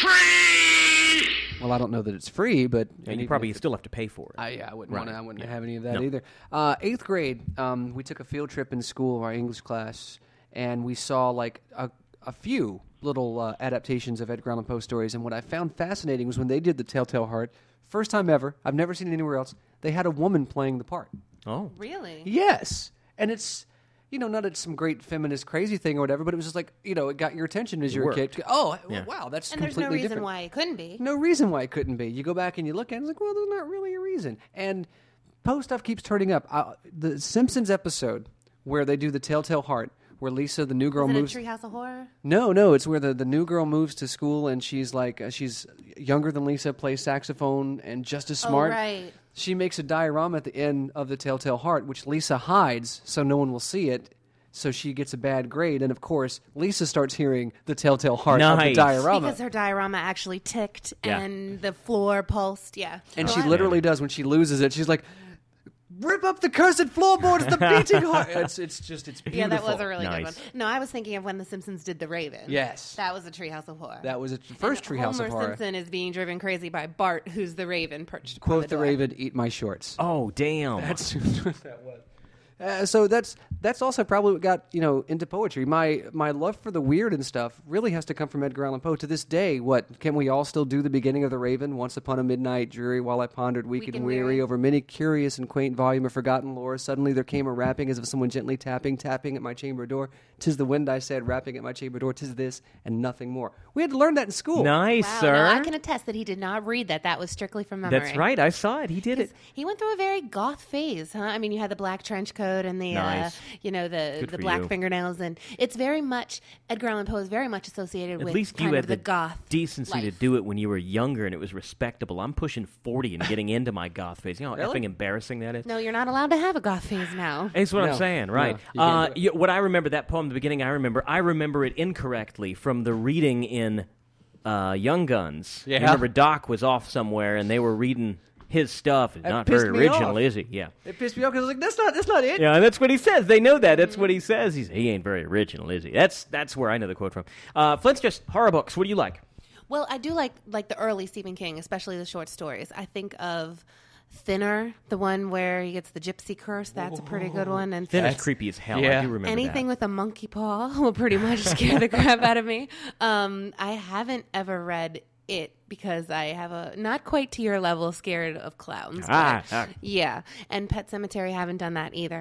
[SPEAKER 8] Free!
[SPEAKER 2] Well, I don't know that it's free, but
[SPEAKER 1] you probably still have to pay for it.
[SPEAKER 2] I wouldn't have any of that either. 8th grade, we took a field trip in school, our English class, and we saw like a few little adaptations of Edgar Allan Poe stories, and what I found fascinating was when they did the Telltale Heart, first time ever, I've never seen it anywhere else, they had a woman playing the part.
[SPEAKER 1] Oh.
[SPEAKER 3] Really?
[SPEAKER 2] Yes. And it's, not it's some great feminist crazy thing or whatever, but it was just like, it got your attention as you were a kid. Oh, yeah. Wow, that's
[SPEAKER 3] and
[SPEAKER 2] completely different.
[SPEAKER 3] And there's no reason why it couldn't be.
[SPEAKER 2] No reason why it couldn't be. You go back and you look at it, and it's like, well, there's not really a reason. And Poe stuff keeps turning up. The Simpsons episode where they do the Telltale Heart, where Lisa, the new girl,
[SPEAKER 3] Is it
[SPEAKER 2] moves.
[SPEAKER 3] a Treehouse of Horror?
[SPEAKER 2] No, it's where the new girl moves to school and she's like she's younger than Lisa, plays saxophone and just as smart.
[SPEAKER 3] Oh, right.
[SPEAKER 2] She makes a diorama at the end of the Telltale Heart, which Lisa hides so no one will see it. So she gets a bad grade, and of course, Lisa starts hearing the Telltale Heart of the diorama.
[SPEAKER 3] Because her diorama actually ticked
[SPEAKER 2] Yeah.
[SPEAKER 3] and the floor pulsed, yeah.
[SPEAKER 2] And
[SPEAKER 3] Oh,
[SPEAKER 2] she
[SPEAKER 3] I-
[SPEAKER 2] literally does when she loses it. She's like, "Rip up the cursed floorboards, the beating heart." It's beautiful.
[SPEAKER 3] Yeah, that was a really good one. No, I was thinking of when The Simpsons did The Raven.
[SPEAKER 2] Yes.
[SPEAKER 3] That was a Treehouse of Horror.
[SPEAKER 2] That was the first Treehouse of
[SPEAKER 3] Homer
[SPEAKER 2] Horror.
[SPEAKER 3] Simpson is being driven crazy by Bart, who's the Raven perched upon
[SPEAKER 2] Quote the
[SPEAKER 3] door.
[SPEAKER 2] Raven, "Eat my shorts."
[SPEAKER 1] Oh, damn.
[SPEAKER 2] That's what that was. So that's also probably what got into poetry. My love for the weird and stuff really has to come from Edgar Allan Poe. To this day, can we all still do the beginning of The Raven? Once upon a midnight dreary, while I pondered weak and weary over many curious and quaint volume of forgotten lore. Suddenly there came a rapping as of someone gently tapping at my chamber door. 'Tis the wind, I said, rapping at my chamber door. 'Tis this and nothing more. We had to learn that in school.
[SPEAKER 1] Nice,
[SPEAKER 3] Wow,
[SPEAKER 1] sir.
[SPEAKER 3] no, I can attest that he did not read that. That was strictly from memory.
[SPEAKER 1] That's right. I saw it. He did it.
[SPEAKER 3] He went through a very goth phase, huh? I mean, you had the black trench coat and the,
[SPEAKER 1] Nice.
[SPEAKER 3] the
[SPEAKER 1] for
[SPEAKER 3] black
[SPEAKER 1] you.
[SPEAKER 3] fingernails, and it's very much Edgar Allan Poe is very much associated
[SPEAKER 1] At
[SPEAKER 3] with
[SPEAKER 1] least you
[SPEAKER 3] kind
[SPEAKER 1] had
[SPEAKER 3] of the goth
[SPEAKER 1] decency to
[SPEAKER 3] life.
[SPEAKER 1] do it when you were younger and it was respectable. I'm pushing 40 and getting into my goth phase. You know how
[SPEAKER 3] Really?
[SPEAKER 1] effing embarrassing that is?
[SPEAKER 3] No, you're not allowed to have a goth phase now.
[SPEAKER 1] That's what
[SPEAKER 2] No.
[SPEAKER 1] I'm saying,
[SPEAKER 2] No,
[SPEAKER 1] right?
[SPEAKER 2] you can't do
[SPEAKER 1] What I remember, that poem at the beginning, I remember it incorrectly from the reading in Young Guns.
[SPEAKER 2] Yeah.
[SPEAKER 1] You remember Doc was off somewhere and they were reading his stuff. It's
[SPEAKER 2] That
[SPEAKER 1] not
[SPEAKER 2] pissed
[SPEAKER 1] very
[SPEAKER 2] me
[SPEAKER 1] original,
[SPEAKER 2] off.
[SPEAKER 1] is he? Yeah.
[SPEAKER 2] It pissed me off because I was like, that's not it.
[SPEAKER 1] Yeah, and that's what he says. They know that. That's what he says. He ain't very original, is he? That's where I know the quote from. Flint's just horror books. What do you like?
[SPEAKER 3] Well, I do like the early Stephen King, especially the short stories. I think of Thinner, the one where he gets the gypsy curse. That's a pretty good one. And
[SPEAKER 1] Thinner's creepy as hell. I do remember
[SPEAKER 3] anything
[SPEAKER 1] that.
[SPEAKER 3] with a monkey paw will pretty much scare the crap out of me. I haven't ever read it because I have a not quite to your level scared of clowns. But yeah, and Pet Sematary haven't done that either.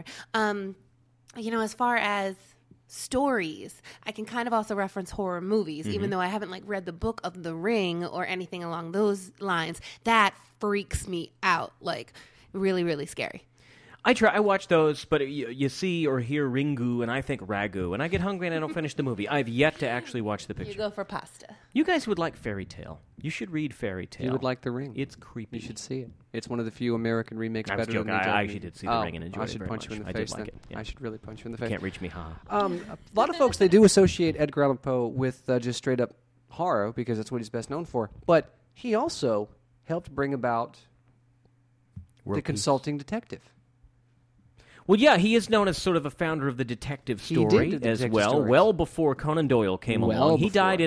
[SPEAKER 3] As far as stories, I can kind of also reference horror movies, even though I haven't read the Book of the Ring or anything along those lines. That freaks me out, really, really scary.
[SPEAKER 1] I watch those, but you see or hear Ringu, and I think Ragu, and I get hungry and I don't finish the movie. I've yet to actually watch the picture.
[SPEAKER 3] You go for pasta.
[SPEAKER 1] You guys would like Fairy Tale. You should read Fairy Tale.
[SPEAKER 2] You would like The Ring.
[SPEAKER 1] It's creepy.
[SPEAKER 2] You should see it. It's one of the few American remakes
[SPEAKER 1] I was
[SPEAKER 2] better
[SPEAKER 1] joking.
[SPEAKER 2] than the
[SPEAKER 1] I actually did see The Ring and enjoyed
[SPEAKER 2] I
[SPEAKER 1] it
[SPEAKER 2] should
[SPEAKER 1] very
[SPEAKER 2] punch you
[SPEAKER 1] much.
[SPEAKER 2] in the
[SPEAKER 1] I did
[SPEAKER 2] face
[SPEAKER 1] like
[SPEAKER 2] then.
[SPEAKER 1] it, yeah.
[SPEAKER 2] I should really punch you in the face.
[SPEAKER 1] Can't reach me, ha.
[SPEAKER 2] A lot of folks, they do associate Edgar Allan Poe with just straight up horror because that's what he's best known for. But he also helped bring about the consulting detective.
[SPEAKER 1] Well, yeah, he is known as sort of a founder of the detective
[SPEAKER 2] He
[SPEAKER 1] story
[SPEAKER 2] did the
[SPEAKER 1] as
[SPEAKER 2] detective
[SPEAKER 1] well.
[SPEAKER 2] stories.
[SPEAKER 1] Well before Conan Doyle came
[SPEAKER 2] Well
[SPEAKER 1] along. He
[SPEAKER 2] before.
[SPEAKER 1] died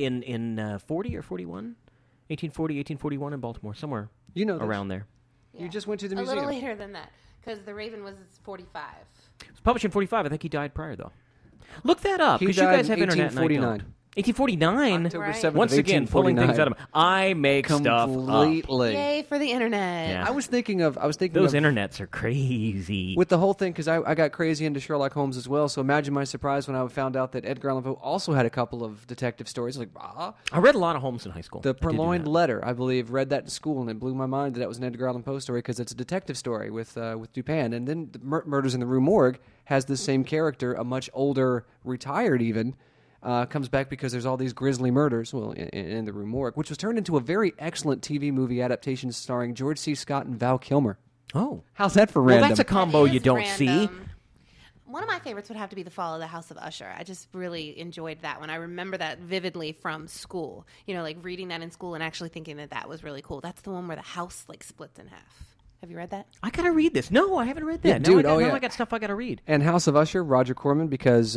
[SPEAKER 1] in 40 or 41? 1840, 1841 in Baltimore, somewhere around there.
[SPEAKER 2] You just went to the
[SPEAKER 3] A
[SPEAKER 2] museum.
[SPEAKER 3] little later than that, because The Raven was 45.
[SPEAKER 1] It was published in 45. I think he died prior, though. Look that up,
[SPEAKER 2] He
[SPEAKER 1] because you
[SPEAKER 2] died
[SPEAKER 1] guys
[SPEAKER 2] in
[SPEAKER 1] have internet and I
[SPEAKER 2] 1849.
[SPEAKER 1] don't. 1849?
[SPEAKER 2] October 7th
[SPEAKER 1] Once
[SPEAKER 2] of
[SPEAKER 1] again, pulling things out of me. I make stuff up.
[SPEAKER 2] Completely.
[SPEAKER 3] Yay for the internet.
[SPEAKER 1] Yeah.
[SPEAKER 2] I was thinking
[SPEAKER 1] Those
[SPEAKER 2] of
[SPEAKER 1] internets are crazy.
[SPEAKER 2] with the whole thing because I got crazy into Sherlock Holmes as well. So imagine my surprise when I found out that Edgar Allan Poe also had a couple of detective stories. I was like,
[SPEAKER 1] I read a lot of Holmes in high school.
[SPEAKER 2] The
[SPEAKER 1] I did do
[SPEAKER 2] Purloined
[SPEAKER 1] that.
[SPEAKER 2] Letter, I believe, read that in school, and it blew my mind that that was an Edgar Allan Poe story because it's a detective story with Dupin. And then the Murders in the Rue Morgue has the same character, a much older, retired even, comes back because there's all these grisly murders, in the Rue Morgue, which was turned into a very excellent TV movie adaptation starring George C. Scott and Val Kilmer.
[SPEAKER 1] Oh.
[SPEAKER 2] How's that for
[SPEAKER 1] Well,
[SPEAKER 2] random?
[SPEAKER 1] that's a combo
[SPEAKER 3] That
[SPEAKER 1] you
[SPEAKER 3] is
[SPEAKER 1] don't see.
[SPEAKER 3] random. One of my favorites would have to be The Fall of the House of Usher. I just really enjoyed that one. I remember that vividly from school. Reading that in school and actually thinking that was really cool. That's the one where the house splits in half. Have you read that?
[SPEAKER 1] I gotta read this. No, I haven't read that.
[SPEAKER 2] Yeah,
[SPEAKER 1] Now
[SPEAKER 2] dude,
[SPEAKER 1] I got stuff I gotta read.
[SPEAKER 2] And House of Usher, Roger Corman, because,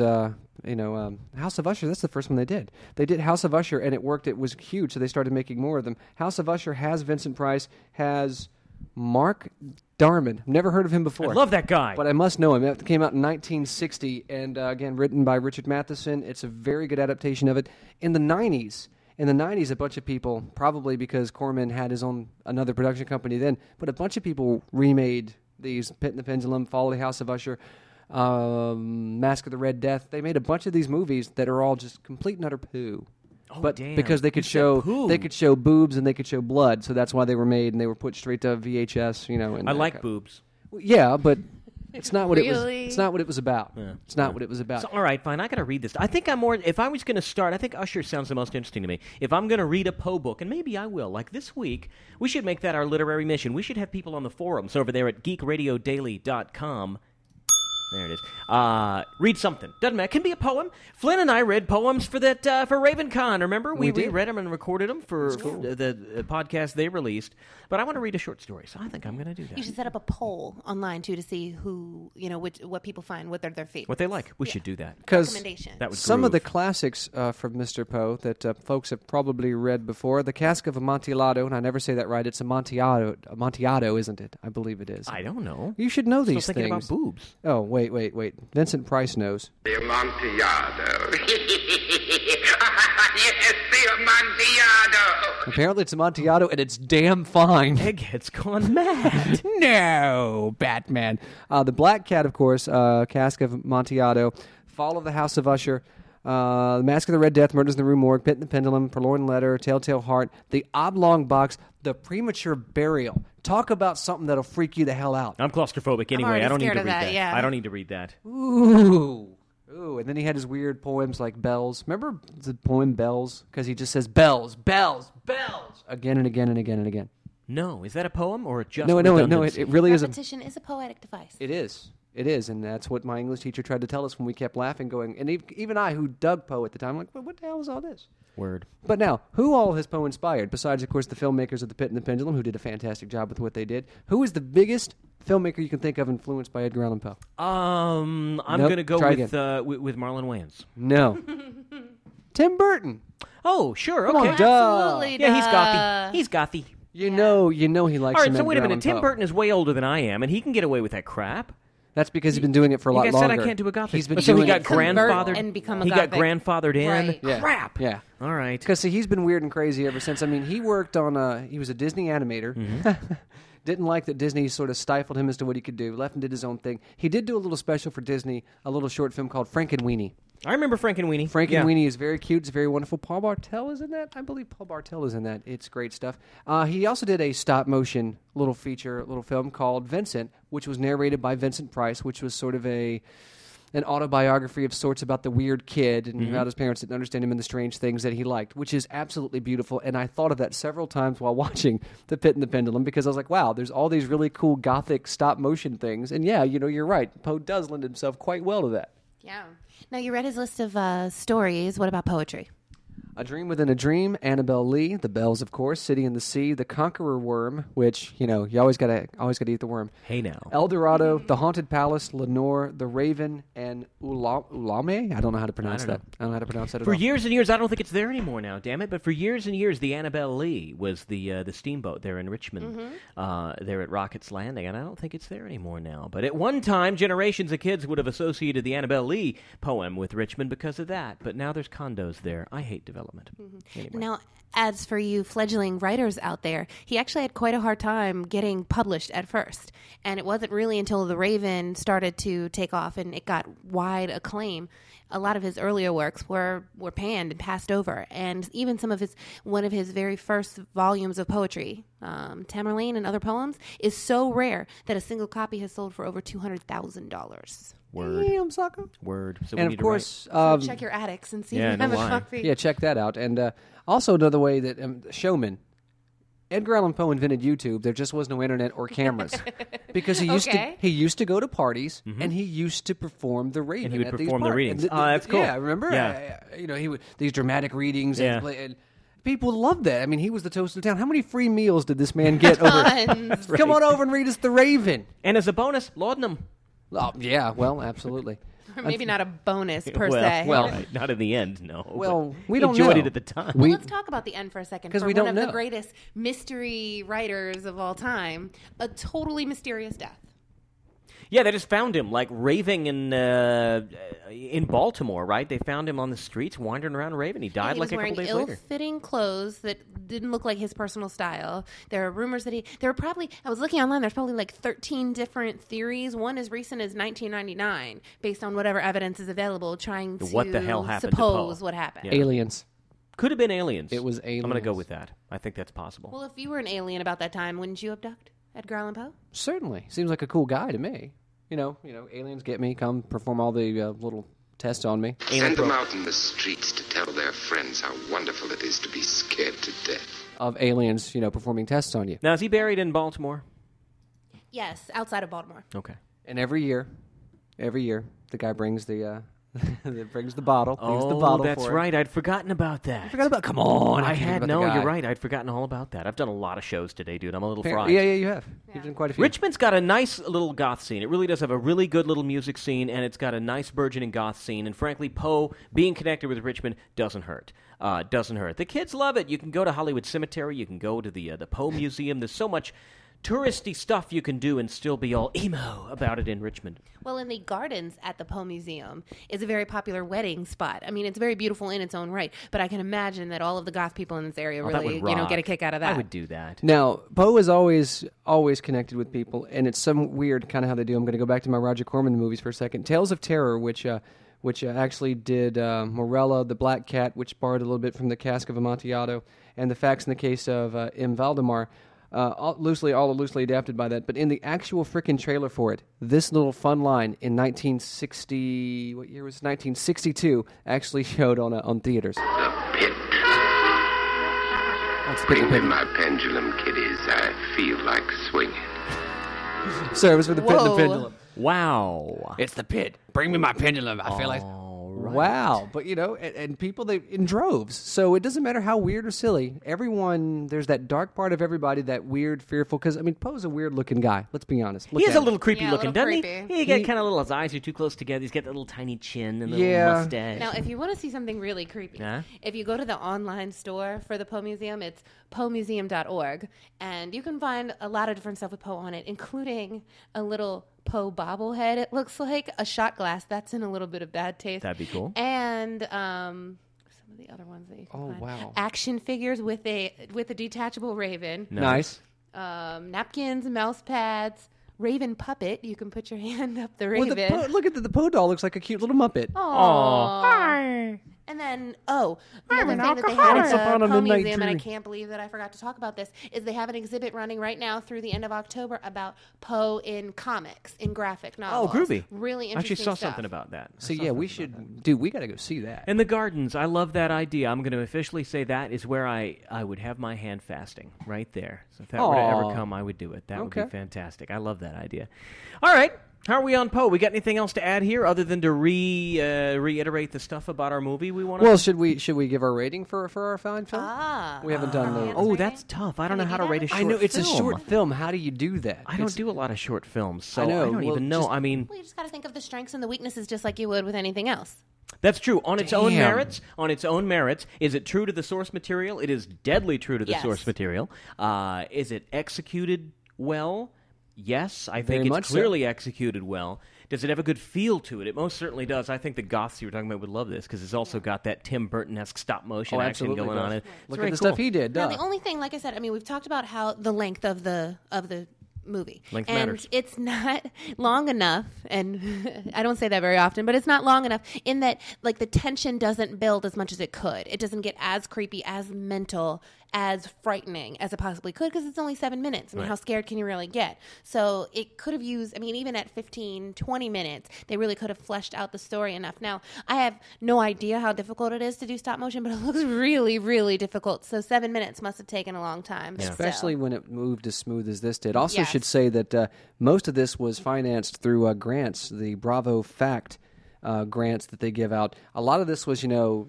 [SPEAKER 2] House of Usher, that's the first one they did. They did House of Usher, and it worked. It was huge, so they started making more of them. House of Usher has Vincent Price, has Mark Darman. Never heard of him before.
[SPEAKER 1] I love that guy.
[SPEAKER 2] But I must know him. It came out in 1960, and again, written by Richard Matheson. It's a very good adaptation of it. In the 90s, a bunch of people, probably because Corman had his own another production company then, but a bunch of people remade these Pit and the Pendulum, Fall of the House of Usher, Mask of the Red Death. They made a bunch of these movies that are all just complete and utter poo.
[SPEAKER 1] Oh,
[SPEAKER 2] But
[SPEAKER 1] damn.
[SPEAKER 2] because they could
[SPEAKER 1] Who said poo?
[SPEAKER 2] show boobs and they could show blood, so that's why they were made and they were put straight to VHS. And
[SPEAKER 1] I
[SPEAKER 2] that
[SPEAKER 1] like
[SPEAKER 2] kind-
[SPEAKER 1] boobs.
[SPEAKER 2] Yeah, but It's not what it was.
[SPEAKER 3] Really?
[SPEAKER 2] It's not what it was about.
[SPEAKER 1] Yeah.
[SPEAKER 2] It's not what it was about.
[SPEAKER 1] So, all right, fine. I got to read this. I think I'm more. If I was going to start, I think Usher sounds the most interesting to me. If I'm going to read a Poe book, and maybe I will, like this week, we should make that our literary mission. We should have people on the forums over there at geekradiodaily.com. There it is. Read something. Doesn't matter. It can be a poem. Flynn and I read poems for that for RavenCon. Remember, we read them and recorded them for the podcast they released. But I want to read a short story, so I think I'm going to do that.
[SPEAKER 3] You should set up a poll online too to see who what people find, what are their favorites.
[SPEAKER 1] What they like. We should do that.
[SPEAKER 2] Because
[SPEAKER 3] Recommendation.
[SPEAKER 2] some of the classics from Mr. Poe that folks have probably read before, The Cask of Amontillado, and I never say that right, it's Amontillado, isn't it? I believe it is.
[SPEAKER 1] I don't know.
[SPEAKER 2] You should know these
[SPEAKER 1] Still thinking
[SPEAKER 2] things.
[SPEAKER 1] about boobs.
[SPEAKER 2] Oh, wait. Vincent Price knows.
[SPEAKER 8] The Amontillado. Yes, the Amontillado.
[SPEAKER 2] Apparently it's Amontillado, and it's damn fine.
[SPEAKER 1] Egghead's gone mad.
[SPEAKER 2] No, Batman. The Black Cat, of course, Cask of Amontillado, Fall of the House of Usher, The Mask of the Red Death, Murders in the Rue Morgue, Pit and the Pendulum, Forlorn Letter, Telltale Heart, The Oblong Box, The Premature Burial. Talk about something that'll freak you the hell out.
[SPEAKER 1] I'm claustrophobic anyway. I don't need to read that.
[SPEAKER 3] Yeah.
[SPEAKER 1] I don't need to read that.
[SPEAKER 2] Ooh, and then he had his weird poems like Bells. Remember the poem Bells? Because he just says bells, bells, bells, again and again and again and again.
[SPEAKER 1] No, is that a poem or just
[SPEAKER 2] No,
[SPEAKER 1] redundancy?
[SPEAKER 2] it really is.
[SPEAKER 3] Repetition is a poetic device.
[SPEAKER 2] It is, and that's what my English teacher tried to tell us when we kept laughing, going, and even I, who dug Poe at the time, I'm like, what the hell is all this?
[SPEAKER 1] Word.
[SPEAKER 2] But now, who all has Poe inspired, besides, of course, the filmmakers of The Pit and the Pendulum, who did a fantastic job with what they did? Who is the biggest filmmaker you can think of influenced by Edgar Allan Poe?
[SPEAKER 1] I'm
[SPEAKER 2] Nope,
[SPEAKER 1] going to go
[SPEAKER 2] try
[SPEAKER 1] with Marlon Wayans.
[SPEAKER 2] No. Tim Burton.
[SPEAKER 1] Oh, sure,
[SPEAKER 2] Come
[SPEAKER 1] okay.
[SPEAKER 2] on, duh.
[SPEAKER 3] Absolutely,
[SPEAKER 1] Yeah, he's
[SPEAKER 3] duh.
[SPEAKER 1] gothy. He's gothy.
[SPEAKER 2] You know he likes
[SPEAKER 1] All right,
[SPEAKER 2] some
[SPEAKER 1] so wait a
[SPEAKER 2] Edgar
[SPEAKER 1] minute.
[SPEAKER 2] Allan
[SPEAKER 1] Tim
[SPEAKER 2] Poe.
[SPEAKER 1] Burton is way older than I am, and he can get away with that crap.
[SPEAKER 2] That's because he's been doing it for a lot
[SPEAKER 1] You guys
[SPEAKER 2] longer.
[SPEAKER 1] said I can't do a gothic.
[SPEAKER 2] He's been
[SPEAKER 1] so
[SPEAKER 2] doing
[SPEAKER 1] he got
[SPEAKER 2] it
[SPEAKER 1] grandfathered
[SPEAKER 3] and become a
[SPEAKER 1] He got
[SPEAKER 3] gothic.
[SPEAKER 1] grandfathered in.
[SPEAKER 3] Right.
[SPEAKER 2] Yeah.
[SPEAKER 1] Crap.
[SPEAKER 2] Yeah.
[SPEAKER 1] All right.
[SPEAKER 2] Because he's been weird and crazy ever since. I mean, he worked on he was a Disney animator.
[SPEAKER 1] Mm-hmm.
[SPEAKER 2] Didn't like that Disney sort of stifled him as to what he could do. Left and did his own thing. He did do a little special for Disney, a little short film called Frankenweenie.
[SPEAKER 1] I remember Frankenweenie.
[SPEAKER 2] Frankenweenie is very cute. It's very wonderful. Paul Bartel is in that. I believe Paul Bartel is in that. It's great stuff. He also did a stop-motion little film called Vincent, which was narrated by Vincent Price, which was sort of an autobiography of sorts about the weird kid and about his parents didn't understand him and the strange things that he liked, which is absolutely beautiful. And I thought of that several times while watching The Pit and the Pendulum because I was like, wow, there's all these really cool gothic stop-motion things. And yeah, you're right. Poe does lend himself quite well to that.
[SPEAKER 3] Yeah. Now, you read his list of stories. What about poetry?
[SPEAKER 2] A Dream Within a Dream, Annabelle Lee, The Bells, of course, City in the Sea, The Conqueror Worm, which, you always gotta eat the worm.
[SPEAKER 1] Hey now.
[SPEAKER 2] El Dorado, The Haunted Palace, Lenore, The Raven, and Ulame? I don't know how to pronounce that. I don't know how to pronounce that at all.
[SPEAKER 1] For years and years, I don't think it's there anymore now, damn it, but for years and years, the Annabelle Lee was the steamboat there in Richmond, there at Rocket's Landing, and I don't think it's there anymore now. But at one time, generations of kids would have associated the Annabelle Lee poem with Richmond because of that, but now there's condos there. I hate development. Anyway.
[SPEAKER 3] Now, as for you fledgling writers out there, he actually had quite a hard time getting published at first. And it wasn't really until The Raven started to take off and it got wide acclaim. A lot of his earlier works were panned and passed over. And even one of his very first volumes of poetry, Tamerlane and Other Poems, is so rare that a single copy has sold for over $200,000.
[SPEAKER 1] Word.
[SPEAKER 2] Damn, sucker.
[SPEAKER 1] Word. So
[SPEAKER 2] And
[SPEAKER 1] we
[SPEAKER 2] of
[SPEAKER 1] need
[SPEAKER 2] course,
[SPEAKER 3] So check your attics and see if you have a copy.
[SPEAKER 2] Yeah, check that out. And also another way that Showman, Edgar Allan Poe invented YouTube. There just was no internet or cameras because he used to go to parties and he used to perform The Raven.
[SPEAKER 1] And he would
[SPEAKER 2] at these
[SPEAKER 1] perform the
[SPEAKER 2] parties.
[SPEAKER 1] readings.
[SPEAKER 2] And
[SPEAKER 1] That's cool.
[SPEAKER 2] Yeah, remember?
[SPEAKER 1] Yeah.
[SPEAKER 2] He would these dramatic readings.
[SPEAKER 1] Yeah.
[SPEAKER 2] And people loved that. I mean, he was the toast of the town. How many free meals did this man get?
[SPEAKER 3] Tons.
[SPEAKER 2] Come on over and read us The Raven.
[SPEAKER 1] And as a bonus, laudanum.
[SPEAKER 2] Oh, yeah, well, absolutely.
[SPEAKER 3] Or maybe not a bonus per
[SPEAKER 1] well,
[SPEAKER 3] se.
[SPEAKER 1] Well, right. Not in the end, no.
[SPEAKER 2] Well,
[SPEAKER 1] but
[SPEAKER 2] we don't
[SPEAKER 1] enjoyed
[SPEAKER 2] know.
[SPEAKER 1] it at the time.
[SPEAKER 3] Well, let's talk about the end for a second.
[SPEAKER 2] 'Cause
[SPEAKER 3] For
[SPEAKER 2] we
[SPEAKER 3] one
[SPEAKER 2] don't
[SPEAKER 3] of
[SPEAKER 2] know.
[SPEAKER 3] the greatest mystery writers of all time, a totally mysterious death.
[SPEAKER 1] Yeah, they just found him, like, raving in Baltimore, right? They found him on the streets, wandering around raving. He died
[SPEAKER 3] He
[SPEAKER 1] like
[SPEAKER 3] was
[SPEAKER 1] a
[SPEAKER 3] wearing
[SPEAKER 1] couple days later.
[SPEAKER 3] ill-fitting clothes that didn't look like his personal style. There are rumors that there were probably, I was looking online, there's probably like 13 different theories, one as recent as 1999, based on whatever evidence is available, trying to
[SPEAKER 1] What the hell happened to
[SPEAKER 3] suppose
[SPEAKER 1] Poe?
[SPEAKER 3] what happened.
[SPEAKER 1] Yeah.
[SPEAKER 2] Aliens.
[SPEAKER 1] Could have been aliens.
[SPEAKER 2] It was aliens.
[SPEAKER 1] I'm going to go with that. I think that's possible.
[SPEAKER 3] Well, if you were an alien about that time, wouldn't you abduct Edgar Allan Poe?
[SPEAKER 2] Certainly. Seems like a cool guy to me. You know, aliens get me, come perform all the little tests on me.
[SPEAKER 20] Send them out in the streets to tell their friends how wonderful it is to be scared to death.
[SPEAKER 2] Of aliens, performing tests on you.
[SPEAKER 1] Now, is he buried in Baltimore?
[SPEAKER 3] Yes, outside of Baltimore.
[SPEAKER 1] Okay.
[SPEAKER 2] And every year, the guy brings the brings the bottle. Brings the
[SPEAKER 1] Oh,
[SPEAKER 2] bottle
[SPEAKER 1] that's
[SPEAKER 2] for
[SPEAKER 1] right. I'd forgotten about that.
[SPEAKER 2] You forgot about? Come on,
[SPEAKER 1] I
[SPEAKER 2] can't
[SPEAKER 1] had
[SPEAKER 2] forget about the guy.
[SPEAKER 1] You're right. I'd forgotten all about that. I've done a lot of shows today, dude. I'm a little fried.
[SPEAKER 2] Yeah, you have. You've done quite a few.
[SPEAKER 1] Richmond's got a nice little goth scene. It really does have a really good little music scene, and it's got a nice burgeoning goth scene. And frankly, Poe being connected with Richmond doesn't hurt. Doesn't hurt. The kids love it. You can go to Hollywood Cemetery. You can go to the Poe Museum. There's so much touristy stuff you can do and still be all emo about it in Richmond.
[SPEAKER 3] Well, in the gardens at the Poe Museum is a very popular wedding spot. I mean, it's very beautiful in its own right, but I can imagine that all of the goth people in this area really, get a kick out of that.
[SPEAKER 1] I would do that.
[SPEAKER 2] Now, Poe is always connected with people, and it's some weird kind of how they do. I'm going to go back to my Roger Corman movies for a second. Tales of Terror, which actually did Morella, the Black Cat, which borrowed a little bit from the Cask of Amontillado, and the Facts in the Case of M. Valdemar. All loosely adapted by that, but in the actual frickin' trailer for it, this little fun line in 1960, what year was it? 1962, actually showed on theaters.
[SPEAKER 20] The pit. Bring me my pendulum, kiddies. I feel like swinging.
[SPEAKER 2] So it was for the pit and the pendulum.
[SPEAKER 1] Wow.
[SPEAKER 2] It's the pit. Bring me my pendulum. I feel like...
[SPEAKER 1] Right.
[SPEAKER 2] Wow. But, and people, in droves. So it doesn't matter how weird or silly. Everyone, there's that dark part of everybody, that weird, fearful, because, Poe's a weird-looking guy. Let's be honest.
[SPEAKER 1] He is a little creepy looking, doesn't
[SPEAKER 3] creepy.
[SPEAKER 1] he? He got kind of little, his eyes are too close together. He's got that little tiny chin and a little mustache.
[SPEAKER 3] Now, if you want to see something really creepy, if you go to the online store for the Poe Museum, it's poemuseum.org, and you can find a lot of different stuff with Poe on it, including a little Poe bobblehead, it looks like, a shot glass. That's in a little bit of bad taste.
[SPEAKER 1] That'd be cool.
[SPEAKER 3] And some of the other ones that you can find.
[SPEAKER 2] Wow.
[SPEAKER 3] Action figures with a detachable raven.
[SPEAKER 2] Nice.
[SPEAKER 3] Napkins, mouse pads, raven puppet. You can put your hand up the raven.
[SPEAKER 2] Well, look at the Poe doll. Looks like a cute little Muppet.
[SPEAKER 3] Aww. Hi. And then, the other thing that they have at the Poe Museum, and I can't believe that I forgot to talk about this, is they have an exhibit running right now through the end of October about Poe in comics, in graphic novels.
[SPEAKER 1] Oh, groovy.
[SPEAKER 3] Really interesting
[SPEAKER 1] I actually saw
[SPEAKER 3] stuff.
[SPEAKER 1] something about that.
[SPEAKER 2] So, we should... Dude, we got to go see that.
[SPEAKER 1] And the gardens, I love that idea. I'm going to officially say that is where I would have my hand fasting, right there. So if that were to ever come, I would do it. That would be fantastic. I love that idea. All right. How are we on Poe? We got anything else to add here other than to reiterate the stuff about our movie we want to...
[SPEAKER 2] Well, should we give our rating for our fine film? We haven't done that.
[SPEAKER 1] Oh, that's tough. I don't know how to rate a short film.
[SPEAKER 2] I know, it's a short film. How do you do that?
[SPEAKER 1] I don't do a lot of short films, so
[SPEAKER 2] I
[SPEAKER 1] don't even know.
[SPEAKER 3] Well, you just got to think of the strengths and the weaknesses just like you would with anything else.
[SPEAKER 1] That's true. On its own merits, is it true to the source material? It is deadly true to the source material. Is it executed well? Yes, I think it's clearly executed well. Does it have a good feel to it? It most certainly does. I think the goths you were talking about would love this because it's also got that Tim Burton-esque stop-motion action going on.
[SPEAKER 2] Look at the stuff he did.
[SPEAKER 3] Now, the only thing, like I said, we've talked about how the length of the movie.
[SPEAKER 1] Length
[SPEAKER 3] and
[SPEAKER 1] matters.
[SPEAKER 3] It's not long enough, and I don't say that very often, but it's not long enough in that like the tension doesn't build as much as it could. It doesn't get as creepy, as mental, as frightening as it possibly could because it's only 7 minutes. How scared can you really get? So it could have used, even at 15, 20 minutes, they really could have fleshed out the story enough. Now, I have no idea how difficult it is to do stop motion, but it looks really, really difficult. So 7 minutes must have taken a long time.
[SPEAKER 2] Yeah. Especially when it moved as smooth as this did. Also should say that most of this was financed through grants, the Bravo Fact grants that they give out. A lot of this was,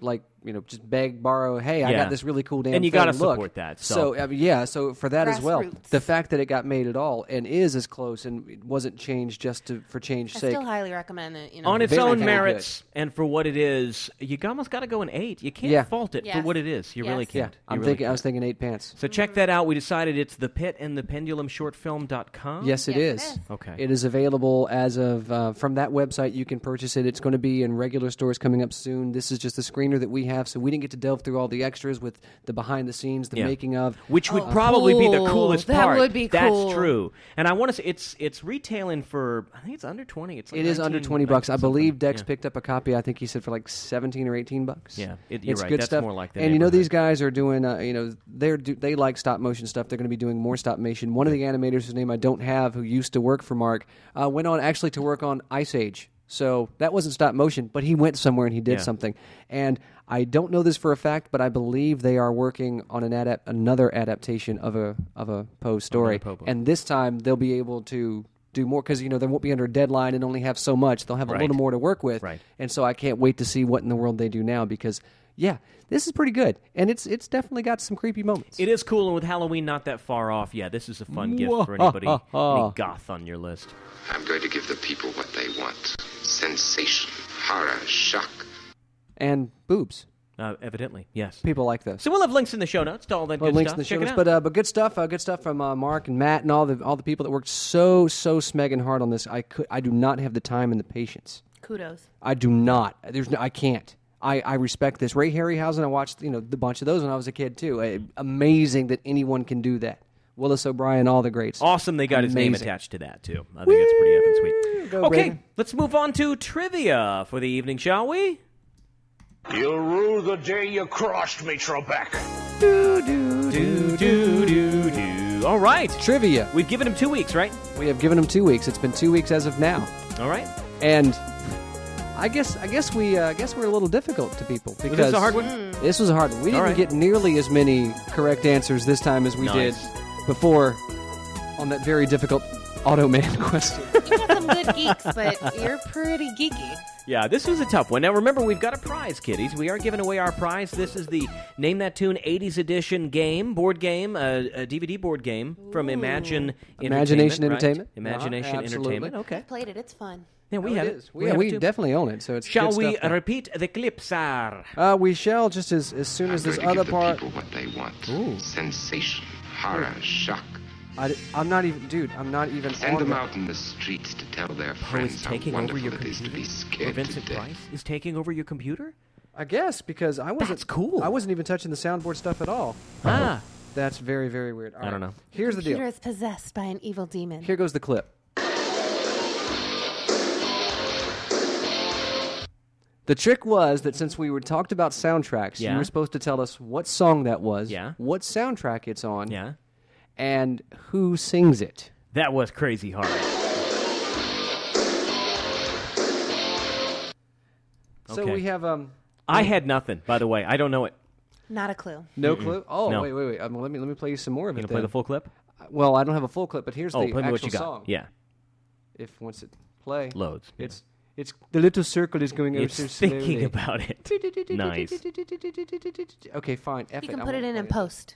[SPEAKER 2] just beg, borrow, hey, I got this really cool damn
[SPEAKER 1] and you
[SPEAKER 2] got
[SPEAKER 1] to support that.
[SPEAKER 2] So for that as well. The fact that it got made at all and is as close and it wasn't changed just for change's sake.
[SPEAKER 3] I still highly recommend it.
[SPEAKER 1] On its own merits and for what it is, you almost got to go an 8. You can't fault it for what it is. You really can't.
[SPEAKER 2] I was thinking 8 pants.
[SPEAKER 1] So check that out. We decided it's The Pit and the Pendulum Shortfilm.com.
[SPEAKER 2] Yes, it is.
[SPEAKER 1] Okay.
[SPEAKER 2] It is available as of from that website. You can purchase it. It's going to be in regular stores coming up soon. This is just a screener that we have, so we didn't get to delve through all the extras with the behind the scenes, the making of,
[SPEAKER 1] which would probably be the coolest part.
[SPEAKER 3] That would be cool.
[SPEAKER 1] That's true. And I want to say it's retailing for, I think it's under 20. It's like
[SPEAKER 2] it is under $20. I believe Dex
[SPEAKER 1] Yeah.
[SPEAKER 2] picked up a copy. I think he said for like 17 or 18 bucks.
[SPEAKER 1] Yeah, you're
[SPEAKER 2] it's
[SPEAKER 1] right.
[SPEAKER 2] good
[SPEAKER 1] That's
[SPEAKER 2] stuff.
[SPEAKER 1] more like the
[SPEAKER 2] and
[SPEAKER 1] neighborhood.
[SPEAKER 2] these guys are doing, they like stop motion stuff. They're going to be doing more stop motion. One of the animators, whose name I don't have, who used to work for Mark, went on actually to work on Ice Age. So that wasn't stop motion, but he went somewhere and he did something. And I don't know this for a fact, but I believe they are working on another adaptation of a Poe story. And this time they'll be able to do more because they won't be under a deadline and only have so much. They'll have a little more to work with.
[SPEAKER 1] Right.
[SPEAKER 2] And so I can't wait to see what in the world they do now because this is pretty good, and it's definitely got some creepy moments.
[SPEAKER 1] It is cool, and with Halloween not that far off, this is a fun gift for anybody, any goth on your list.
[SPEAKER 20] I'm going to give the people what they want. Sensation, horror, shock.
[SPEAKER 2] And boobs.
[SPEAKER 1] Evidently, yes.
[SPEAKER 2] People like this.
[SPEAKER 1] So we'll have links in the show notes to all that good
[SPEAKER 2] links
[SPEAKER 1] stuff.
[SPEAKER 2] in the show
[SPEAKER 1] Check
[SPEAKER 2] notes,
[SPEAKER 1] it out.
[SPEAKER 2] but good stuff from Mark and Matt and all the people that worked so smegging hard on this. I do not have the time and the patience.
[SPEAKER 3] Kudos.
[SPEAKER 2] I do not. I can't. I respect this. Ray Harryhausen, I watched the bunch of those when I was a kid too. Amazing that anyone can do that. Willis O'Brien, all the greats.
[SPEAKER 1] Awesome they got his name attached to that, too. I think that's pretty effing sweet.
[SPEAKER 2] Go,
[SPEAKER 1] okay,
[SPEAKER 2] Brady.
[SPEAKER 1] let's move on to trivia for the evening, shall we?
[SPEAKER 6] You'll rue the day you crossed me, Trebek.
[SPEAKER 1] All right.
[SPEAKER 2] Trivia.
[SPEAKER 1] We've given him 2 weeks, right?
[SPEAKER 2] We have given him 2 weeks. It's been 2 weeks as of now.
[SPEAKER 1] All right.
[SPEAKER 2] And I guess we're a little difficult to people because
[SPEAKER 1] Was this a hard one?
[SPEAKER 2] This was a hard one. We didn't get nearly as many correct answers this time as we did before on that very difficult Automan question.
[SPEAKER 3] You got some good geeks, but you're pretty geeky.
[SPEAKER 1] Yeah, this was a tough one. Now, remember, we've got a prize, kiddies. We are giving away our prize. This is the Name That Tune 80s Edition board game, a DVD board game from
[SPEAKER 2] Imagination
[SPEAKER 1] Entertainment.
[SPEAKER 2] Entertainment.
[SPEAKER 1] Imagination
[SPEAKER 2] Absolutely.
[SPEAKER 1] Entertainment, okay.
[SPEAKER 3] Played it. It's fun.
[SPEAKER 1] Yeah, we have it.
[SPEAKER 2] We definitely own it. So it's
[SPEAKER 1] Shall
[SPEAKER 2] good
[SPEAKER 1] we
[SPEAKER 2] stuff.
[SPEAKER 1] repeat the clip, sir?
[SPEAKER 2] We shall just as soon as this other part.
[SPEAKER 20] People what they want. Sensation, horror, shock.
[SPEAKER 2] I'm not even, dude. I'm not even.
[SPEAKER 20] Send them out in the streets to tell their friends how wonderful it is to be scared to
[SPEAKER 1] Vincent
[SPEAKER 20] death.
[SPEAKER 1] Price is taking over your computer?
[SPEAKER 2] I guess because I wasn't.
[SPEAKER 1] That's cool.
[SPEAKER 2] I wasn't even touching the soundboard stuff at all.
[SPEAKER 1] Ah,
[SPEAKER 2] that's very, very weird. All
[SPEAKER 1] I don't
[SPEAKER 2] right.
[SPEAKER 1] know.
[SPEAKER 2] Here's the deal.
[SPEAKER 3] Computer is possessed by an evil demon.
[SPEAKER 2] Here goes the clip. The trick was that since we were talked about soundtracks, you were supposed to tell us what song that was, what soundtrack it's on, and who sings it.
[SPEAKER 1] That was crazy hard.
[SPEAKER 2] So
[SPEAKER 1] Okay.
[SPEAKER 2] we have
[SPEAKER 1] I had nothing, by the way. I don't know it.
[SPEAKER 3] Not a clue.
[SPEAKER 2] no clue. Oh,
[SPEAKER 1] No.
[SPEAKER 2] wait. Let me play you some more of
[SPEAKER 1] You
[SPEAKER 2] it.
[SPEAKER 1] gonna play
[SPEAKER 2] then.
[SPEAKER 1] the full clip?
[SPEAKER 2] Well, I don't have a full clip, but here's
[SPEAKER 1] Oh,
[SPEAKER 2] the
[SPEAKER 1] play me
[SPEAKER 2] actual
[SPEAKER 1] what you got.
[SPEAKER 2] song.
[SPEAKER 1] Yeah.
[SPEAKER 2] If once it play
[SPEAKER 1] Loads.
[SPEAKER 2] it's the little circle is going
[SPEAKER 1] It's
[SPEAKER 2] over so
[SPEAKER 1] thinking
[SPEAKER 2] slowly.
[SPEAKER 1] about it. Nice.
[SPEAKER 2] Okay, fine. F
[SPEAKER 3] You
[SPEAKER 2] it.
[SPEAKER 3] can
[SPEAKER 2] I
[SPEAKER 3] put it
[SPEAKER 2] won't
[SPEAKER 3] in
[SPEAKER 2] play
[SPEAKER 3] post.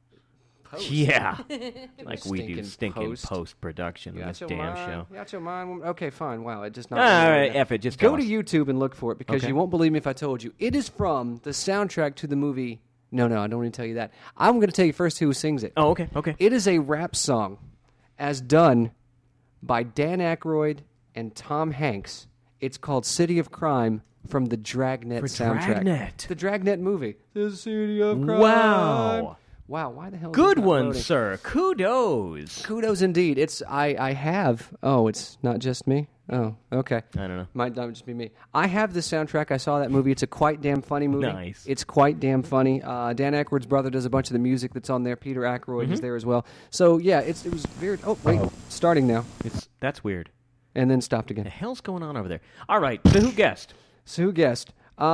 [SPEAKER 1] Yeah. Like we do
[SPEAKER 2] Stinking
[SPEAKER 1] stinking post-production on this
[SPEAKER 2] Got
[SPEAKER 1] damn
[SPEAKER 2] your
[SPEAKER 1] show.
[SPEAKER 2] mind. Got your mind. Okay, fine. Wow, it just not.
[SPEAKER 1] All right, F it. Just
[SPEAKER 2] go
[SPEAKER 1] tell
[SPEAKER 2] to
[SPEAKER 1] us.
[SPEAKER 2] YouTube and look for it because
[SPEAKER 1] Okay.
[SPEAKER 2] you won't believe me if I told you. It is from the soundtrack to the movie. No, I don't want to tell you that. I'm going to tell you first who sings it.
[SPEAKER 1] Oh, okay.
[SPEAKER 2] It is a rap song, as done by Dan Aykroyd and Tom Hanks. It's called "City of Crime" from the Dragnet soundtrack.
[SPEAKER 1] Dragnet.
[SPEAKER 2] The Dragnet movie. The City of Crime.
[SPEAKER 1] Wow.
[SPEAKER 2] Wow, why the hell is
[SPEAKER 1] Good
[SPEAKER 2] this not
[SPEAKER 1] one,
[SPEAKER 2] loading?
[SPEAKER 1] sir. Kudos.
[SPEAKER 2] Kudos indeed. It's I have. Oh, it's not just me. Oh, okay.
[SPEAKER 1] I don't know.
[SPEAKER 2] Might not just be me. I have the soundtrack. I saw that movie. It's a quite damn funny movie.
[SPEAKER 1] Nice.
[SPEAKER 2] It's quite damn funny. Dan Aykroyd's brother does a bunch of the music that's on there. Peter Aykroyd is there as well. So yeah, it was very. Oh wait, starting now,
[SPEAKER 1] That's weird.
[SPEAKER 2] and then stopped
[SPEAKER 1] The
[SPEAKER 2] again.
[SPEAKER 1] hell's going on over there? All right. So who guessed?
[SPEAKER 2] So who guessed?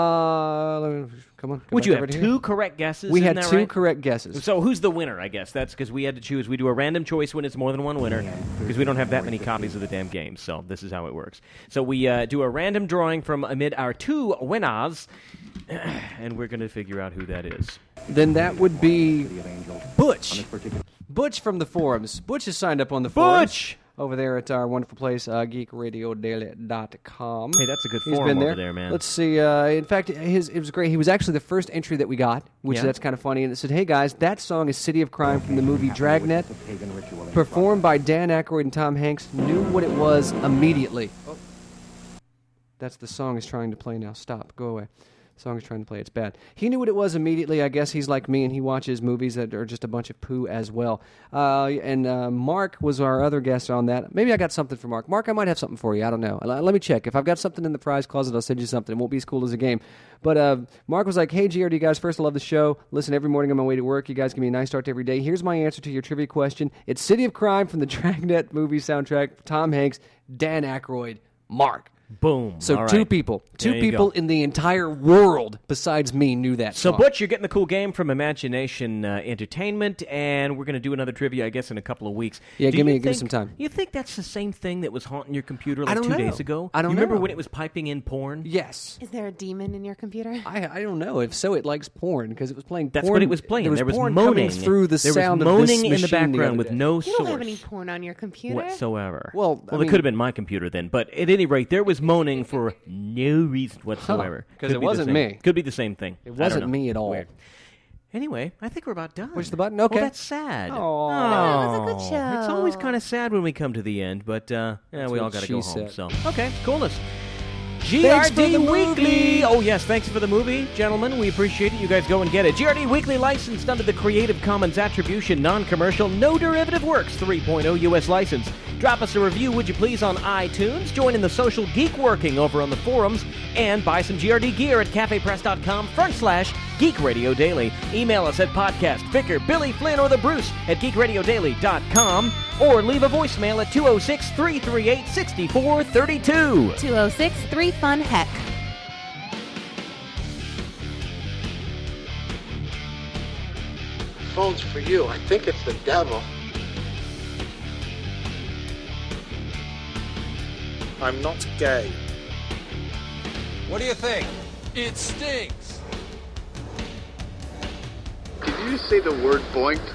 [SPEAKER 2] Come on.
[SPEAKER 1] Would you
[SPEAKER 2] back
[SPEAKER 1] have
[SPEAKER 2] over to
[SPEAKER 1] two
[SPEAKER 2] here.
[SPEAKER 1] correct guesses?
[SPEAKER 2] We
[SPEAKER 1] isn't
[SPEAKER 2] had
[SPEAKER 1] that
[SPEAKER 2] two
[SPEAKER 1] right?
[SPEAKER 2] correct guesses.
[SPEAKER 1] So who's the winner, I guess? That's because we had to choose. We do a random choice when it's more than one winner because we don't have that many copies of the damn game. So this is how it works. So we do a random drawing from amid our two winners, and we're going to figure out who that is.
[SPEAKER 2] Then that would be Butch. Butch from the forums. Butch is signed up on the forums.
[SPEAKER 1] Butch!
[SPEAKER 2] Over there at our wonderful place, geekradiodaily.com.
[SPEAKER 1] Hey, that's a good
[SPEAKER 2] He's
[SPEAKER 1] forum
[SPEAKER 2] been
[SPEAKER 1] over there, man.
[SPEAKER 2] Let's see. In fact, it was great. He was actually the first entry that we got, which
[SPEAKER 1] Yeah.
[SPEAKER 2] that's kind of funny. And it said, hey, guys, that song is City of Crime from the movie Dragnet, performed by Dan Aykroyd and Tom Hanks. Knew what it was immediately. Oh. That's the song is trying to play now. Stop. Go away. Song's trying to play. It's bad. He knew what it was immediately. I guess he's like me, and he watches movies that are just a bunch of poo as well. Mark was our other guest on that. Maybe I got something for Mark. Mark, I might have something for you. I don't know. Let me check. If I've got something in the prize closet, I'll send you something. It won't be as cool as a game. But Mark was like, hey, GRD guys, first I love the show. Listen every morning on my way to work. You guys give me a nice start to every day. Here's my answer to your trivia question. It's City of Crime from the Dragnet movie soundtrack. Tom Hanks, Dan Aykroyd, Mark.
[SPEAKER 1] Boom.
[SPEAKER 2] So
[SPEAKER 1] All
[SPEAKER 2] two
[SPEAKER 1] right.
[SPEAKER 2] people
[SPEAKER 1] There you go.
[SPEAKER 2] in the entire world besides me knew that
[SPEAKER 1] So,
[SPEAKER 2] song.
[SPEAKER 1] Butch, you're getting the cool game from Imagination Entertainment, and we're going to do another trivia, I guess, in a couple of weeks.
[SPEAKER 2] Yeah,
[SPEAKER 1] Do
[SPEAKER 2] give
[SPEAKER 1] you
[SPEAKER 2] me
[SPEAKER 1] think-
[SPEAKER 2] some time.
[SPEAKER 1] You think that's the same thing that was haunting your computer like
[SPEAKER 2] I don't
[SPEAKER 1] 2
[SPEAKER 2] know.
[SPEAKER 1] days ago?
[SPEAKER 2] I don't
[SPEAKER 1] You remember
[SPEAKER 2] know.
[SPEAKER 1] when it was piping in porn?
[SPEAKER 2] Yes.
[SPEAKER 3] Is there a demon in your computer?
[SPEAKER 2] I don't know. If so, it likes porn because it was playing
[SPEAKER 1] That's
[SPEAKER 2] porn.
[SPEAKER 1] what it was playing.
[SPEAKER 2] There was porn
[SPEAKER 1] moaning
[SPEAKER 2] coming through the
[SPEAKER 1] there
[SPEAKER 2] sound
[SPEAKER 1] was
[SPEAKER 2] of this
[SPEAKER 1] moaning in the
[SPEAKER 2] machine
[SPEAKER 1] background
[SPEAKER 2] other
[SPEAKER 1] with
[SPEAKER 2] day.
[SPEAKER 1] no
[SPEAKER 3] You
[SPEAKER 1] source
[SPEAKER 3] don't have any porn on your computer?
[SPEAKER 1] whatsoever.
[SPEAKER 2] Well, I
[SPEAKER 1] it
[SPEAKER 2] mean-
[SPEAKER 1] could have been my computer then, but at any rate, there was moaning for no reason whatsoever.
[SPEAKER 2] Because
[SPEAKER 1] Could
[SPEAKER 2] it
[SPEAKER 1] be the
[SPEAKER 2] wasn't
[SPEAKER 1] same-
[SPEAKER 2] me.
[SPEAKER 1] Could be the same thing.
[SPEAKER 2] It
[SPEAKER 1] I don't
[SPEAKER 2] wasn't
[SPEAKER 1] know.
[SPEAKER 2] me at all.
[SPEAKER 1] Weird. Anyway, I think we're about done.
[SPEAKER 2] Push the button? Okay.
[SPEAKER 1] Oh, that's sad.
[SPEAKER 2] Oh.
[SPEAKER 3] No, it was a good show.
[SPEAKER 1] It's always kind of sad when we come to the end, but we all
[SPEAKER 2] what
[SPEAKER 1] got to
[SPEAKER 2] she
[SPEAKER 1] go
[SPEAKER 2] said.
[SPEAKER 1] home. So okay, coolness.
[SPEAKER 2] Thanks for the
[SPEAKER 1] GRD
[SPEAKER 2] movie.
[SPEAKER 1] Weekly. Oh, yes, thanks for the movie, gentlemen. We appreciate it. You guys go and get it. GRD Weekly licensed under the Creative Commons Attribution, Non-Commercial, No Derivative Works 3.0 U.S. license. Drop us a review, would you please, on iTunes. Join in the social geek working over on the forums. And buy some GRD gear at cafepress.com/Geek Radio Daily. Email us at podcast, Vicar, Billy Flynn, or the Bruce at geekradiodaily.com. Or leave a voicemail at 206-338-6432.
[SPEAKER 3] 206-3-FUN-HECK.
[SPEAKER 21] Phone's for you. I think it's the devil.
[SPEAKER 22] I'm not gay.
[SPEAKER 23] What do you think? It stinks.
[SPEAKER 21] Did you just say the word boinked?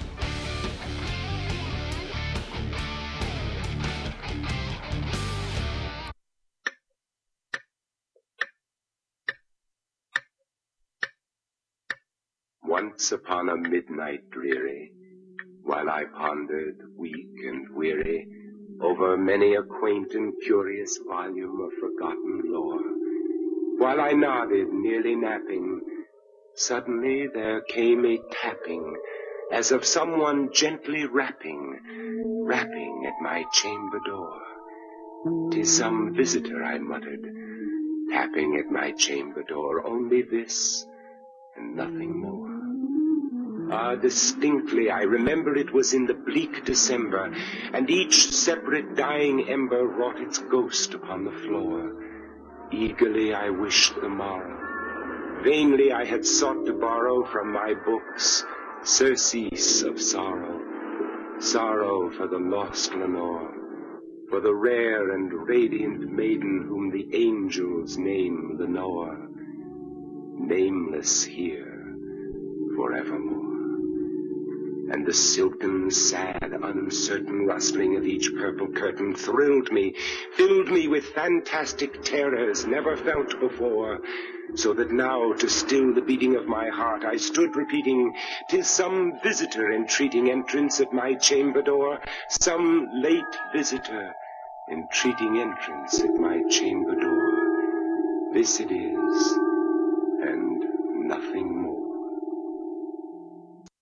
[SPEAKER 20] Once upon a midnight dreary, while I pondered, weak and weary, over many a quaint and curious volume of forgotten lore, while I nodded, nearly napping, suddenly there came a tapping, as of someone gently rapping at my chamber door. "'Tis some visitor," I muttered, tapping at my chamber door, only this, and nothing more. Ah, distinctly, I remember it was in the bleak December, and each separate dying ember wrought its ghost upon the floor. Eagerly I wished the morrow. Vainly I had sought to borrow from my books surcease of sorrow. Sorrow for the lost Lenore, for the rare and radiant maiden whom the angels name Lenore, nameless here forevermore. And the silken, sad, uncertain rustling of each purple curtain thrilled me, filled me with fantastic terrors never felt before, so that now, to still the beating of my heart, I stood repeating, "'Tis some visitor entreating entrance at my chamber door, some late visitor entreating entrance at my chamber door. This it is, and nothing more."